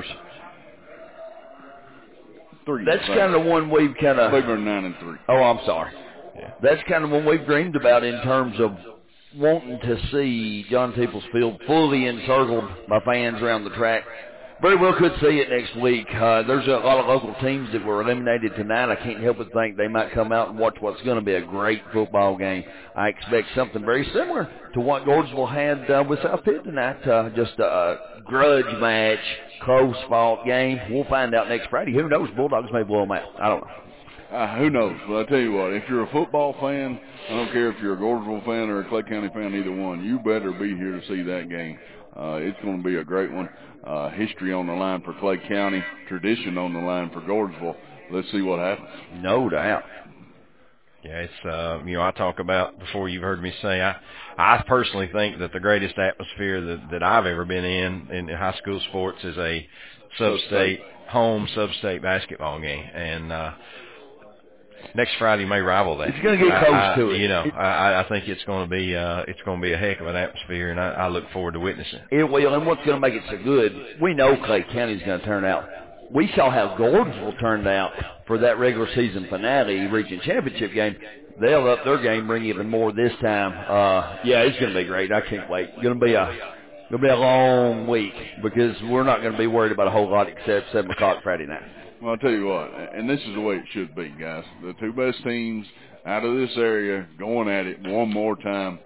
That's kind of one we've kind of... 9-3. Oh, I'm sorry. Yeah. That's kind of one we've dreamed about in terms of wanting to see John Peoples Field fully encircled by fans around the track. Very well could see it next week. There's a lot of local teams that were eliminated tonight. I can't help but think they might come out and watch what's going to be a great football game. I expect something very similar to what Gordonsville had with South Pitt tonight. Just a grudge match, close-fought game. We'll find out next Friday. Who knows? Bulldogs may blow them out. I don't know. Who knows? But I tell you what, if you're a football fan, I don't care if you're a Gordonsville fan or a Clay County fan, either one, you better be here to see that game. It's going to be a great one. History on the line for Clay County, tradition on the line for Gordonsville. Let's see what happens. No doubt. Yeah, it's I talk about, before you've heard me say, I personally think that the greatest atmosphere that I've ever been in high school sports is a sub-state basketball game, and next Friday may rival that. It's going to get close to it. I think it's going to be a heck of an atmosphere, and I look forward to witnessing it. It will, and what's going to make it so good, we know Clay County's going to turn out. We saw how Gordonsville turned out for that regular season finale region championship game. They'll up their game, bring even more this time. It's going to be great. I can't wait. It's going to be a long week because we're not going to be worried about a whole lot except 7 o'clock Friday night. Well, I'll tell you what, and this is the way it should be, guys. The two best teams out of this area going at it one more time.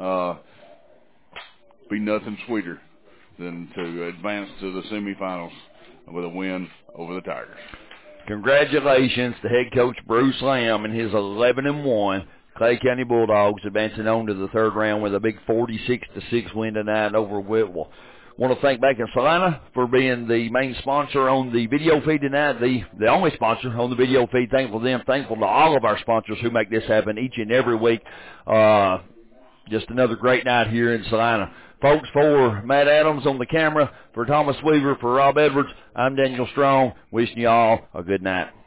Be nothing sweeter than to advance to the semifinals with a win over the Tigers. Congratulations to head coach Bruce Lamb and his 11-1 Clay County Bulldogs advancing on to the third round with a big 46-6 win tonight over Whitwell. Want to thank Bank of Salina for being the main sponsor on the video feed tonight, the only sponsor on the video feed. Thankful to them. Thankful to all of our sponsors who make this happen each and every week. Just another great night here in Salina. Folks, for Matt Adams on the camera, for Thomas Weaver, for Rob Edwards, I'm Daniel Strong, wishing you all a good night.